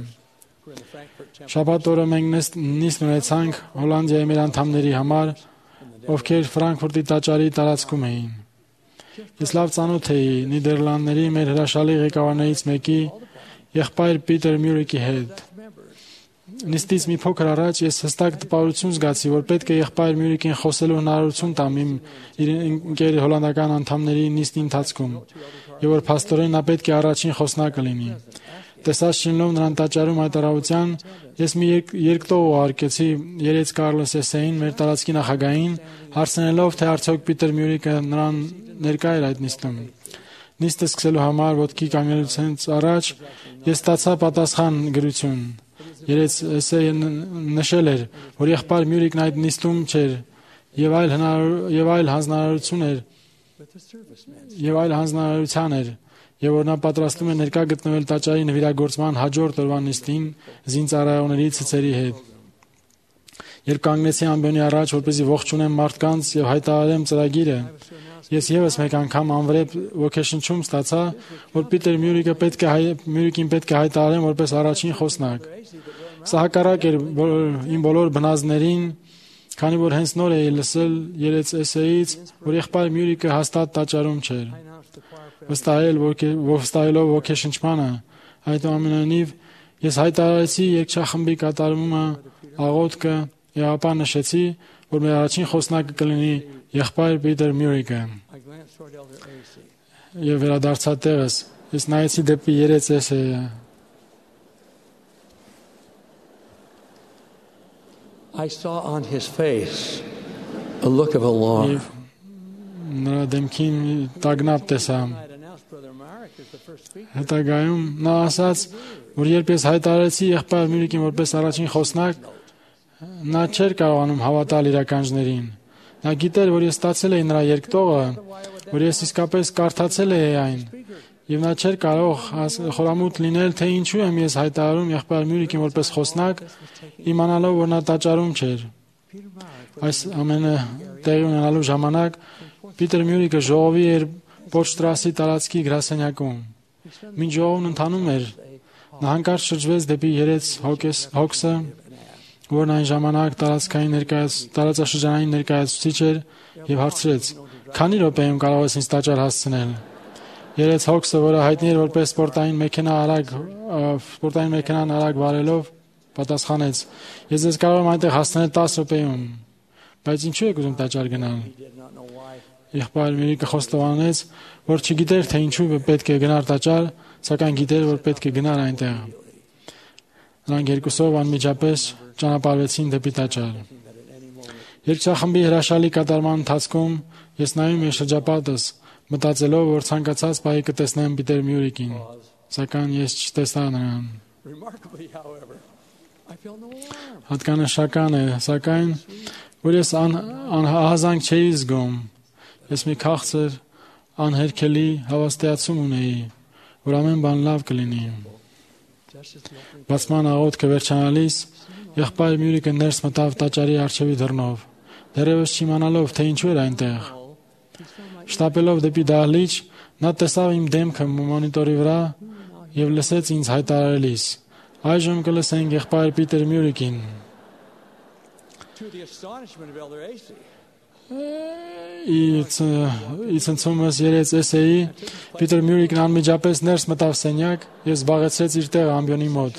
Շաբաթ օրը մենք նիստ ունեցանք Հոլանդիայի մեր անդամների համար, ովքեր Ֆրանկֆուրտի տաճարի տարածքում էին։ Ես լավ ծանոթ էի Նիդերլանդների մեր հրաշալի ղեկավարներից մեկի եղբայր Պիտեր Մյուրիկի հետ։ Նիստից մի փոքր առաջ ես հստակ տպավորություն զգացի, որ պետք է եղբայր Մյուրիկին խոսելու հնարավորություն տամ իմ ընկեր հոլանդական անդամների նիստի ընթացքում, եւ որ փաստորեն նա պետք է առաջին խոսնակը լինի։ Տեսած շինելով նրան տաճարում այդ առավոտյան, ես մի երկտող ուղարկեցի Երեց Կարլոս Էսեին, մեր տարածքի նախագահին, հարցնելով, թե արդյոք Պիտեր Մյուրիկը նրան ներկա էր այդ նիստում։ Նիստը սկսելու համար ոտքի կանգնելուց առաջ ես ստացա պատասխան գրություն։ Երեց Էսեյը նշել էր, որ եղբայր Մյուրիկն այդ նիստում չէր եւ այլ եւ այլ հանձնարարություն էր եւ այլ հանձնարարության էր, եւ որ նա պատրաստում է ներկա գտնվել տաճարի նվիրագործման հաջորդ օրվա նիստին զինծառայողների ցցերի հետ։ Երբ կանգնեցի ամբիոնի առաջ, որպեսզի ողջունեմ մարդկանց եւ հայտարարեմ ծրագիրը, ես եւս մեկ անգամ անվրեպ ոգեշնչում ստացա, որ Պիտեր Մյուրիկը պետք է Մյուրիկին պետք է հայտարարեմ որպես առաջին խոսնակ։ Սա հակառակ էր իմ բոլոր բնազդներին, քանի որ հենց նոր էի լսել Երեց Էսեից, որ եղբայր Մյուրիկը հաստատ տաճարում չէր։ Վստահել վստահելով ոգեշնչմանը, այդուամենայնիվ ես հայտարարեցի երգչախմբի կատարումը, աղոթքը եւ ապա նշեցի, որ մեր առաջին խոսնակը կլինի եղբայր Պիտեր Մյուրիկը։ Եվ վերադարձա տեղս, ես նայեցի դեպի Երեց Էսեյը։ I saw on his face a look of alarm. Նրա դեմքին տագնապ տեսա։ Հետագայում նա ասաց, որ երբ ես հայտարարեցի եղբայր Մյուրիկին որպես առաջին խոսնակ, նա չէր կարողանում հավատալ իր ականջներին։ Նա գիտեր, որ ես ստացել էի նրա երկտողը, որ ես իսկապես կարդացել էի այն, եւ նա չէր կարող խորամուտ լինել, թե ինչու եմ ես հայտարարում եղբայր Մյուրիկին որպես խոսնակ, իմանալով, որ նա տաճարում չէր։ Այս ամենը տեղի ունենալու ժամանակ Պիտեր Մյուրիկը ժողովի էր Պոչտրասի տարածքի գրասենյակում։ Մինչ ժողովն ընթանում էր, նա հանկարծ շրջվեց դեպի Երեց Հոքսը, որն այն ժամանակ տարածքային ներկայաց տարածաշրջանային ներկայացուցիչ էր, եւ հարցրեց. «Քանի րոպեում կարող ես ինձ տաճար հասցնել»։ Երեց Հոքսը, որը հայտնի էր որպես սպորտային մեքենա արագ սպորտային մեքենան արագ վարելով, պատասխանեց. «Ես ձեզ կարող եմ այնտեղ հասցնել տասը րոպեում»։ Բայց ինչու եք ուզում տաճար գնալ։ Եղբայր Մյուրիկը խոստովանեց, որ չգիտեր, թե ինչու պետք է գնար տաճար, սակայն գիտեր, որ պետք է գնար այնտեղ։ Նրանք երկուսով անմիջապես ճանապարհվեցին դեպի տաճար։ Երգչախմբի հրաշալի կատարման ընթացքում ես նայում եմ շրջապատս, մտածելով, որ ցանկացած պահի կտեսնեմ Պիտեր Մյուրիկին, սակայն ես չտեսա նրան։ Հատկանշական է, սակայն որ ես անհազանգ չէի զգում, ես մի քաղցր, անհերքելի հավաստիացում ունեի, որ ամեն բան լավ կլինի։ Բացման աղոթքը վերջանալիս, եղբայր Մյուրիկը ներս մտավ տաճարի առջևի դռնով, դեռևս չիմանալով, թե ինչու էր այնտեղ։ Շտապելով դեպի դահլիճ, նա տեսավ իմ դեմքը մոնիտորի վրա եւ լսեց ինձ հայտարարելիս. «Այժմ կլսենք եղբայր Պիտեր Մյուրիկին»։ ի ցնցումս երեց էսեի, Պիտեր Մյուրիկն անմիջապես ներս մտավ սենյակ եւ զբաղեցրեց իր տեղը ամբիոնի մոտ։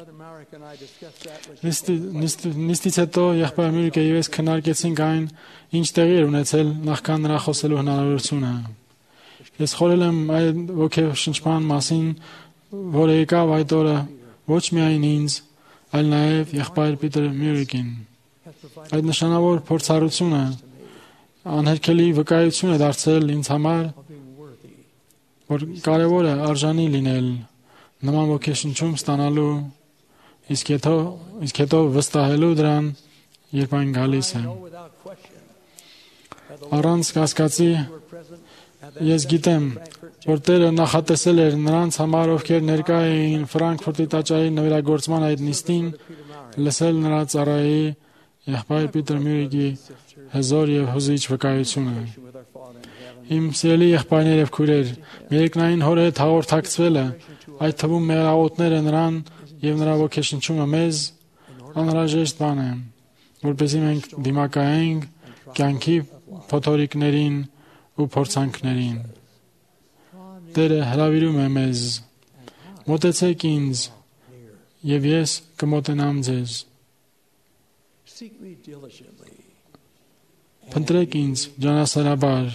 Նիստից հետո եղբայր Մյուրիկը եւ ես քննարկեցինք այն, ինչ տեղի էր ունեցել նախքան նրա խոսելու հնարավորությունը։ Ես խորել եմ այդ ոգեշնչման մասին, որը եկավ այդ օրը ոչ միայն ինձ, այլ նաեւ եղբայր Պիտեր Մյուրիկին։ Այդ նշանավոր փորձառությունը անհերքելի վկայություն է դարձել ինձ համար, որ կարևոր է արժանի լինել նման ոգեշնչում ստանալու, իսկ հետո իսկ հետո վստահելու դրան, երբ այն գալիս է։ Առանց կասկածի ես գիտեմ, որ Տերը նախատեսել էր նրանց համար, ովքեր ներկա էին Ֆրանկֆուրտի տաճարի նվիրագործման այդ նիստին, լսել նրա ծառայի եղբայր Պիտեր Մյուրիկի հզոր եւ հուզիչ վկայությունը։ Իմ սիրելի եղբայրներ եւ քույրեր, Մերկնային հորը հետ հաղորդակցվելը, այդ թվում մեր աղոթները նրան եւ նրա ոգեշնչումը մեզ անհրաժեշտ բան է, որպեսզի մենք դիմակայենք կյանքի փոթորիկներին ու փորձանքներին։ Տերը հրավիրում է մեզ. մոտեցեք ինձ, եւ ես կմոտենամ ձեզ։ Փնտրեք ինձ ջանասարաբար,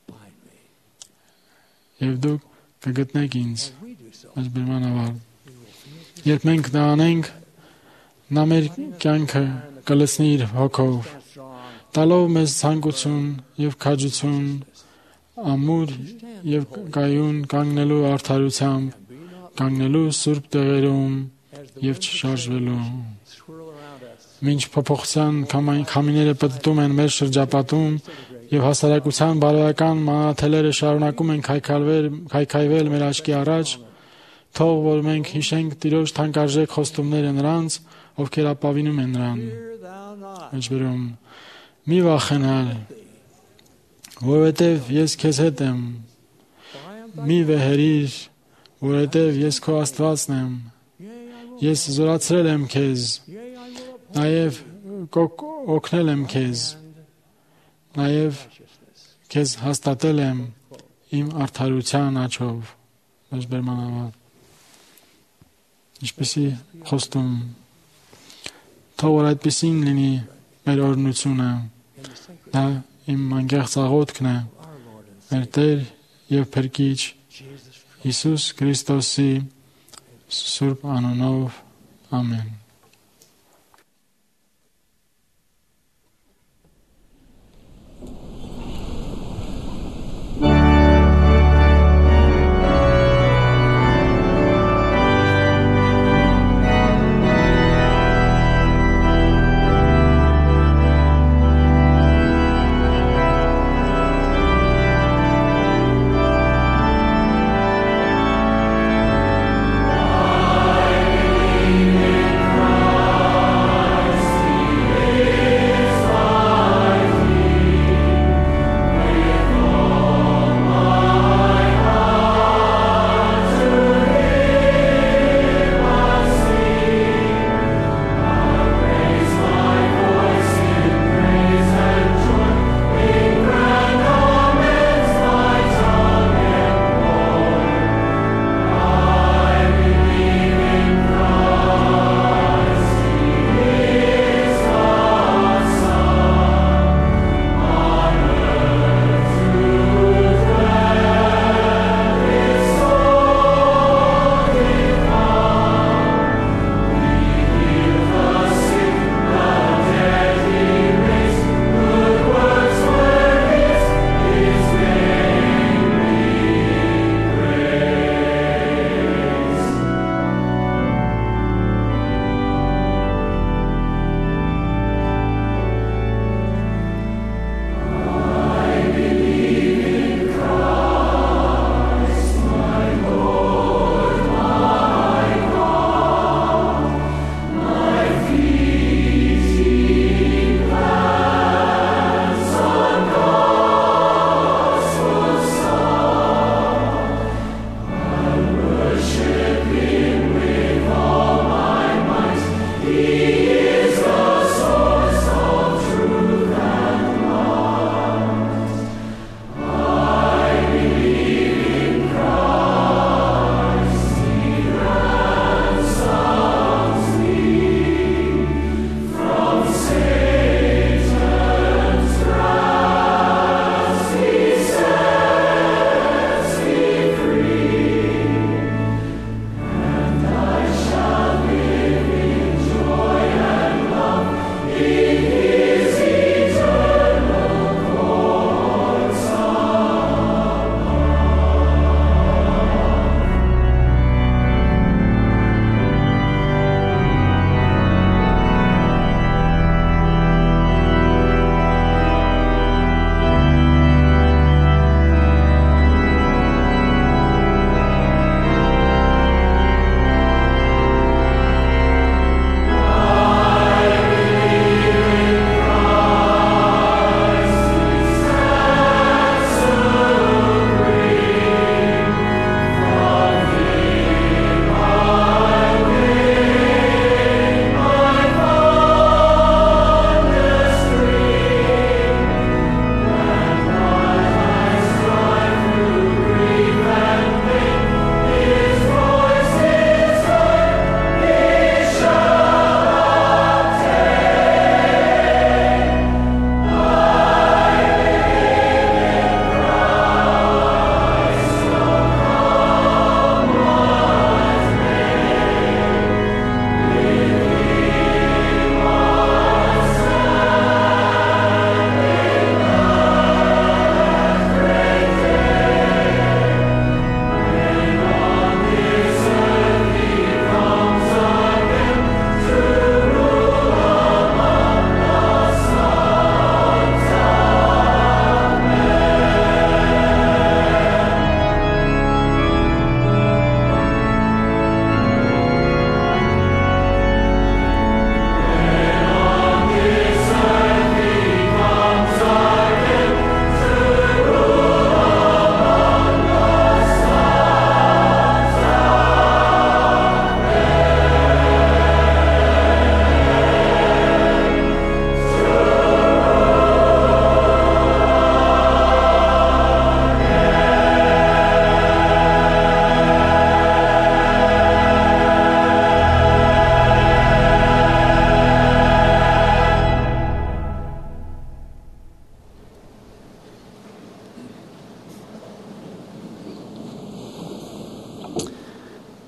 եւ դուք կգտնեք ինձ։ Այս բերմանավար։ Երբ մենք դա անենք, նա մեր կյանքը կլցնի իր հոգով, տալով մեզ ցանկություն եւ քաջություն, ամուր եւ կայուն կանգնելու արդարությամբ, կանգնելու սուրբ տեղերում եւ չշարժվելու։ Մինչ փոփոխության քամիները պտտում են մեր շրջապատում եւ հասարակության բարոյական մանաթելերը շարունակում են քայքայվել մեր աչքի առաջ, թող որ մենք հիշենք Տիրոջ թանկարժեք խոստումները նրանց, ովքեր ապավինում են նրան։ Մեջբերում մի վախենալ, որովհետև ես քեզ հետ եմ, մի վեհերիր, որովհետև ես քո Աստվածն եմ, ես զորացրել եմ քեզ, նաև օգնել եմ քեզ, նաև քեզ հաստատել եմ իմ արդարության աջով։ Մեջբերմանավար ինչպեսի խոստում, թող որ այդպեսին լինի մեր օրհնությունը, դա իմ անկեղծ աղոթքն է, մեր Տեր եւ Փրկիչ Հիսուս Քրիստոսի սուրբ անունով, ամեն։ I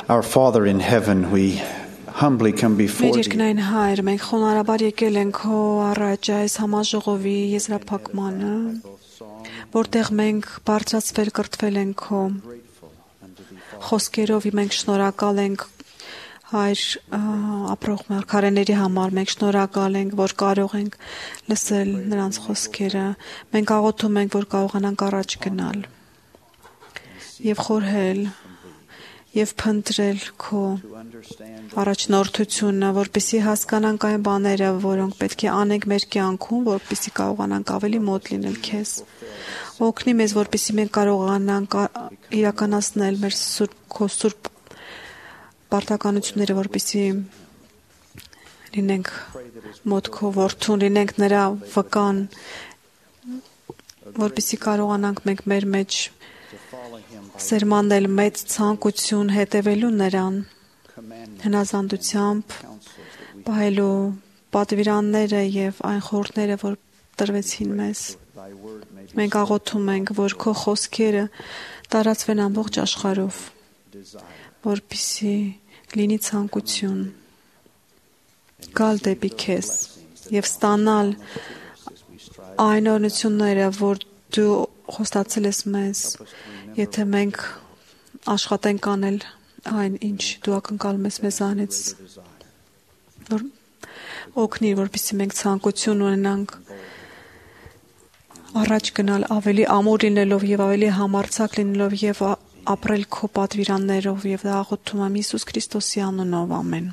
Our Father in heaven, we humbly come before Մեր thee. երկնային Հայր, մենք խոնարհաբար եկել ենք քո առաջ այս համաժողովի եզրափակմանը, որտեղ մենք բարձրացվել կրթվել ենք քո խոսքերով, մենք շնորհակալ ենք Հայր ապրող մարգարեների համար, մենք շնորհակալ ենք, որ կարող ենք լսել նրանց խոսքերը, մենք աղոթում ենք, որ կարողանանք առաջ գնալ եւ խորհել եւ փնտրել քո առաջնորդությունը, որպեսզի հասկանանք այն բաները, որոնք պետք է անենք մեր կյանքում, որպեսզի կարողանանք ավելի մոտ լինել քեզ։ Օգնի մեզ, որպեսզի մենք կարողանանք իրականացնել մեր սուրբ քո սուրբ պարտականությունները, որպեսզի լինենք մոտ քո որդուն, լինենք նրա վկան, որպեսզի կարողանանք մենք մեր մեջ սերմանել մեծ ցանկություն հետևելու նրան, հնազանդությամբ, պահելու պատվիրանները եւ այն խորհուրդները, որ տրվեցին մեզ։ Մենք աղոթում ենք, որ քո խոսքերը տարածվեն ամբողջ աշխարհով, որպեսզի լինի ցանկություն գալ դեպի քեզ եւ ստանալ այն օրհնությունները, որ դու խոստացել ես մեզ, եթե մենք աշխատենք անել այն, ինչ դու ակնկալում ես մեզանից, որ օգնի, որպեսզի մենք ցանկություն ունենանք առաջ գնալ ավելի ամուր լինելով եւ ավելի համարձակ լինելով եւ ապրել քո պատվիրաններով եւ դա աղոթում եմ Հիսուս Քրիստոսի անունով, ամեն։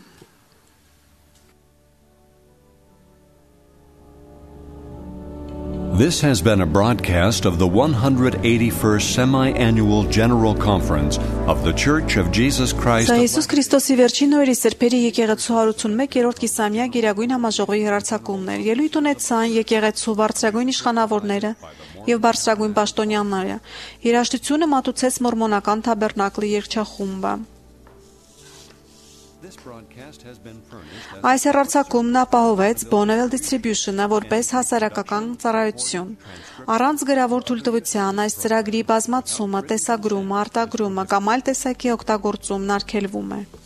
This has been a broadcast of the one hundred eighty-first Semi-Annual General Conference of the Church of Jesus Christ. Սա Հիսուս Քրիստոսի վերջին օրերի սրբերի եկեղեցու հարյուն մեկ-րդ կիսամյա գիրագույն համաժողովի հեռարձակումն էր։ Ելույթ ունեցան եկեղեցու բարձրագույն իշխանավորները եւ բարձրագույն պաշտոնյաները։ Երաժշտությունը մատուցեց մորմոնական թաբերնակլի երգչախումբը։ Այս հեռարձակումն ապահովեց Bonneville Distribution-ը որպես հասարակական ծառայություն։ Առանց գրավոր թույլտվության այս ծրագրի բազմացումը, տեսագրումը, արտագրումը կամ այլ տեսակի օգտագործումն արգելվում է։